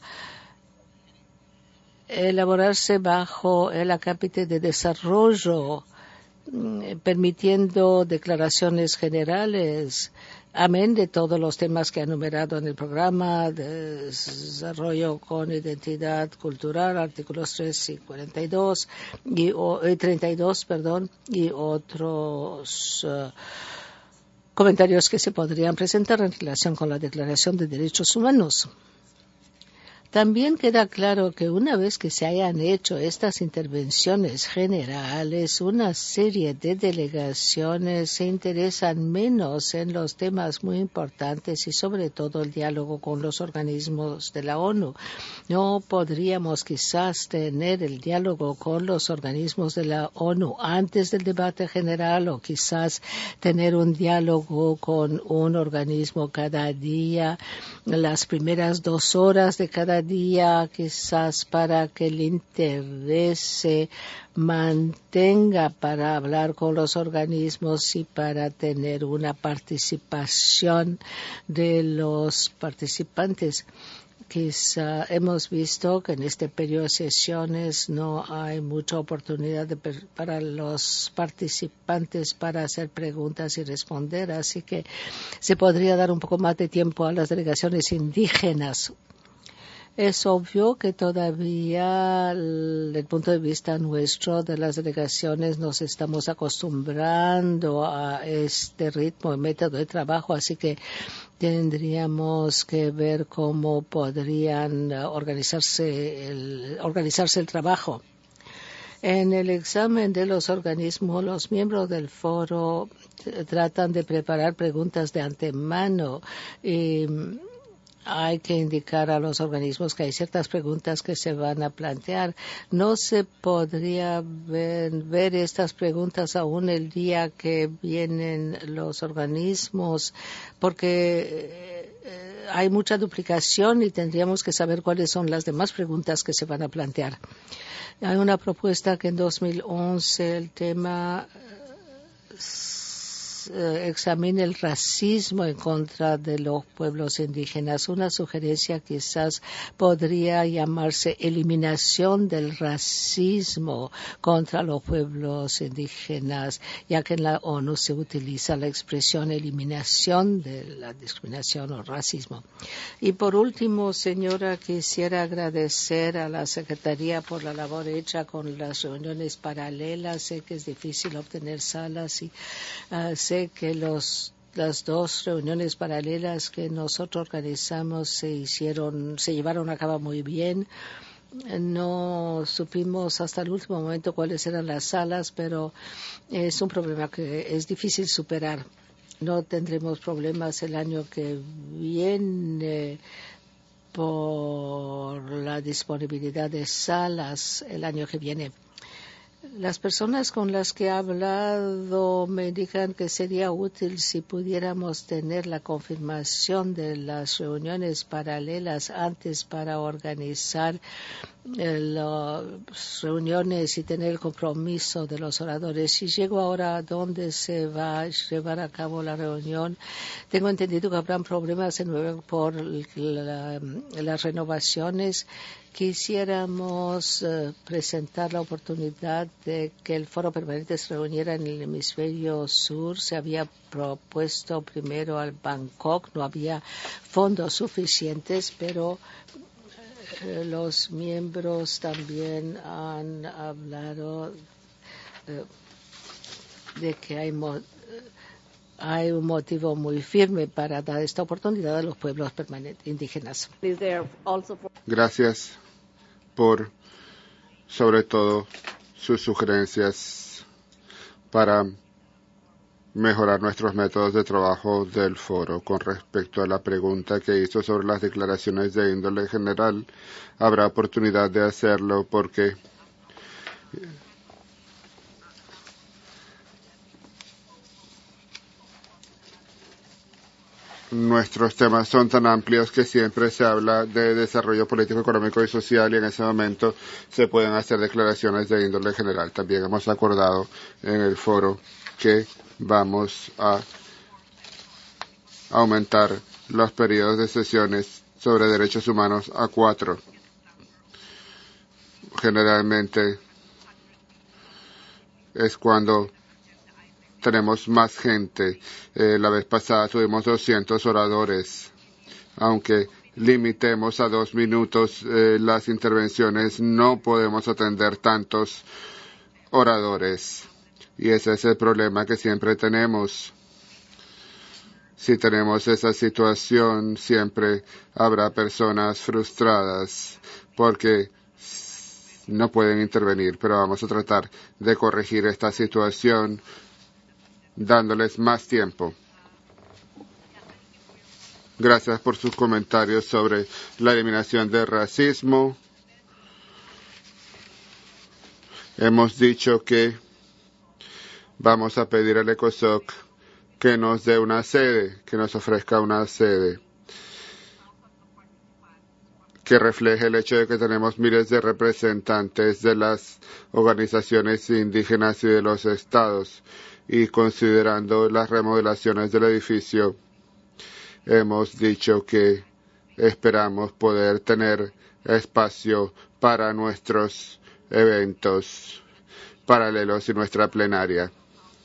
elaborarse bajo el acápite de desarrollo, permitiendo declaraciones generales, amén de todos los temas que ha enumerado en el programa, de desarrollo con identidad cultural, artículos tres y cuarenta y dos, y, o, treinta y dos, perdón, y otros uh, comentarios que se podrían presentar en relación con la Declaración de Derechos Humanos. También queda claro que una vez que se hayan hecho estas intervenciones generales, una serie de delegaciones se interesan menos en los temas muy importantes y sobre todo el diálogo con los organismos de la ONU. No podríamos quizás tener el diálogo con los organismos de la ONU antes del debate general o quizás tener un diálogo con un organismo cada día, las primeras dos horas de cada día, quizás para que el interés se mantenga para hablar con los organismos y para tener una participación de los participantes. Quizá hemos visto que en este periodo de sesiones no hay mucha oportunidad de, para los participantes para hacer preguntas y responder, así que se podría dar un poco más de tiempo a las delegaciones indígenas. Es obvio que todavía, desde el punto de vista nuestro de las delegaciones, nos estamos acostumbrando a este ritmo y método de trabajo, así que tendríamos que ver cómo podrían organizarse el, organizarse el trabajo. En el examen de los organismos, los miembros del foro tratan de preparar preguntas de antemano y hay que indicar a los organismos que hay ciertas preguntas que se van a plantear. No se podría ver, ver estas preguntas aún el día que vienen los organismos, porque eh, hay mucha duplicación y tendríamos que saber cuáles son las demás preguntas que se van a plantear. Hay una propuesta que en dos mil once el tema eh, examine el racismo en contra de los pueblos indígenas. Una sugerencia quizás podría llamarse eliminación del racismo contra los pueblos indígenas, ya que en la ONU se utiliza la expresión eliminación de la discriminación o racismo. Y por último, señora, quisiera agradecer a la Secretaría por la labor hecha con las reuniones paralelas. Sé que es difícil obtener salas y uh, sé que los las dos reuniones paralelas que nosotros organizamos se hicieron, se llevaron a cabo muy bien. No supimos hasta el último momento cuáles eran las salas, pero es un problema que es difícil superar. No tendremos problemas el año que viene por la disponibilidad de salas el año que viene. Las personas con las que he hablado me indican que sería útil si pudiéramos tener la confirmación de las reuniones paralelas antes para organizar eh, las reuniones y tener el compromiso de los oradores. Si llego ahora a dónde se va a llevar a cabo la reunión, tengo entendido que habrán problemas en Nueva York por la, las renovaciones. Quisiéramos uh, presentar la oportunidad de que el foro permanente se reuniera en el hemisferio sur. Se había propuesto primero al Bangkok, no había fondos suficientes, pero uh, los miembros también han hablado uh, de que hay mo hay un motivo muy firme para dar esta oportunidad a los pueblos permanentes indígenas. Gracias por, sobre todo, sus sugerencias para mejorar nuestros métodos de trabajo del foro. Con respecto a la pregunta que hizo sobre las declaraciones de índole general, habrá oportunidad de hacerlo porque nuestros temas son tan amplios que siempre se habla de desarrollo político, económico y social y en ese momento se pueden hacer declaraciones de índole general. También hemos acordado en el foro que vamos a aumentar los periodos de sesiones sobre derechos humanos a cuatro. Generalmente es cuando tenemos más gente. Eh, la vez pasada tuvimos doscientos oradores. Aunque limitemos a dos minutos eh, las intervenciones, no podemos atender tantos oradores. Y ese es el problema que siempre tenemos. Si tenemos esa situación, siempre habrá personas frustradas porque no pueden intervenir, pero vamos a tratar de corregir esta situación dándoles más tiempo. Gracias por sus comentarios sobre la eliminación del racismo. Hemos dicho que vamos a pedir al ECOSOC que nos dé una sede, que nos ofrezca una sede que refleje el hecho de que tenemos miles de representantes de las organizaciones indígenas y de los estados, y considerando las remodelaciones del edificio, hemos dicho que esperamos poder tener espacio para nuestros eventos paralelos y nuestra plenaria.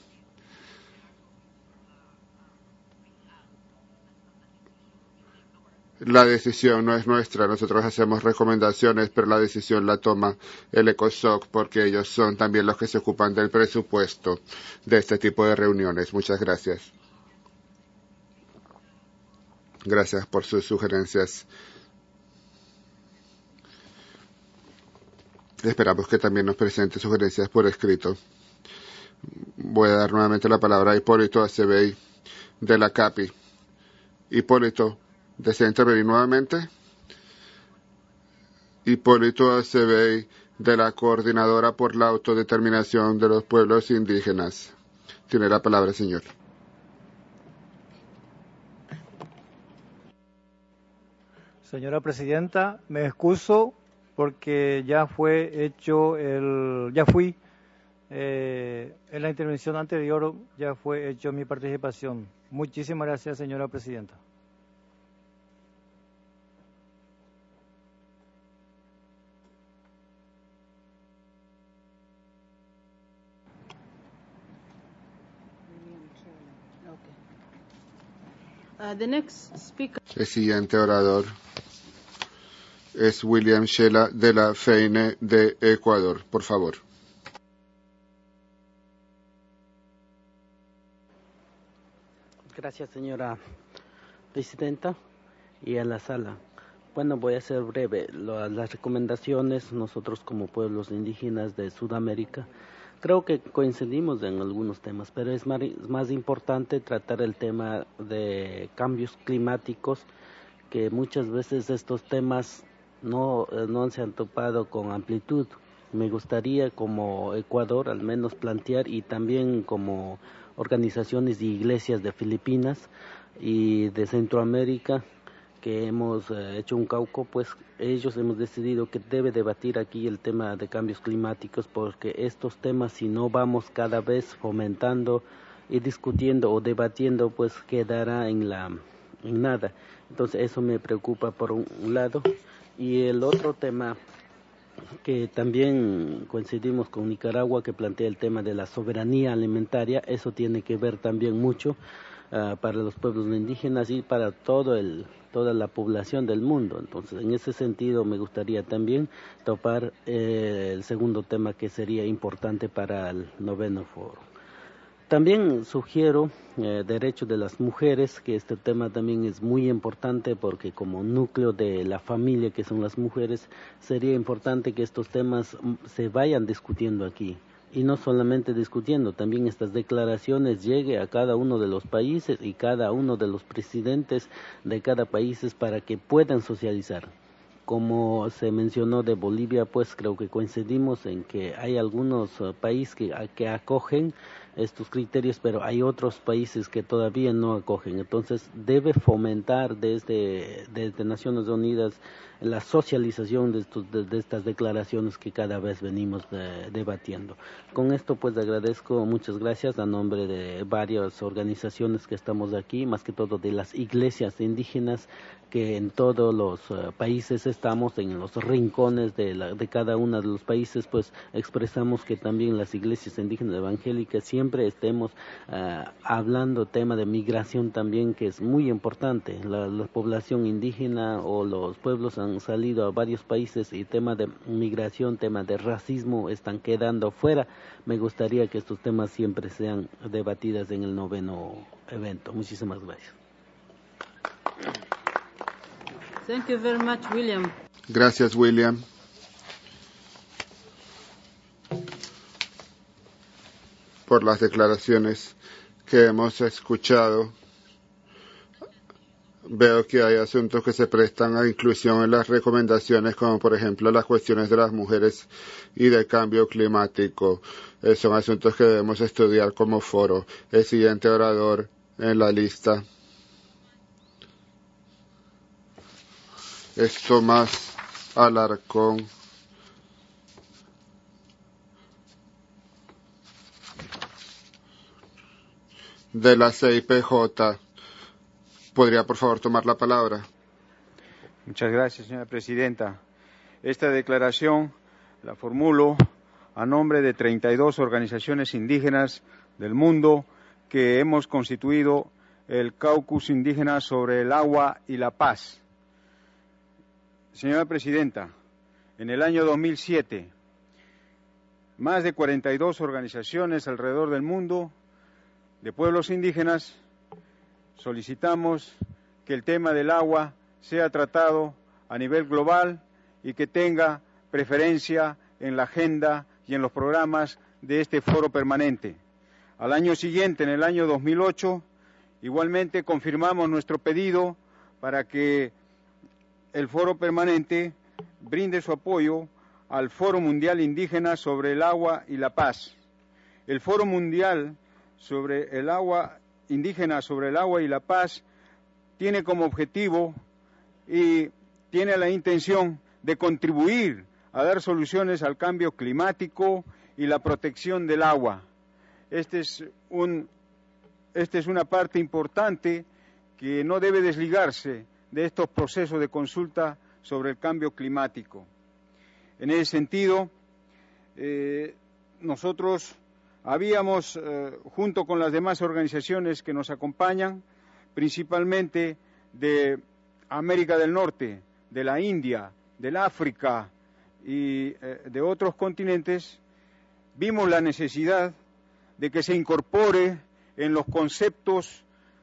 La decisión no es nuestra, nosotros hacemos recomendaciones, pero la decisión la toma el ECOSOC porque ellos son también los que se ocupan del presupuesto de este tipo de reuniones. Muchas gracias. Gracias por sus sugerencias. Esperamos que también nos presente sugerencias por escrito. Voy a dar nuevamente la palabra a Hipólito Acebey de la CAPI. Hipólito, ¿desea intervenir nuevamente? Hipólito Acebey de la Coordinadora por la Autodeterminación de los Pueblos Indígenas. Tiene la palabra, señor. Señora Presidenta, me excuso porque ya fue hecho el, ya fui, eh, en la intervención anterior ya fue hecho mi participación. Muchísimas gracias, señora Presidenta. Uh, the next speaker. El siguiente orador es William Shela de la FEINE de Ecuador. Por favor. Gracias, señora Presidenta, y a la sala. Bueno, voy a ser breve. Las recomendaciones, nosotros como pueblos indígenas de Sudamérica, creo que coincidimos en algunos temas, pero es más, más importante tratar el tema de cambios climáticos, que muchas veces estos temas no, no se han topado con amplitud. Me gustaría como Ecuador al menos plantear, y también como organizaciones y iglesias de Filipinas y de Centroamérica, que hemos eh, hecho un cauco, pues ellos hemos decidido que debe debatir aquí el tema de cambios climáticos, porque estos temas, si no vamos cada vez fomentando y discutiendo o debatiendo, pues quedará en la en nada. Entonces eso me preocupa por un lado. Y el otro tema que también coincidimos con Nicaragua, que plantea el tema de la soberanía alimentaria, eso tiene que ver también mucho uh, para los pueblos indígenas y para todo el toda la población del mundo. Entonces, en ese sentido, me gustaría también topar eh, el segundo tema que sería importante para el noveno foro. También sugiero eh, derechos de las mujeres, que este tema también es muy importante, porque como núcleo de la familia que son las mujeres, sería importante que estos temas se vayan discutiendo aquí. Y no solamente discutiendo, también estas declaraciones llegue a cada uno de los países y cada uno de los presidentes de cada país para que puedan socializar. como se mencionó de Bolivia, pues creo que coincidimos en que hay algunos uh, países que, que acogen estos criterios, pero hay otros países que todavía no acogen. Entonces debe fomentar desde, desde Naciones Unidas la socialización de, estos, de, de estas declaraciones que cada vez venimos de, debatiendo. Con esto pues agradezco, muchas gracias a nombre de varias organizaciones que estamos aquí, más que todo de las iglesias indígenas, que en todos los uh, países estamos, en los rincones de, la, de cada uno de los países, pues expresamos que también las iglesias indígenas evangélicas siempre estemos uh, hablando tema de migración también, que es muy importante. La, la población indígena o los pueblos han salido a varios países y tema de migración, tema de racismo están quedando fuera. Me gustaría que estos temas siempre sean debatidos en el noveno evento. Muchísimas gracias. Thank you very much, William. Gracias, William. Por las declaraciones que hemos escuchado. Veo que hay asuntos que se prestan a inclusión en las recomendaciones, como por ejemplo las cuestiones de las mujeres y del cambio climático. Eh, son asuntos que debemos estudiar como foro. El siguiente orador en la lista es Tomás Alarcón. De la C I P J. ¿Podría, por favor, tomar la palabra? Muchas gracias, señora presidenta. Esta declaración la formulo a nombre de treinta y dos organizaciones indígenas del mundo que hemos constituido el Caucus Indígena sobre el Agua y la Paz. Señora presidenta, en el año dos mil siete, más de cuarenta y dos organizaciones alrededor del mundo de pueblos indígenas solicitamos que el tema del agua sea tratado a nivel global y que tenga preferencia en la agenda y en los programas de este foro permanente. Al año siguiente, en el año dos mil ocho, igualmente confirmamos nuestro pedido para que el foro permanente brinde su apoyo al Foro Mundial Indígena sobre el Agua y la Paz. El Foro Mundial sobre el Agua Indígena sobre el Agua y la Paz tiene como objetivo y tiene la intención de contribuir a dar soluciones al cambio climático y la protección del agua. Este es un, esta es una parte importante que no debe desligarse de estos procesos de consulta sobre el cambio climático. En ese sentido, eh, nosotros habíamos, eh, junto con las demás organizaciones que nos acompañan, principalmente de América del Norte, de la India, del África y eh, de otros continentes, vimos la necesidad de que se incorpore en los conceptos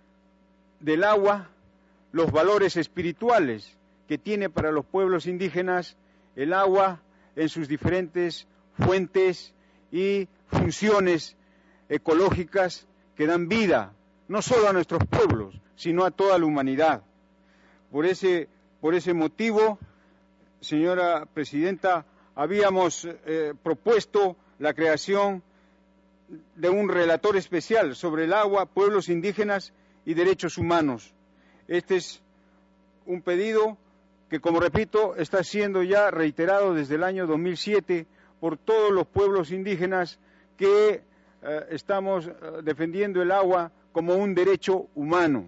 del agua los valores espirituales que tiene para los pueblos indígenas el agua en sus diferentes fuentes y funciones ecológicas que dan vida, no solo a nuestros pueblos, sino a toda la humanidad. Por ese, por ese motivo, señora presidenta, habíamos eh, propuesto la creación de un relator especial sobre el agua, pueblos indígenas y derechos humanos. Este es un pedido que, como repito, está siendo ya reiterado desde el año dos mil siete por todos los pueblos indígenas que eh, estamos eh, defendiendo el agua como un derecho humano.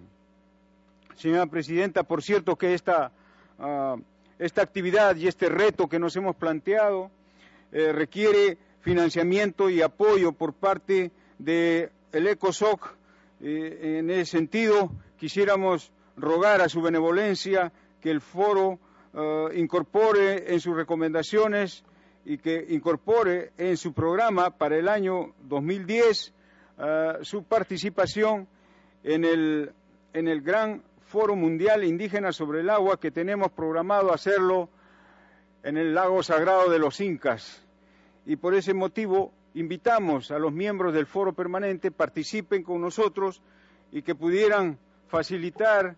Señora presidenta, por cierto que esta, uh, esta actividad y este reto que nos hemos planteado eh, requiere financiamiento y apoyo por parte del ECOSOC. Eh, en ese sentido, quisiéramos rogar a su benevolencia que el foro uh, incorpore en sus recomendaciones y que incorpore en su programa para el año dos mil diez uh, su participación en el, en el gran Foro Mundial Indígena sobre el Agua, que tenemos programado hacerlo en el lago sagrado de los Incas. Y por ese motivo invitamos a los miembros del foro permanente participen con nosotros y que pudieran facilitar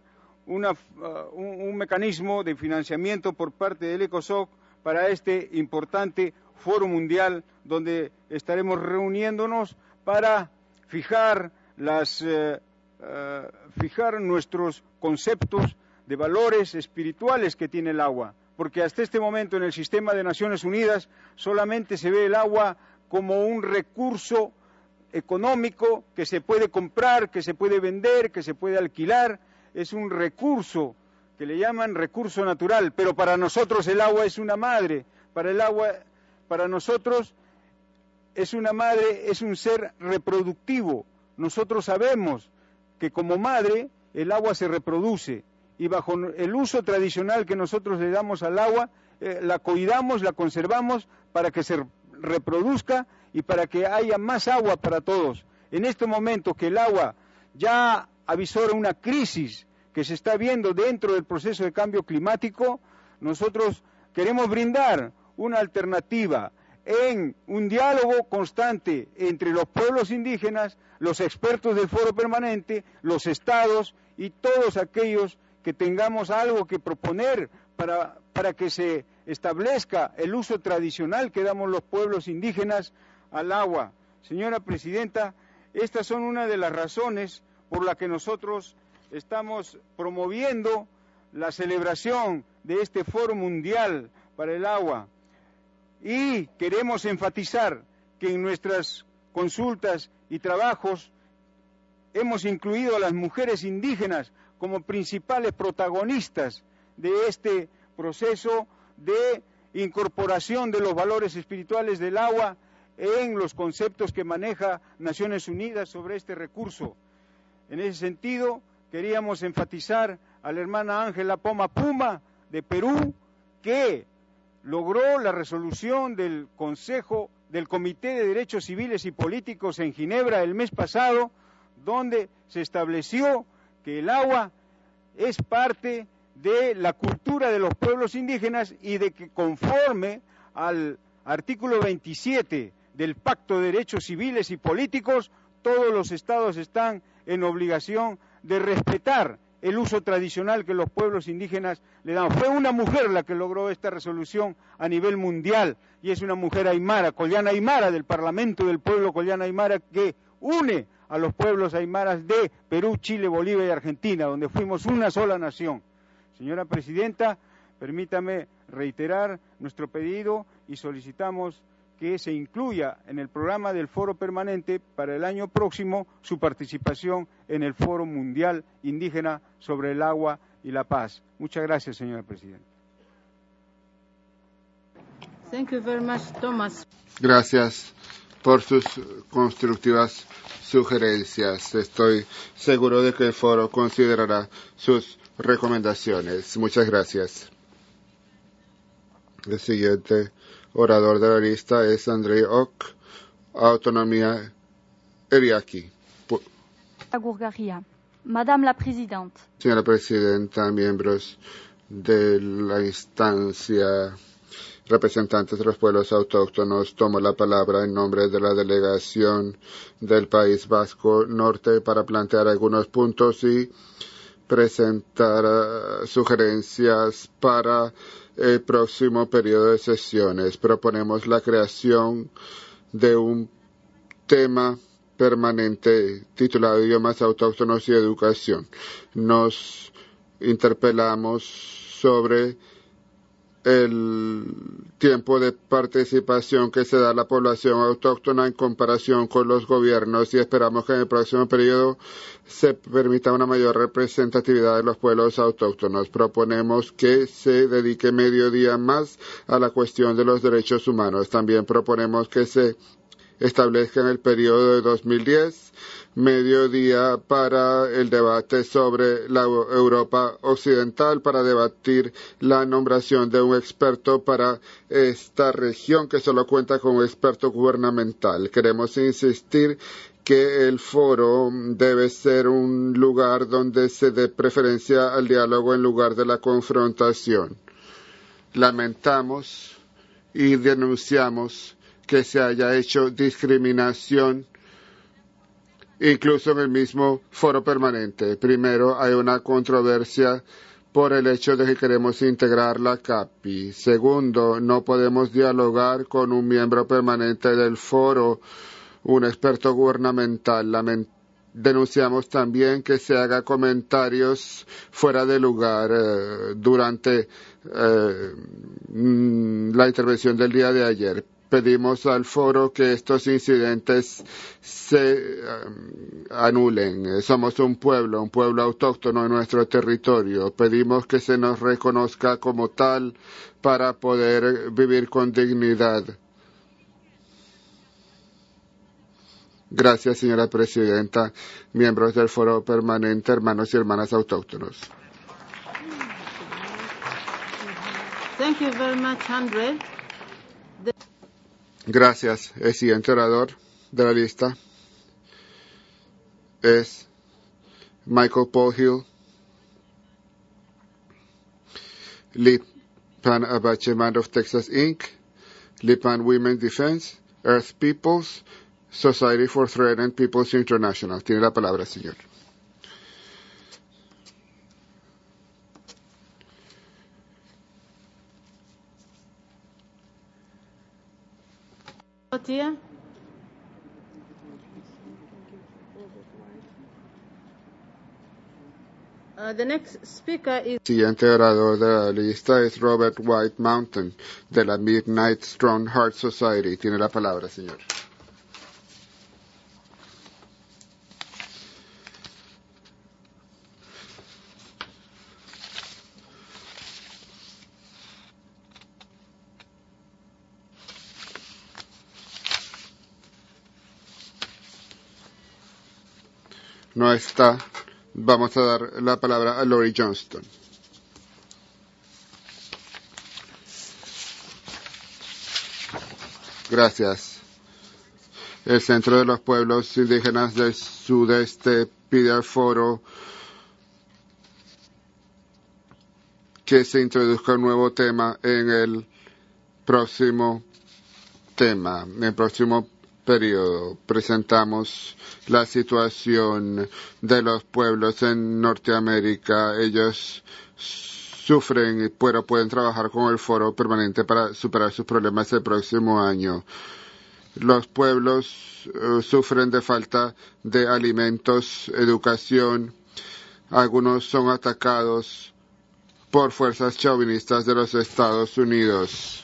una, uh, un, un mecanismo de financiamiento por parte del ECOSOC para este importante foro mundial donde estaremos reuniéndonos para fijar, las, uh, uh, fijar nuestros conceptos de valores espirituales que tiene el agua, porque hasta este momento en el sistema de Naciones Unidas solamente se ve el agua como un recurso económico que se puede comprar, que se puede vender, que se puede alquilar. Es un recurso que le llaman recurso natural, pero para nosotros el agua es una madre, para el agua, para nosotros es una madre, es un ser reproductivo. Nosotros sabemos que como madre el agua se reproduce y bajo el uso tradicional que nosotros le damos al agua, eh, la cuidamos, la conservamos para que se reproduzca y para que haya más agua para todos. En este momento que el agua ya avisora una crisis que se está viendo dentro del proceso de cambio climático, nosotros queremos brindar una alternativa en un diálogo constante entre los pueblos indígenas, los expertos del Foro Permanente, los estados y todos aquellos que tengamos algo que proponer para, para que se establezca el uso tradicional que damos los pueblos indígenas al agua. Señora Presidenta, estas son una de las razones por las que nosotros estamos promoviendo la celebración de este Foro Mundial para el Agua. Y queremos enfatizar que en nuestras consultas y trabajos hemos incluido a las mujeres indígenas como principales protagonistas de este proceso de incorporación de los valores espirituales del agua en los conceptos que maneja Naciones Unidas sobre este recurso. En ese sentido, queríamos enfatizar a la hermana Ángela Poma Puma de Perú, que logró la resolución del Consejo del Comité de Derechos Civiles y Políticos en Ginebra el mes pasado, donde se estableció que el agua es parte de la cultura de los pueblos indígenas y de que conforme al artículo veintisiete del Pacto de Derechos Civiles y Políticos, todos los estados están en obligación de respetar el uso tradicional que los pueblos indígenas le dan. Fue una mujer la que logró esta resolución a nivel mundial y es una mujer aymara, Collana Aymara, del Parlamento del Pueblo Collana Aymara, que une a los pueblos aymaras de Perú, Chile, Bolivia y Argentina, donde fuimos una sola nación. Señora Presidenta, permítame reiterar nuestro pedido y solicitamos que se incluya en el programa del Foro Permanente para el año próximo su participación en el Foro Mundial Indígena sobre el Agua y la Paz. Muchas gracias, señora Presidenta. Thank you very much, Thomas. Gracias por sus constructivas sugerencias. Estoy seguro de que el foro considerará sus recomendaciones. Muchas gracias. El siguiente orador de la lista es Andrei Ok, Autonomía Eriaki. Agurgaria. Madame la Présidente. Señora Presidenta, miembros de la instancia, representantes de los pueblos autóctonos, tomo la palabra en nombre de la delegación del País Vasco Norte para plantear algunos puntos y presentar uh, sugerencias para el próximo periodo de sesiones. Proponemos la creación de un tema permanente titulado Idiomas autóctonos y educación. Nos interpelamos sobre el tiempo de participación que se da a la población autóctona en comparación con los gobiernos y esperamos que en el próximo periodo se permita una mayor representatividad de los pueblos autóctonos. Proponemos que se dedique medio día más a la cuestión de los derechos humanos. También proponemos que se establezca en el periodo de dos mil diez mediodía para el debate sobre la Europa Occidental, para debatir la nombración de un experto para esta región que solo cuenta con un experto gubernamental. Queremos insistir que el foro debe ser un lugar donde se dé preferencia al diálogo en lugar de la confrontación. Lamentamos y denunciamos que se haya hecho discriminación incluso en el mismo foro permanente. Primero, hay una controversia por el hecho de que queremos integrar la CAPI. Segundo, no podemos dialogar con un miembro permanente del foro, un experto gubernamental. Lamentablemente, denunciamos también que se haga comentarios fuera de lugar eh, durante eh, la intervención del día de ayer. Pedimos al foro que estos incidentes se um, anulen. Somos un pueblo, un pueblo autóctono en nuestro territorio. Pedimos que se nos reconozca como tal para poder vivir con dignidad. Gracias, señora presidenta, miembros del foro permanente, hermanos y hermanas autóctonos. Thank you very much, Andre. The... Gracias. El siguiente orador de la lista es Michael Paul Hill, Lipan Apache Band of Texas, Incorporated, Lipan Women's Defense, Earth Peoples, Society for Threatened Peoples International. Tiene la palabra, señor. Uh, the next speaker is... Siguiente orador de la lista es Robert White Mountain, de la Midnight Strong Heart Society. Tiene la palabra, señor. No está. Vamos a dar la palabra a Lori Johnston. Gracias. El Centro de los Pueblos Indígenas del Sudeste pide al foro que se introduzca un nuevo tema en el próximo tema, en el próximo periodo. Presentamos la situación de los pueblos en Norteamérica. Ellos sufren, pero pueden trabajar con el foro permanente para superar sus problemas el próximo año. Los pueblos uh, sufren de falta de alimentos, educación. Algunos son atacados por fuerzas chauvinistas de los Estados Unidos.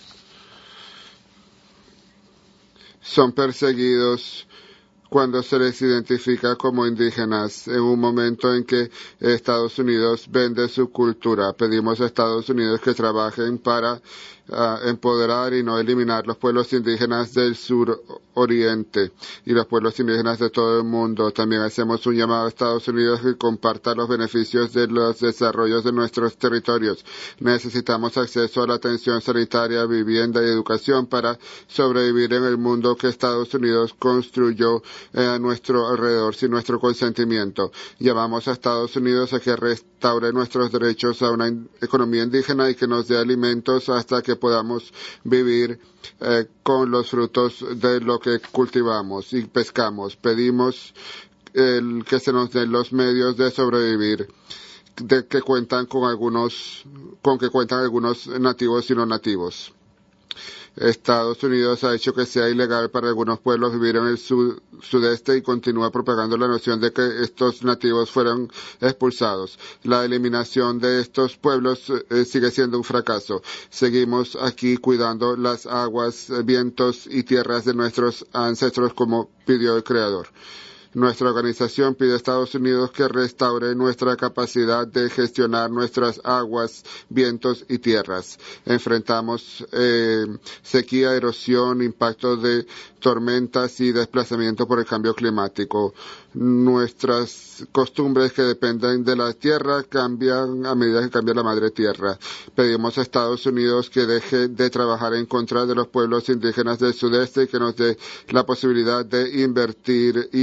Son perseguidos cuando se les identifica como indígenas, en un momento en que Estados Unidos vende su cultura. Pedimos a Estados Unidos que trabajen para uh, empoderar y no eliminar los pueblos indígenas del sur oriente y los pueblos indígenas de todo el mundo. También hacemos un llamado a Estados Unidos que comparta los beneficios de los desarrollos de nuestros territorios. Necesitamos acceso a la atención sanitaria, vivienda y educación para sobrevivir en el mundo que Estados Unidos construyó eh, a nuestro alrededor sin nuestro consentimiento. Llamamos a Estados Unidos a que restaure nuestros derechos a una in- economía indígena y que nos dé alimentos hasta que podamos vivir eh, con los frutos de lo que cultivamos y pescamos. Pedimos el, que se nos den los medios de sobrevivir, de que cuentan con algunos, con que cuentan algunos nativos y no nativos. Estados Unidos ha hecho que sea ilegal para algunos pueblos vivir en el sud- sudeste y continúa propagando la noción de que estos nativos fueron expulsados. La eliminación de estos pueblos eh, sigue siendo un fracaso. Seguimos aquí cuidando las aguas, vientos y tierras de nuestros ancestros como pidió el Creador. Nuestra organización pide a Estados Unidos que restaure nuestra capacidad de gestionar nuestras aguas, vientos y tierras. Enfrentamos eh, sequía, erosión, impacto de tormentas y desplazamiento por el cambio climático. Nuestras costumbres que dependen de la tierra cambian a medida que cambia la madre tierra. Pedimos a Estados Unidos que deje de trabajar en contra de los pueblos indígenas del sudeste y que nos dé la posibilidad de invertir y de tener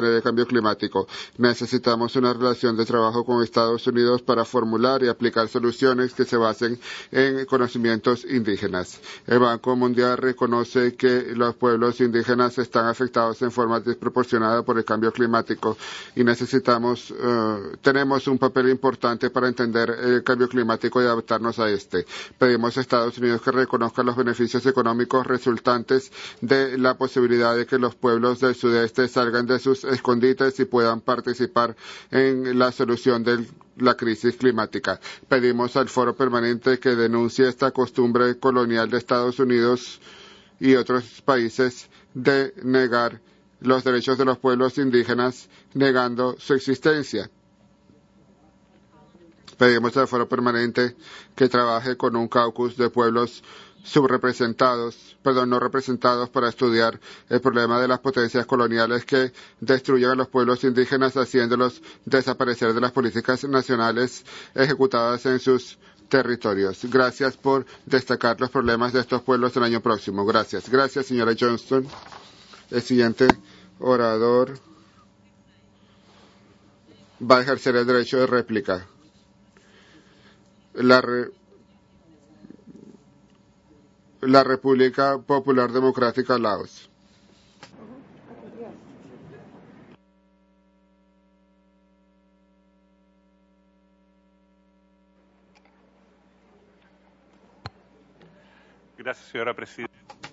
detener el cambio climático. Necesitamos una relación de trabajo con Estados Unidos para formular y aplicar soluciones que se basen en conocimientos indígenas. El Banco Mundial reconoce que los pueblos indígenas están afectados en forma desproporcionada por el cambio climático y necesitamos, uh, tenemos un papel importante para entender el cambio climático y adaptarnos a este. Pedimos a Estados Unidos que reconozca los beneficios económicos resultantes de la posibilidad de que los pueblos del sudeste salgan de sus escondites y puedan participar en la solución de la crisis climática. Pedimos al Foro Permanente que denuncie esta costumbre colonial de Estados Unidos y otros países de negar los derechos de los pueblos indígenas, negando su existencia. Pedimos al Foro Permanente que trabaje con un caucus de pueblos subrepresentados, perdón, no representados para estudiar el problema de las potencias coloniales que destruyen a los pueblos indígenas haciéndolos desaparecer de las políticas nacionales ejecutadas en sus territorios. Gracias por destacar los problemas de estos pueblos el año próximo. Gracias. Gracias, señora Johnston. El siguiente orador va a ejercer el derecho de réplica. La, re, la República Popular Democrática Laos. Gracias, señora presidenta.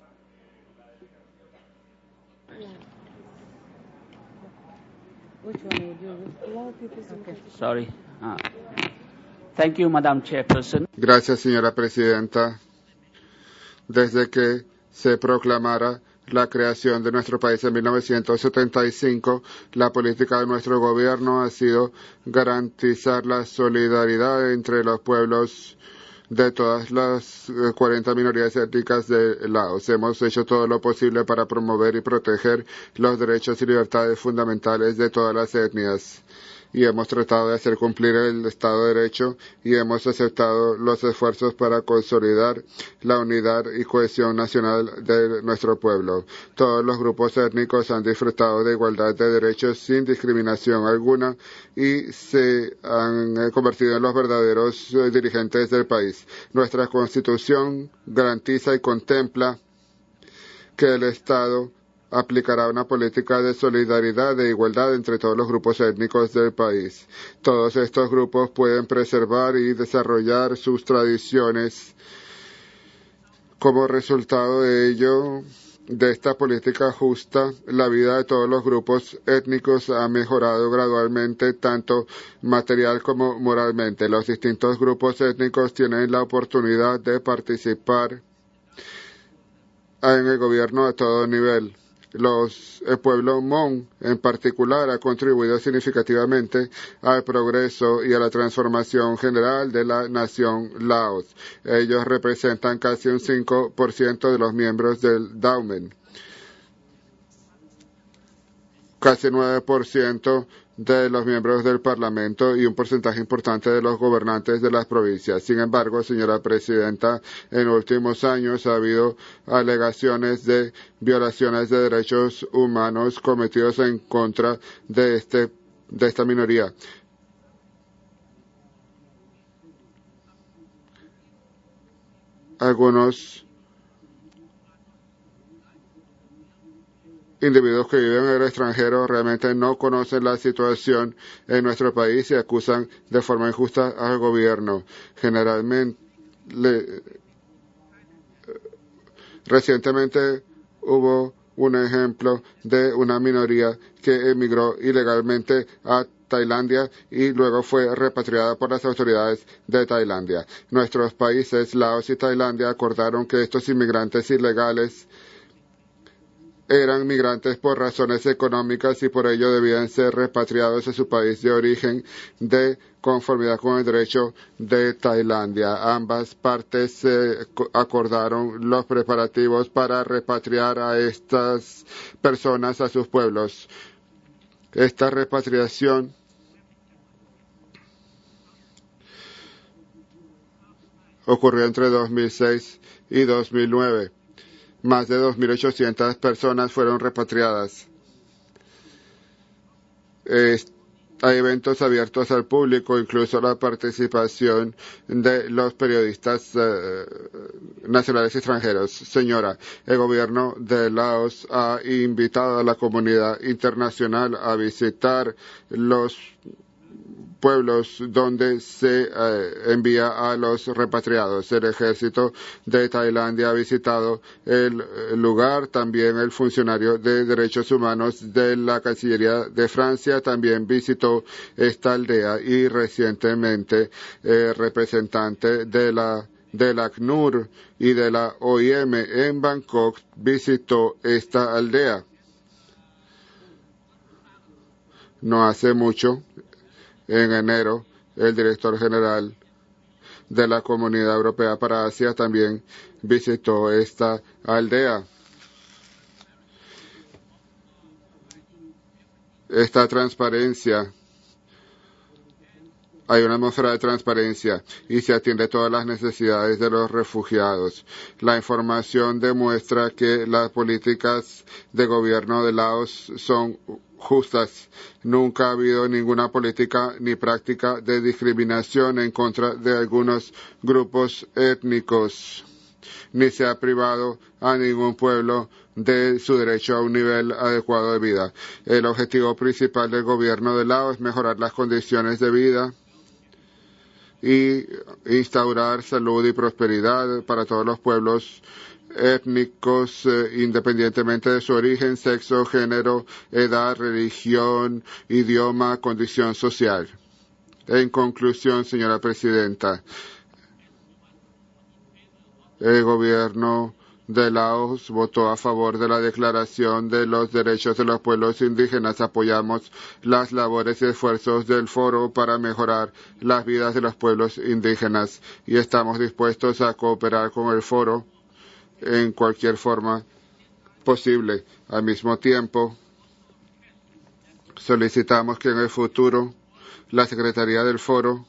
Sorry. Uh, thank you, Madam Chairperson. Gracias, señora presidenta. Desde que se proclamara la creación de nuestro país en mil novecientos setenta y cinco, la política de nuestro gobierno ha sido garantizar la solidaridad entre los pueblos de todas las cuarenta minorías étnicas de Laos. Hemos hecho todo lo posible para promover y proteger los derechos y libertades fundamentales de todas las etnias. Y hemos tratado de hacer cumplir el Estado de Derecho y hemos aceptado los esfuerzos para consolidar la unidad y cohesión nacional de nuestro pueblo. Todos los grupos étnicos han disfrutado de igualdad de derechos sin discriminación alguna y se han convertido en los verdaderos dirigentes del país. Nuestra Constitución garantiza y contempla que el Estado aplicará una política de solidaridad e igualdad entre todos los grupos étnicos del país. Todos estos grupos pueden preservar y desarrollar sus tradiciones. Como resultado de ello, de esta política justa, la vida de todos los grupos étnicos ha mejorado gradualmente, tanto material como moralmente. Los distintos grupos étnicos tienen la oportunidad de participar en el gobierno a todo nivel. Los, el pueblo Hmong, en particular, ha contribuido significativamente al progreso y a la transformación general de la nación Laos. Ellos representan casi un cinco por ciento de los miembros del Daumen, casi nueve por ciento de los miembros del Parlamento y un porcentaje importante de los gobernantes de las provincias. Sin embargo, señora presidenta, en últimos años ha habido alegaciones de violaciones de derechos humanos cometidos en contra de, este, de esta minoría. Algunos individuos que viven en el extranjero realmente no conocen la situación en nuestro país y acusan de forma injusta al gobierno. Generalmente, le, recientemente hubo un ejemplo de una minoría que emigró ilegalmente a Tailandia y luego fue repatriada por las autoridades de Tailandia. Nuestros países, Laos y Tailandia, acordaron que estos inmigrantes ilegales eran migrantes por razones económicas y por ello debían ser repatriados a su país de origen de conformidad con el derecho de Tailandia. Ambas partes eh, acordaron los preparativos para repatriar a estas personas a sus pueblos. Esta repatriación ocurrió entre dos mil seis y dos mil nueve. Más de dos mil ochocientas personas fueron repatriadas. Eh, hay eventos abiertos al público, incluso la participación de los periodistas eh, nacionales y extranjeros. Señora, el gobierno de Laos ha invitado a la comunidad internacional a visitar los pueblos donde se eh, envía a los repatriados. El ejército de Tailandia ha visitado el lugar, también el funcionario de derechos humanos de la Cancillería de Francia también visitó esta aldea y recientemente el representante de la del ACNUR y de la O I M en Bangkok visitó esta aldea. No hace mucho, en enero, el director general de la Comunidad Europea para Asia también visitó esta aldea. Esta transparencia, hay una atmósfera de transparencia y se atiende todas las necesidades de los refugiados. La información demuestra que las políticas de gobierno de Laos son justas. Nunca ha habido ninguna política ni práctica de discriminación en contra de algunos grupos étnicos, ni se ha privado a ningún pueblo de su derecho a un nivel adecuado de vida. El objetivo principal del gobierno de Laos es mejorar las condiciones de vida y instaurar salud y prosperidad para todos los pueblos étnicos, eh, independientemente de su origen, sexo, género, edad, religión, idioma, condición social. En conclusión, señora presidenta, el gobierno de Laos votó a favor de la Declaración de los Derechos de los Pueblos Indígenas. Apoyamos las labores y esfuerzos del foro para mejorar las vidas de los pueblos indígenas y estamos dispuestos a cooperar con el foro en cualquier forma posible. Al mismo tiempo, solicitamos que en el futuro la Secretaría del Foro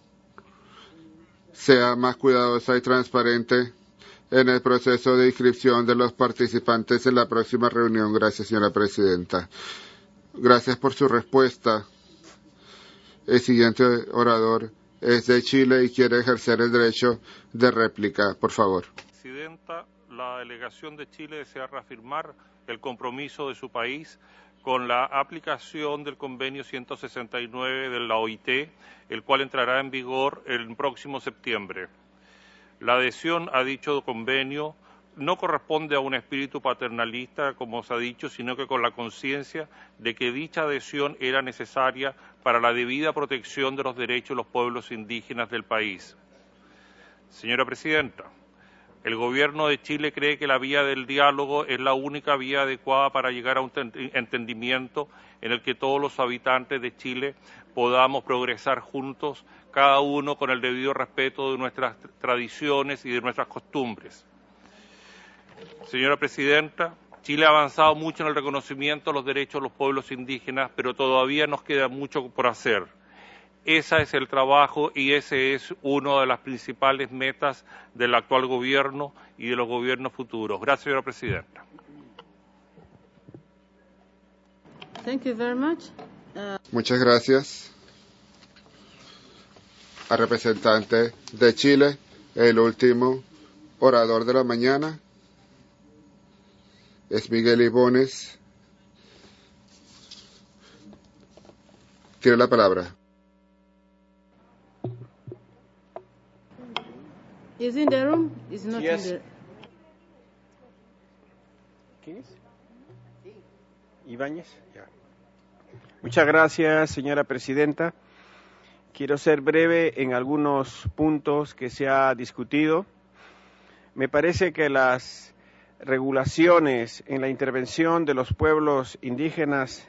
sea más cuidadosa y transparente en el proceso de inscripción de los participantes en la próxima reunión. Gracias, señora presidenta. Gracias por su respuesta. El siguiente orador es de Chile y quiere ejercer el derecho de réplica. Por favor. Presidenta, la delegación de Chile desea reafirmar el compromiso de su país con la aplicación del convenio ciento sesenta y nueve de la O I T, el cual entrará en vigor el próximo septiembre. La adhesión a dicho convenio no corresponde a un espíritu paternalista, como se ha dicho, sino que con la conciencia de que dicha adhesión era necesaria para la debida protección de los derechos de los pueblos indígenas del país. Señora Presidenta, el Gobierno de Chile cree que la vía del diálogo es la única vía adecuada para llegar a un entendimiento en el que todos los habitantes de Chile podamos progresar juntos, cada uno con el debido respeto de nuestras tradiciones y de nuestras costumbres. Señora Presidenta, Chile ha avanzado mucho en el reconocimiento de los derechos de los pueblos indígenas, pero todavía nos queda mucho por hacer. Ese es el trabajo y ese es una de las principales metas del actual gobierno y de los gobiernos futuros. Gracias, señora Presidenta. Thank you very much. Uh... Muchas gracias al representante de Chile, el último orador de la mañana es Miguel Ibones. Tiene la palabra. Is in the room? Is not Yes. in the... ¿Quién es? Ibáñez. Ya. Muchas gracias, señora presidenta. Quiero ser breve en algunos puntos que se ha discutido. Me parece que las regulaciones en la intervención de los pueblos indígenas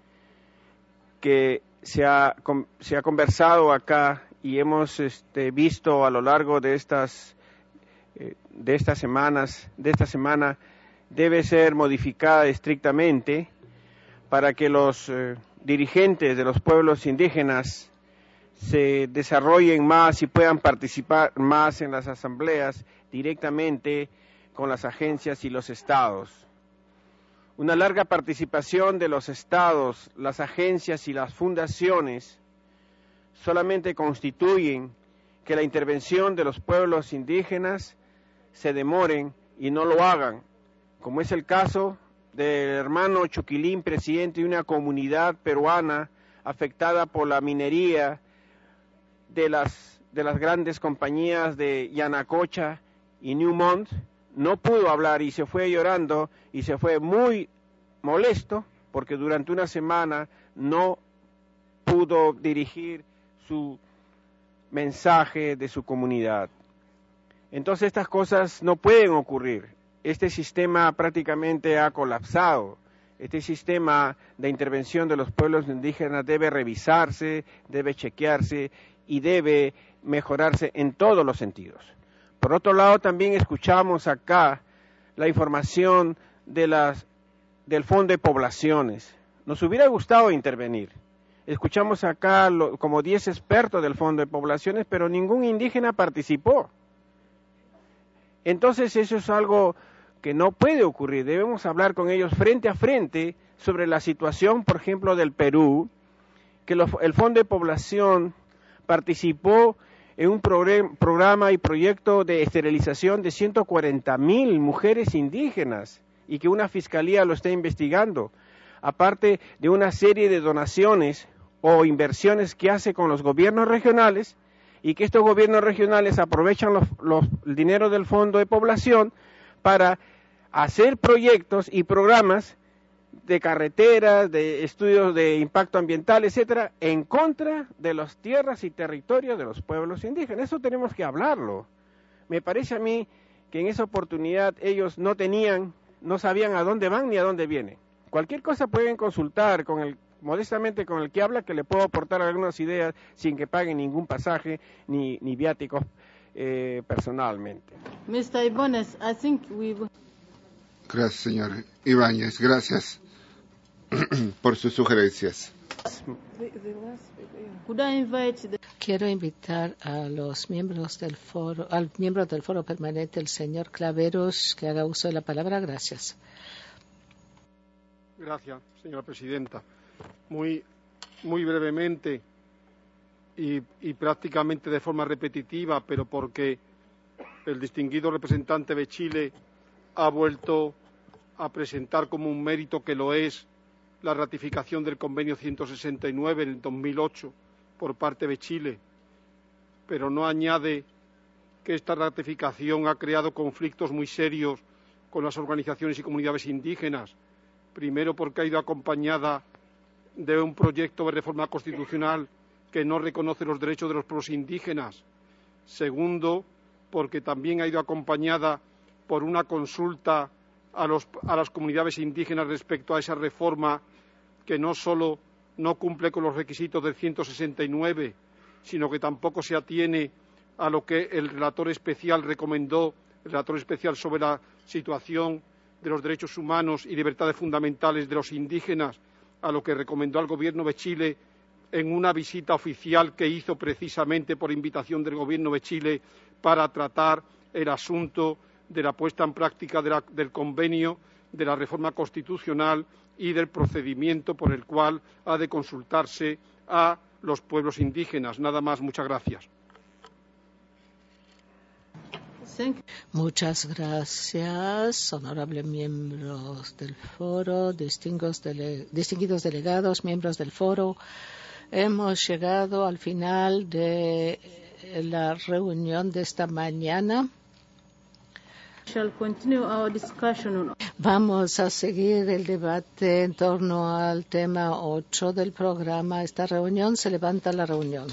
que se ha, se ha conversado acá y hemos este, visto a lo largo de estas eh, de estas semanas, de esta semana, debe ser modificada estrictamente para que los eh, dirigentes de los pueblos indígenas se desarrollen más y puedan participar más en las asambleas directamente con las agencias y los estados. una larga participación de los estados, las agencias y las fundaciones solamente constituyen que la intervención de los pueblos indígenas se demoren y no lo hagan, como es el caso del hermano Chuquilín, presidente de una comunidad peruana afectada por la minería de las, de las grandes compañías de Yanacocha y Newmont. No pudo hablar y se fue llorando y se fue muy molesto porque durante una semana no pudo dirigir su mensaje de su comunidad. Entonces estas cosas no pueden ocurrir. Este sistema prácticamente ha colapsado. Este sistema de intervención de los pueblos indígenas debe revisarse, debe chequearse y debe mejorarse en todos los sentidos. Por otro lado, también escuchamos acá la información de las, del Fondo de Poblaciones. Nos hubiera gustado intervenir. Escuchamos acá lo, como diez expertos del Fondo de Poblaciones, pero ningún indígena participó. Entonces eso es algo que no puede ocurrir. Debemos hablar con ellos frente a frente sobre la situación, por ejemplo, del Perú, que lo, el Fondo de Población participó en un programa y proyecto de esterilización de ciento cuarenta mil mujeres indígenas y que una fiscalía lo está investigando, aparte de una serie de donaciones o inversiones que hace con los gobiernos regionales y que estos gobiernos regionales aprovechan los, los, el dinero del Fondo de Población para hacer proyectos y programas de carreteras, de estudios de impacto ambiental, etcétera, en contra de las tierras y territorios de los pueblos indígenas. Eso tenemos que hablarlo. Me parece a mí que en esa oportunidad ellos no tenían, no sabían a dónde van ni a dónde vienen. Cualquier cosa pueden consultar con el, modestamente con el que habla, que le puedo aportar algunas ideas sin que paguen ningún pasaje ni, ni viáticos eh, personalmente. mister Ibones, I think we... Gracias, señor Ibáñez. Gracias por sus sugerencias. Quiero invitar a los miembros del foro, al miembro del foro permanente, el señor Claveros, que haga uso de la palabra. Gracias. Gracias, señora presidenta. Muy, muy brevemente y, y prácticamente de forma repetitiva, pero porque el distinguido representante de Chile ha vuelto a presentar como un mérito que lo es la ratificación del convenio ciento sesenta y nueve en el dos mil ocho por parte de Chile, pero no añade que esta ratificación ha creado conflictos muy serios con las organizaciones y comunidades indígenas. Primero, porque ha ido acompañada de un proyecto de reforma constitucional que no reconoce los derechos de los pueblos indígenas. Segundo, porque también ha ido acompañada por una consulta a, los, a las comunidades indígenas respecto a esa reforma que no solo no cumple con los requisitos del ciento sesenta y nueve, sino que tampoco se atiene a lo que el relator especial recomendó, el relator especial sobre la situación de los derechos humanos y libertades fundamentales de los indígenas, a lo que recomendó al Gobierno de Chile en una visita oficial que hizo precisamente por invitación del Gobierno de Chile para tratar el asunto de la puesta en práctica de la, del convenio, de la reforma constitucional y del procedimiento por el cual ha de consultarse a los pueblos indígenas. Nada más, muchas gracias. Muchas gracias, honorables miembros del foro, distinguidos, dele, distinguidos delegados, miembros del foro. Hemos llegado al final de la reunión de esta mañana. Vamos a seguir el debate en torno al tema ocho del programa. Esta reunión se levanta la reunión.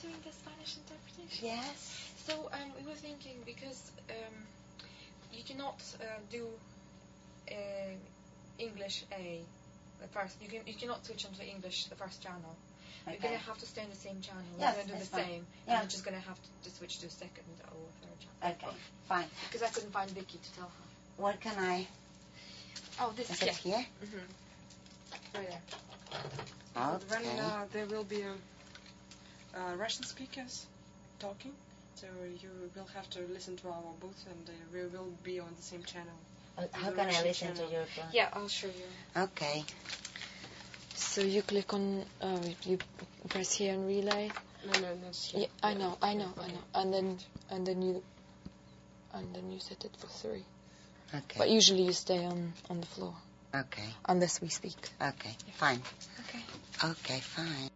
doing the Spanish interpretation? Yes. So um, we were thinking because um, you cannot uh, do uh, English A, the first. You can you cannot switch onto English the first channel. Okay. You're gonna have to stay in the same channel. Yes, We're gonna do that's the fine. same, Yeah. and you're just gonna have to, to switch to a second or third channel. Okay, fine. Because I couldn't find Vicky to tell her. Where can I? Oh, this Is yeah. it here? Mm-hmm. Right there. Okay. Then uh, there will be um, uh, Russian speakers talking, so you will have to listen to our booth, and uh, we will be on the same channel. Uh, how The can I Russian listen channel. to your phone? Yeah, I'll show you. Okay. So you click on, uh, you press here and relay. No, no, not here. Yeah, I know, I know, I know. And then, and then you, and then you set it for three. Okay. But usually you stay on on the floor. Okay. Unless we speak. Okay. Fine. Okay. Okay. Fine.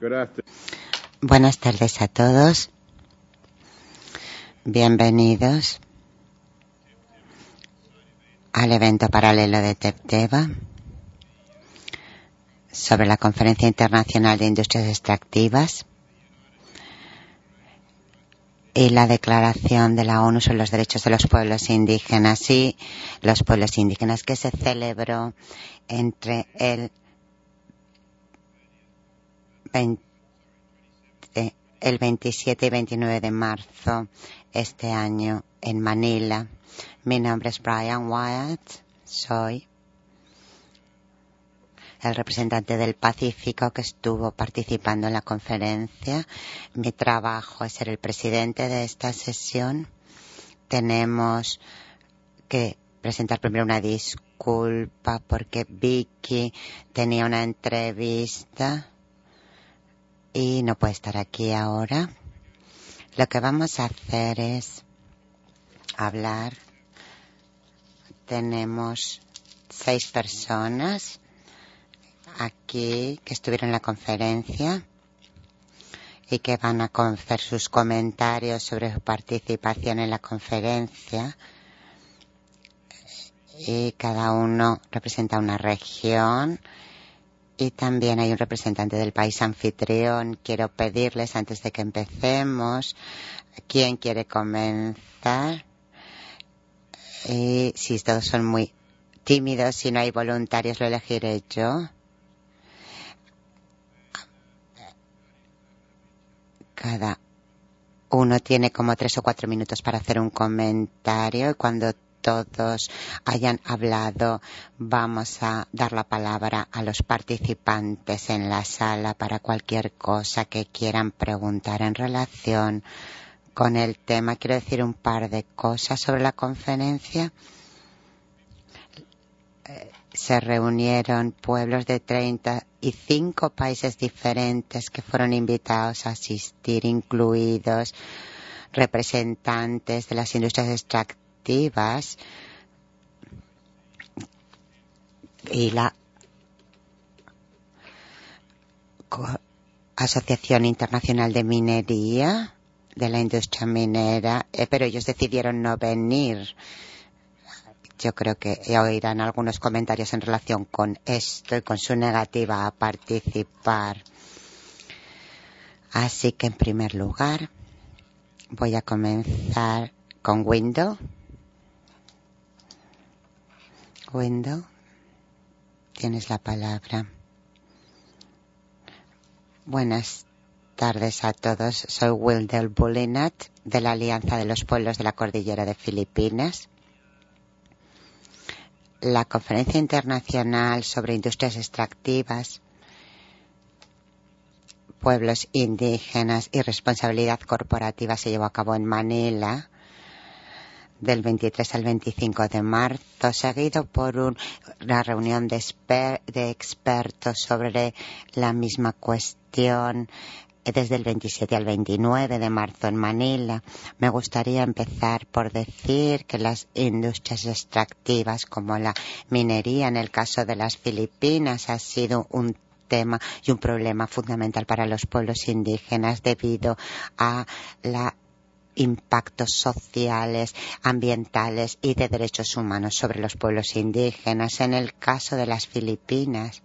Buenas tardes a todos. Bienvenidos al evento paralelo de Tepteba sobre la Conferencia Internacional de Industrias Extractivas y la Declaración de la ONU sobre los Derechos de los Pueblos Indígenas y los Pueblos Indígenas, que se celebró entre el veinte, el veintisiete y veintinueve de marzo este año en Manila. Mi nombre es Brian Wyatt, soy el representante del Pacífico que estuvo participando en la conferencia. Mi trabajo es ser el presidente de esta sesión. Tenemos que presentar primero una disculpa porque Vicky tenía una entrevista y no puede estar aquí ahora. Lo que vamos a hacer es hablar. Tenemos seis personas aquí que estuvieron en la conferencia y que van a hacer sus comentarios sobre su participación en la conferencia, y cada uno representa una región y también hay un representante del país anfitrión. Quiero pedirles antes de que empecemos, ¿quién quiere comenzar? Y si todos son muy tímidos, si no hay voluntarios, lo elegiré yo. Cada uno tiene como tres o cuatro minutos para hacer un comentario y cuando todos hayan hablado vamos a dar la palabra a los participantes en la sala para cualquier cosa que quieran preguntar en relación con el tema. Quiero decir un par de cosas sobre la conferencia. Se reunieron pueblos de treinta y cinco países diferentes que fueron invitados a asistir, incluidos representantes de las industrias extractivas y la Asociación Internacional de Minería, de la industria minera, eh, pero ellos decidieron no venir. Yo creo que oirán algunos comentarios en relación con esto y con su negativa a participar. Así que, en primer lugar, voy a comenzar con Window. Window, tienes la palabra. Buenas tardes a todos. Soy Wendell Bullinat, de la Alianza de los Pueblos de la Cordillera de Filipinas. La Conferencia Internacional sobre Industrias Extractivas, Pueblos Indígenas y Responsabilidad Corporativa se llevó a cabo en Manila del veintitrés al veinticinco de marzo, seguido por un, una reunión de, exper, de expertos sobre la misma cuestión desde el veintisiete al veintinueve de marzo en Manila. Me gustaría empezar por decir que las industrias extractivas como la minería en el caso de las Filipinas ha sido un tema y un problema fundamental para los pueblos indígenas debido a la impactos sociales, ambientales y de derechos humanos sobre los pueblos indígenas. En el caso de las Filipinas,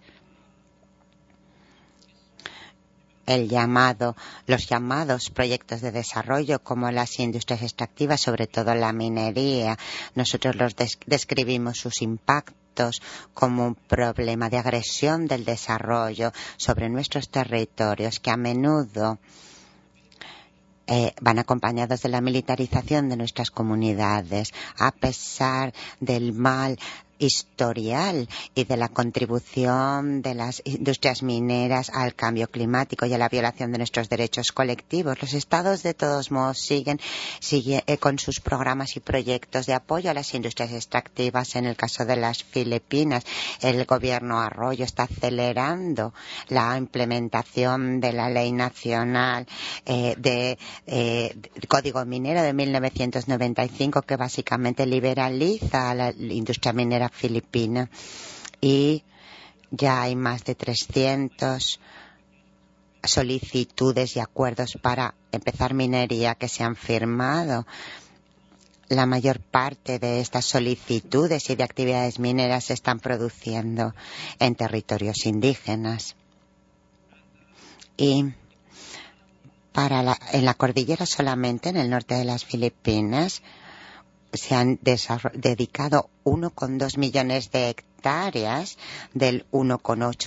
el llamado, los llamados proyectos de desarrollo como las industrias extractivas, sobre todo la minería, nosotros los des- describimos sus impactos como un problema de agresión del desarrollo sobre nuestros territorios que a menudo Eh, van acompañados de la militarización de nuestras comunidades, a pesar del mal historial y de la contribución de las industrias mineras al cambio climático y a la violación de nuestros derechos colectivos. Los estados, de todos modos, siguen, siguen eh, con sus programas y proyectos de apoyo a las industrias extractivas. En el caso de las Filipinas, el gobierno Arroyo está acelerando la implementación de la Ley Nacional eh, de eh, Código Minero de mil novecientos noventa y cinco, que básicamente liberaliza a la industria minera filipina, y ya hay más de trescientos solicitudes y acuerdos para empezar minería que se han firmado. La mayor parte de estas solicitudes y de actividades mineras se están produciendo en territorios indígenas. Y para la, en la cordillera solamente, en el norte de las Filipinas, se han dedicado uno coma dos millones de hectáreas del uno coma ocho